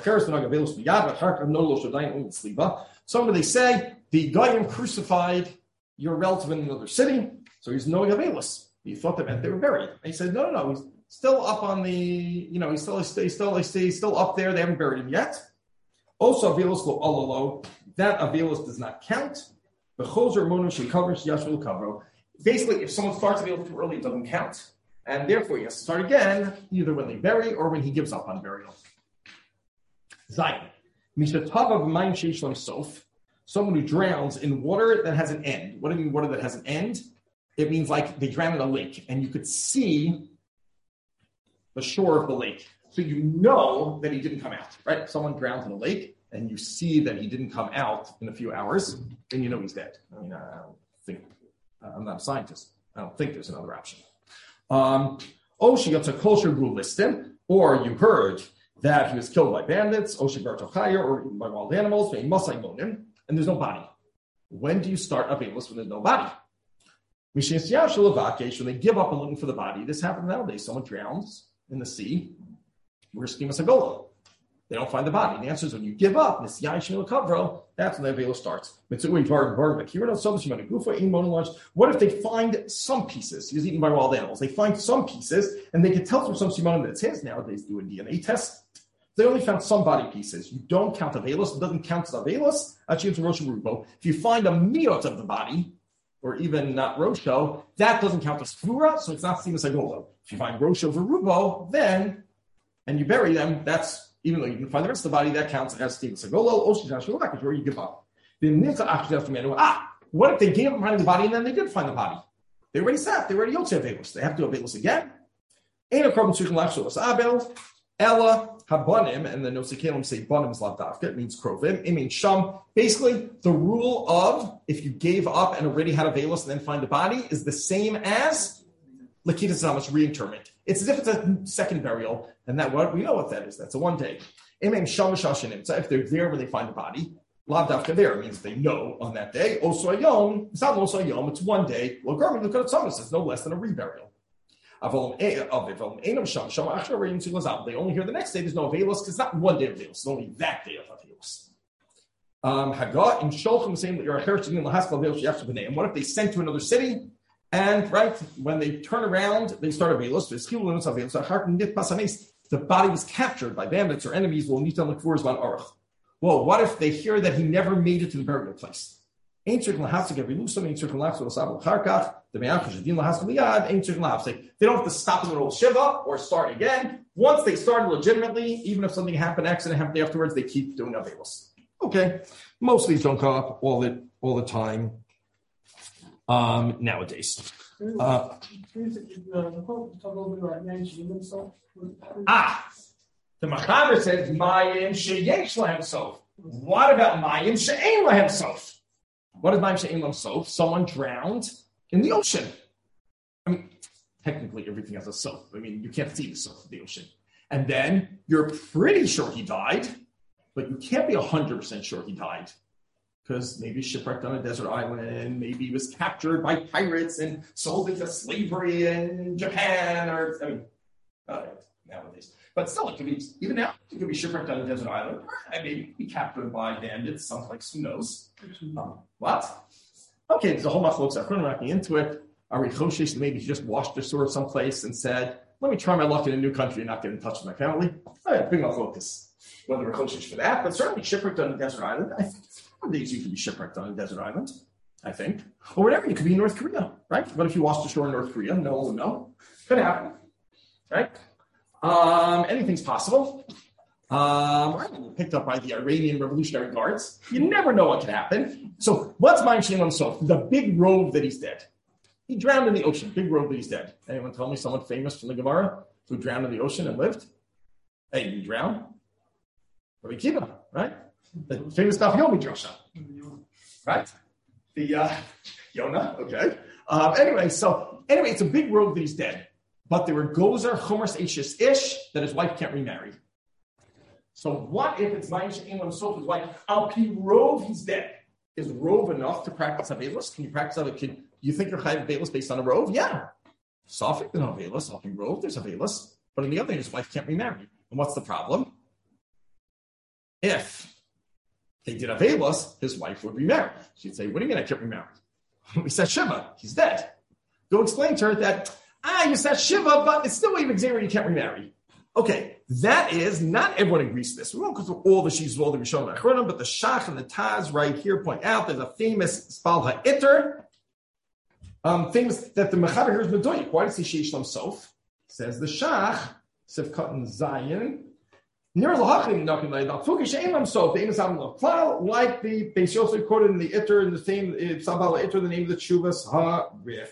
Speaker 4: Some they say the Goyim crucified your relative in another city, so he's no Yavelis. He thought that meant they were buried. And he said, no, no, no, he's still up on the, you know, he's still, he's still, he's still up there. They haven't buried him yet. Also, Avelis lo alolo, that Avelis does not count. The choser monu she covers yashul kavro. Basically, if someone starts Avelis too early, it doesn't count, and therefore he has to start again, either when they bury or when he gives up on burial. Zayin mishatava b'mayim sheishlam sof. someone who drowns in water that has an end. What do you mean water that has an end? It means like they drown in a lake and you could see the shore of the lake. So you know that he didn't come out, right? Someone drowns in a lake and you see that he didn't come out in a few hours, then you know he's dead. I mean, I don't think, I'm not a scientist. I don't think there's another option. Um, oh, she got a kosher listed, or you heard that he was killed by bandits, or by wild animals, and there's no body. When do you start Avelis when there's no body? When they give up on looking for the body, this happens nowadays. Someone drowns in the sea. Where's Schema Sagola? They don't find the body. The answer is when you give up, that's when the Avelis starts. What if they find some pieces? He was eaten by wild animals. They find some pieces, and they can tell from some Simon that it's his. Nowadays, do a D N A test. They only found some body pieces. You don't count Avelis. It doesn't count as Avelis. Actually, it's Rosh Rubo. If you find a miot of the body, or even not Rosho, that doesn't count as Fura, so it's not Sima Sagolo. If you find Rosho Verubo, then, and you bury them, that's, even though you didn't find the rest of the body, that counts as Sima Sagolo, Oshitash, where you give up. Ah, what if they gave up finding the body and then they did find the body? They already sat, they already Yotze Avelis. They have to do Avelis again. Ain't a problem to Abel, Ella, Habanim, and the Nosikalim say Banim is Lavdavka, it means Krovim, it means Sham. Basically, the rule of if you gave up and already had a Velos and then find the body is the same as Lakita Zama's reinterment. It's as if it's a second burial, and that what we know what that is. That's a one day. It Sham Shashanim. So if they're there when they find the body, Lavdavka there means they know on that day. Osoyom, it's not Osoyom, it's one day. Well, Garmin, look at Tzamas, it's no less than a reburial. They only hear the next day. There's no Avelos because it's not one day of Avelos. It's only that day of Avelos. Um, Haggah in Sholchim saying that you're a heritage in Lahaskal Avelos. And what if they sent to another city and right when they turn around they start Avelos? The body was captured by bandits or enemies. Well, whoa! What if they hear that he never made it to the burial place? They don't have to stop in the middle of Shiva or start again. Once they started legitimately, even if something happened, accident happened afterwards, they keep doing Avelos. Okay. Most of these don't come up all the all the time um, nowadays. Uh, ah, the Machaber says Mayim sheyesh lahem sof. What about Mayim she'ein lahem sof? What is Mayim she'ein lahem sof? Someone drowned in the ocean. I mean, technically everything has a sof. I mean, you can't see the sof of the ocean. And then you're pretty sure he died, but you can't be one hundred percent sure he died. Because maybe shipwrecked on a desert island, maybe he was captured by pirates and sold into slavery in Japan, or, I mean, uh, nowadays. But still, it could be, even now, it could be shipwrecked on a desert island, and maybe be captured by bandits, someplace, who knows. Um, what? Okay, there's a whole lot of folks that are not getting into it. Ari Choshesh, maybe he just washed their sword someplace and said, let me try my luck in a new country and not get in touch with my family. All right, big enough focus. Whether Choshesh for that, but certainly shipwrecked on a desert island, I think. Days you could be shipwrecked on a desert island, I think. Or whatever, you could be in North Korea, right? What if you washed ashore in North Korea? No, no. Could happen, right? Um, anything's possible. Um, picked up by the Iranian Revolutionary Guards. You never know what can happen. So what's Mayim she'ein lahem sof? The big rove that he's dead. He drowned in the ocean. Big rove that he's dead. Anyone tell me someone famous from the Gemara who drowned in the ocean and lived? Hey, you drowned? Rabbi Kiva, right? The famous Daf Yomi Drosha, right? The uh, Yonah, okay. Um, anyway, so anyway, it's a big rogue that he's dead, but there were Gozer Chomers Eishis Ish that his wife can't remarry. So what if it's Mayim she'ein lahem sof? His wife Al Pi Rove, he's dead. Is Rove enough to practice Avelos? Can you practice Avelos? Can you think you're Chayav Avelos based on a Rove? Yeah. Sophic, there's no Avelos. Al Pi Rove, there's Avelos. But on the other hand, his wife can't remarry. And what's the problem? If they did Avelos, his wife would remarry. She'd say, what do you mean I can't remarry? We said Shiva, he's dead. Go explain to her that, ah, you said Shiva, but it's still even Xavier, you can't remarry. Okay, that is, not everyone agrees to this. We won't go through all the sheets of all the Rishonim Achronim, but the Shach and the Taz right here point out there's a famous Spal HaItter, um, famous that the Mechaber here is Medoyik. Why does he Sheish Lam Sof? Says the Shach, Sivkat and Zion, Near lahachim knocking like that. Fukish ainam so the ainam samlo klal like the Beis Yosef quoted in the Itter in the same Sabala Itter the name of the Chuvas Harif.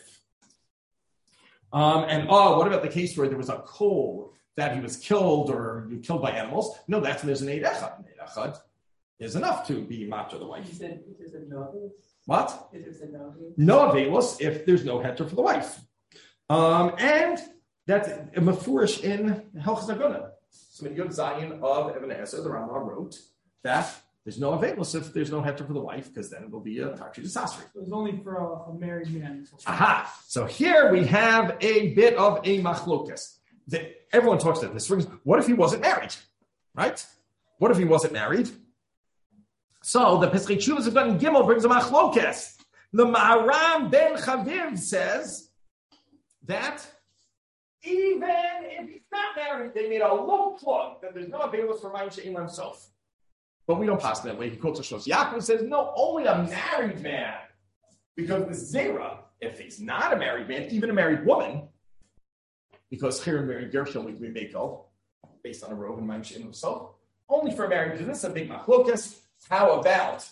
Speaker 4: Um and oh, what about the case where there was a coal that he was killed or killed by animals? No, that's there's an eid echad. An eid echad is enough to be matter the wife.
Speaker 2: Is it, is it no?
Speaker 4: What?
Speaker 2: Is it no?
Speaker 4: No availus if there's no heter for the wife. Um and that's a mafurish in Hilchos Aguna. So Yud Zayin of Ibn Ezer, the Rambam wrote that there's no availus if there's no heter for the wife, because then it will be a Takshi Desasri.
Speaker 6: It was only for a, a married man.
Speaker 4: Aha! So here we have a bit of a machlokas. The, everyone talks about this. What if he wasn't married? Right? What if he wasn't married? So the Pesach Shuvas of Ben Gimel brings a machlokas. The Maharam Ben Chaviv says that even if he's not married, they made a low plug that there's no available for Mayim She'im himself. But we don't pass that way. He quotes Shlos Yaakov says, no, only a married man. Because the Zera, if he's not a married man, even a married woman, because here in Mary Gershon we make all based on a robe and Mayim She'im himself, only for a married, because this is a big machlokas. How about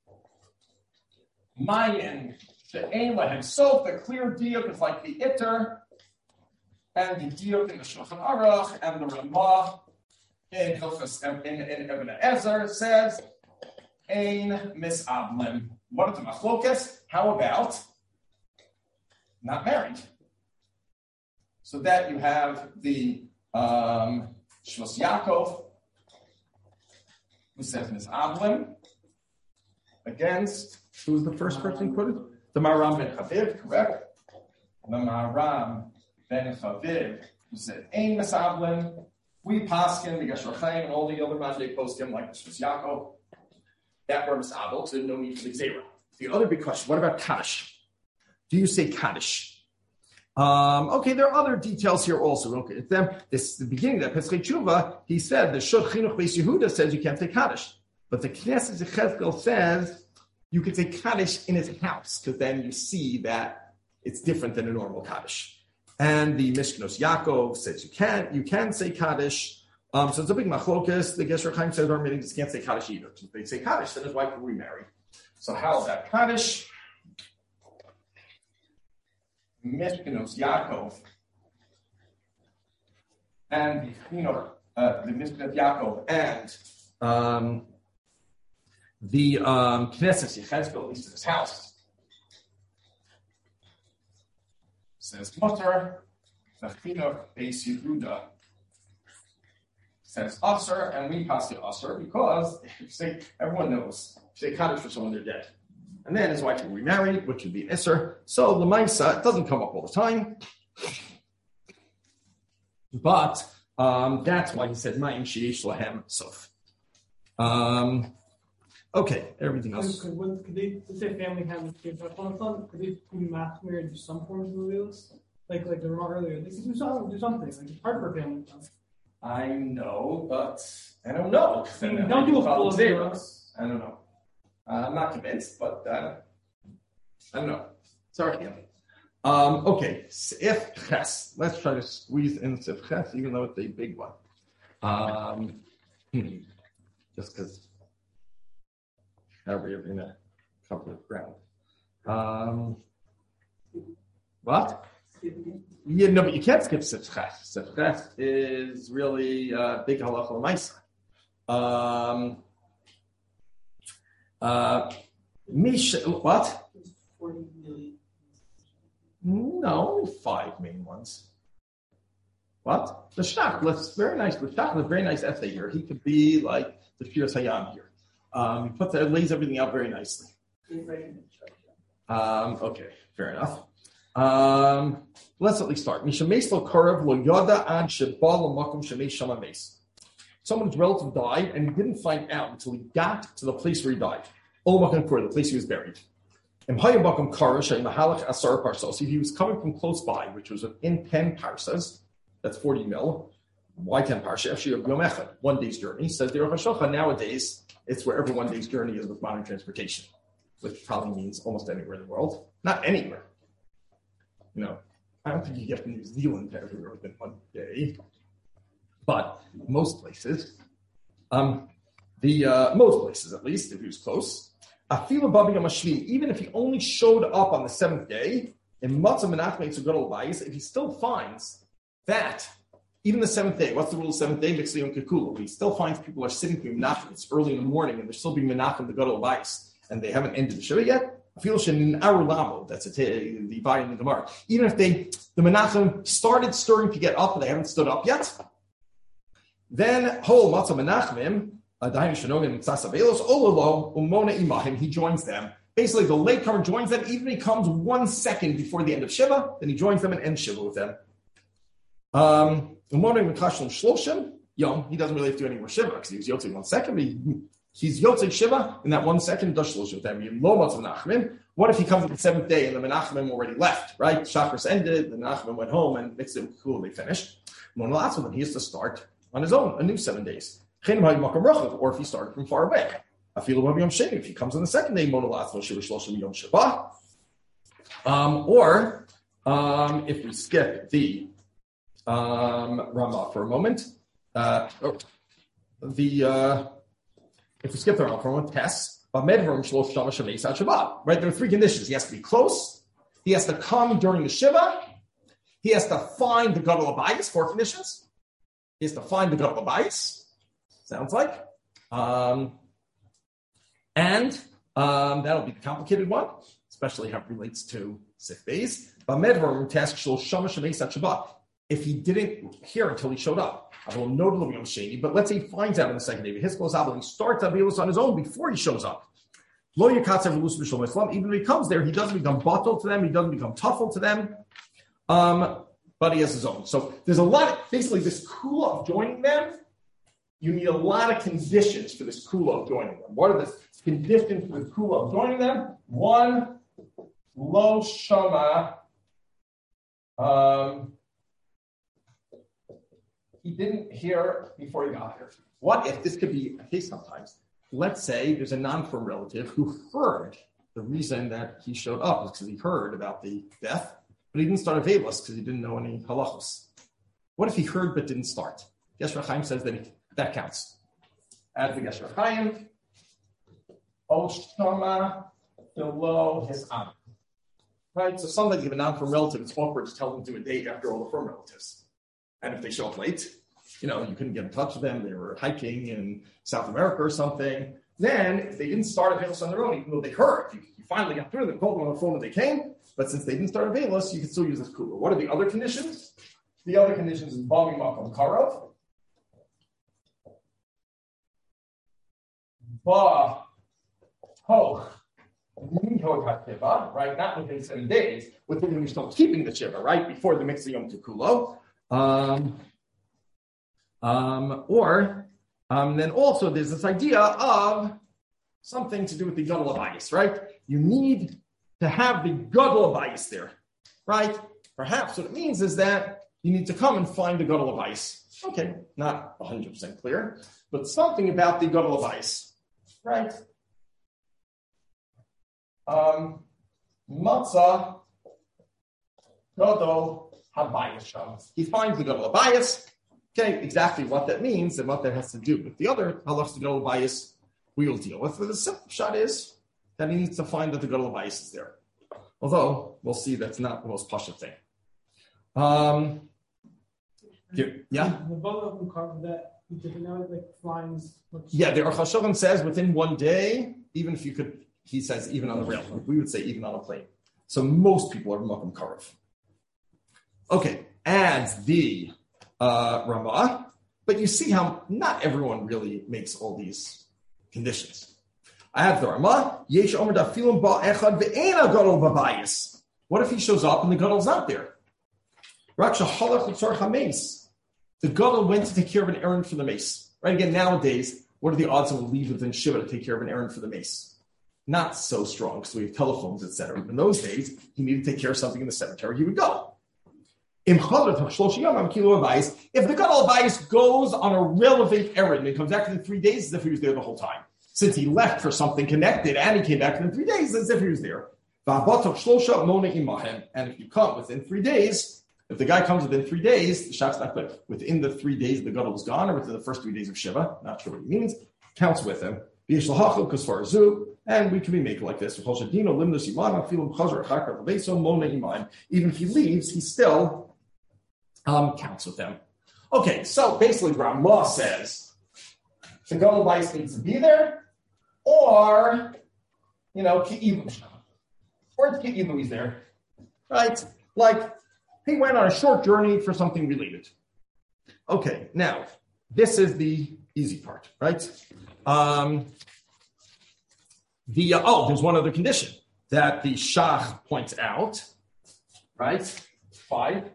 Speaker 4: Mayim She'im himself? The clear deal is like the Itter. And the Diuk in the Shulchan Aruch and the Ramah in Hilchos in, in Ibn Ezer says, Ein misablim. What are the machlokas? How about not married? So that you have the um, Shlos Yaakov, who says misablim, against, who's the first person quoted? The Maharam Ben Chaviv, correct? The Maharam Ben Chaviv, who said, Ein Mesablim, we paskin, the Gesher Chaim, and all the other Mandei poskim, like the Shlos Yaakov, that were Mesabel, so no need for the Zera. The other big question, what about Kaddish? Do you say Kaddish? Um, okay, there are other details here also. Okay, it's them, this the beginning of that Pesach Tshuva, he said, the Shot Chinuch Beis Yehuda says you can't say Kaddish. But the Knesset Yechezkel says you can say Kaddish in his house, because then you see that it's different than a normal Kaddish. And the Mishkenos Yaakov says you can't, you can say Kaddish. Um, so it's a big machlokas. The Gesher Chaim says our meetings can't say Kaddish either. If they say Kaddish, then his wife will remarry. So how is that Kaddish? Mishkenos Yaakov and you know uh, the Mishkenos Yaakov and um, the um, Knesset Yechezkel, at least in his house, says Mutter, the Chinuch Beis Yehuda says Aser, and we pass the Aser because if you say, everyone knows, if you say Kaddish for someone, they're dead. And then his wife will remarry, which would be an Isser. So the Maisa, it doesn't come up all the time. But um, that's why he said Ma'im Sheyesh Lahem Sof. Um, okay, everything else.
Speaker 6: Could, could, could they, let's say a family has kids up on the phone, could they do math where and do some forms of reveals? Like like the remark earlier, they could do something, do something. Like it's hard for a family.
Speaker 4: I know, but I don't know.
Speaker 6: I mean, don't do a full
Speaker 4: zeros. I don't know. Uh, I'm not convinced, but uh, I don't know. Sorry. Um, okay, Sif Ches. Let's try to squeeze in Sif Ches, even though it's a big one. Um, hmm. Just because we're in a couple of ground. Um, what? Yeah, no, but you can't skip Sif Ches. Sif Ches is really uh, big halacha l'maisa. Um, Uh, Mish, what? No, five main ones. What? The Shach, let's very nice. The Shach is a very nice essay here. He could be like the Shir Hayam here. Um, he puts that, lays everything out very nicely. Um, okay, fair enough. Um, let's at least start. Mishameis lo karav lo yada ad sheba lo makom shemeis shama meis. Someone's relative died, and he didn't find out until he got to the place where he died. Olmakan Kur, the place he was buried. If he was coming from close by, which was within ten parsas, that's forty mil. Why ten parsas? One day's journey. Says the Rosh Hashanah, nowadays, it's wherever one day's journey is with modern transportation, which probably means almost anywhere in the world. Not anywhere. You know, I don't think you get from New Zealand to everywhere within one day. But most places, Um, the uh, most places, at least, if he was close. Afilu Babi Yamashvi, even if he only showed up on the seventh day, in Matzah Menachem Tzugadol Bayis, if he still finds that even the seventh day, what's the rule of the seventh day? Mixli Yom Kikula. He still finds people are sitting through Menachem. It's early in the morning, and they're still being Menachem the Gadol Bayis, and they haven't ended the Shiva yet. Afilu Shenin Arulamo. That's a t- the Vayim in the Gemara. Even if they the Menachem started stirring to get up, and they haven't stood up yet, then Hol Matzah Menachem. He joins them. Basically, the latecomer joins them, even if he comes one second before the end of Shiva, then he joins them and ends Shiva with them. Um, he doesn't really have to do any more Shiva because he was Yotzei one second. He, he's Yotzei Shiva in that one second, does Shloshim with them. What if he comes on the seventh day and the Menachem already left, right? Shachris ended, the Menachem went home, and next day, cool, they finished. Then he has to start on his own, a new seven days. Or if he started from far away. If he comes on the second day, um, or um, if we skip the um, Ramah for a moment, uh, the uh, if we skip the Ramah for a moment, tests. Right, there are three conditions. He has to be close. He has to come during the Shiva. He has to find the Gadol Abayis. Four conditions. He has to find the Gadol Abayis. Sounds like. Um, and um, that'll be the complicated one, especially how it relates to sick days. If he didn't hear until he showed up, but let's say he finds out on the second day, he starts Avilus on his own before he shows up. Even when he comes there, he doesn't become bottled to them, he doesn't become tuffle to them, um, but he has his own. So there's a lot, of, basically this kula of joining them. You need a lot of conditions for this kula of joining them. What are the conditions for the kula of joining them? One, lo shama. Um, he didn't hear before he got here. What if this could be a case sometimes? Let's say there's a non-firm relative who heard the reason that he showed up is because he heard about the death, but he didn't start a veilus because he didn't know any halachos. What if he heard but didn't start? Yeshua Chaim says that he That counts. Add the Gesher Chaim. Oshama below his am. Right? So sometimes even non-firm relative, it's awkward to tell them to do a date after all the firm relatives. And if they show up late, you know, you couldn't get in touch with them, they were hiking in South America or something. Then, if they didn't start a Veilus on their own, even though they heard, you, you finally got through them, called them on the phone when they came, but since they didn't start a Veilus, you can still use this kula. What are the other conditions? The other conditions is Bami Makom Karov. Ba ho right? Not within seven days, within when you're still keeping the shiva, right? Before the mixing yom tikulo. Um, um, or um, then also there's this idea of something to do with the gadol abayis, right? You need to have the gadol abayis there, right? Perhaps what it means is that you need to come and find the gadol abayis. Okay, not one hundred percent clear, but something about the gadol abayis. Right. Um, Matzah Gadol Habayis Sham. He finds the Gadol Habayis. Okay, exactly what that means and what that has to do with the other halachas Gadol Habayis we will deal with. But the simple shot is that he needs to find that the Gadol Habayis is there. Although we'll see that's not the most pashut thing. Um, yeah.
Speaker 6: The bottle of carve that. Now it like flies.
Speaker 4: Yeah, the Aruch HaShulchan says within one day, even if you could, he says even on the rail, we would say even on a plane. So most people are Makom Karev. Okay, adds the uh, Ramah, but you see how not everyone really makes all these conditions. I have the Ramah. Yesh Omer Dafilim Ba Echad Ve'ena Gadol Babayis. What if he shows up and the Gadol's not there? Rak Shahalach L'Tzor Chameis. The Gadol went to take care of an errand for the mace. Right? Again, nowadays, what are the odds of a leave within Shiva to take care of an errand for the mace? Not so strong, because we have telephones, et cetera. In those days, he needed to take care of something in the cemetery, he would go. If the Gadol Abayis goes on a relevant errand and comes back within three days, as if he was there the whole time. Since he left for something connected and he came back within three days, as if he was there. And if you come within three days, If the guy comes within three days, the shach's not good. Within the three days the gadol is gone, or within the first three days of Shiva, not sure what he means, counts with him. And we can be making like this. Even if he leaves, he still um, counts with them. Okay, so basically Ramah says the gadol bais needs to be there, or, you know, Ki'ivu. Or Ki'ivu he's there. Right? Like, he went on a short journey for something related. Okay, now, this is the easy part, right? Um, the uh, Oh, there's one other condition that the Shach points out, right? Five.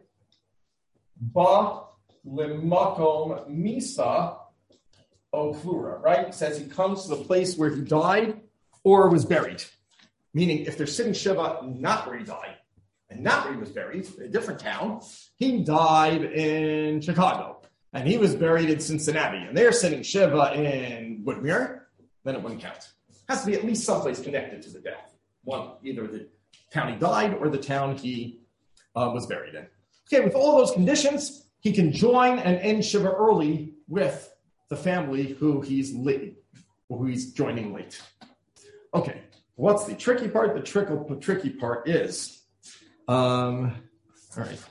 Speaker 4: Ba lemakom misa ofura, right? It says he comes to the place where he died or was buried. Meaning, if they're sitting Shiva not where he died, and not where he was buried, in a different town, he died in Chicago, and he was buried in Cincinnati, and they're sitting Shiva in Woodmere, then it wouldn't count. It has to be at least someplace connected to the death. One, either the town he died or the town he uh, was buried in. Okay, with all those conditions, he can join and end Shiva early with the family who he's late, who he's joining late. Okay, what's the tricky part? The tricky, the tricky part is, um, all right,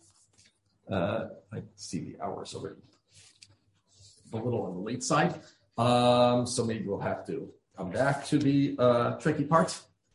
Speaker 4: uh, I see the hours already. A little on the late side, um, so maybe we'll have to come back to the uh, tricky part.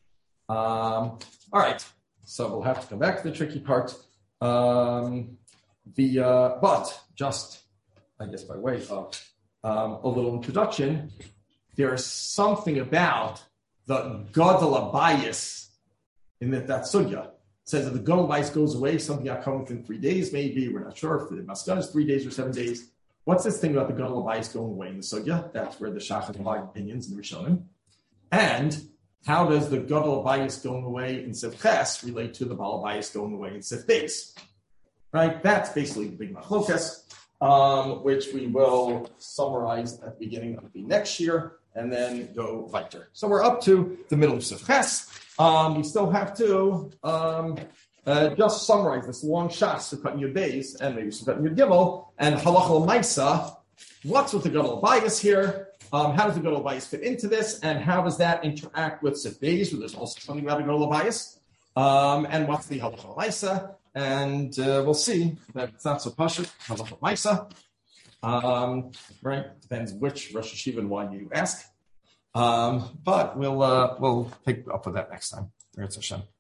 Speaker 4: Um, all right, so we'll have to come back to the tricky part. Um, the uh, but just, I guess, by way of um, a little introduction, there's something about the gadol abayis in that, that sugya. It says that the gadol abayis goes away, something got come within three days, maybe, we're not sure if the maskan is three days or seven days. What's this thing about the gadol abayis going away in the sugya? That's where the shach has opinions in the Rishonim. And how does the gadol abayis going away in Sif Ches relate to the bal abayis going away in Sif Beis? Right? That's basically the big machlokas, um, which we will summarize at the beginning of the next year and then go weiter. So we're up to the middle of Sif Ches. Um, we still have to um, uh, just summarize this long shas of Sukkot Yud Beis and maybe Sukkot Yud Gimel and Halach L'Maisa. What's with the gadol abayis here? Um, how does the gadol abayis fit into this, and how does that interact with Sif Beis, where there's also something about a gadol abayis? Um, and what's the Halach L'Maisa? And uh, we'll see that it's not so pashut. Halach L'Maisa. Um, right? Depends which Rosh Hashiva and why you ask. Um, but we'll uh, we'll pick up with that next time. Hashem.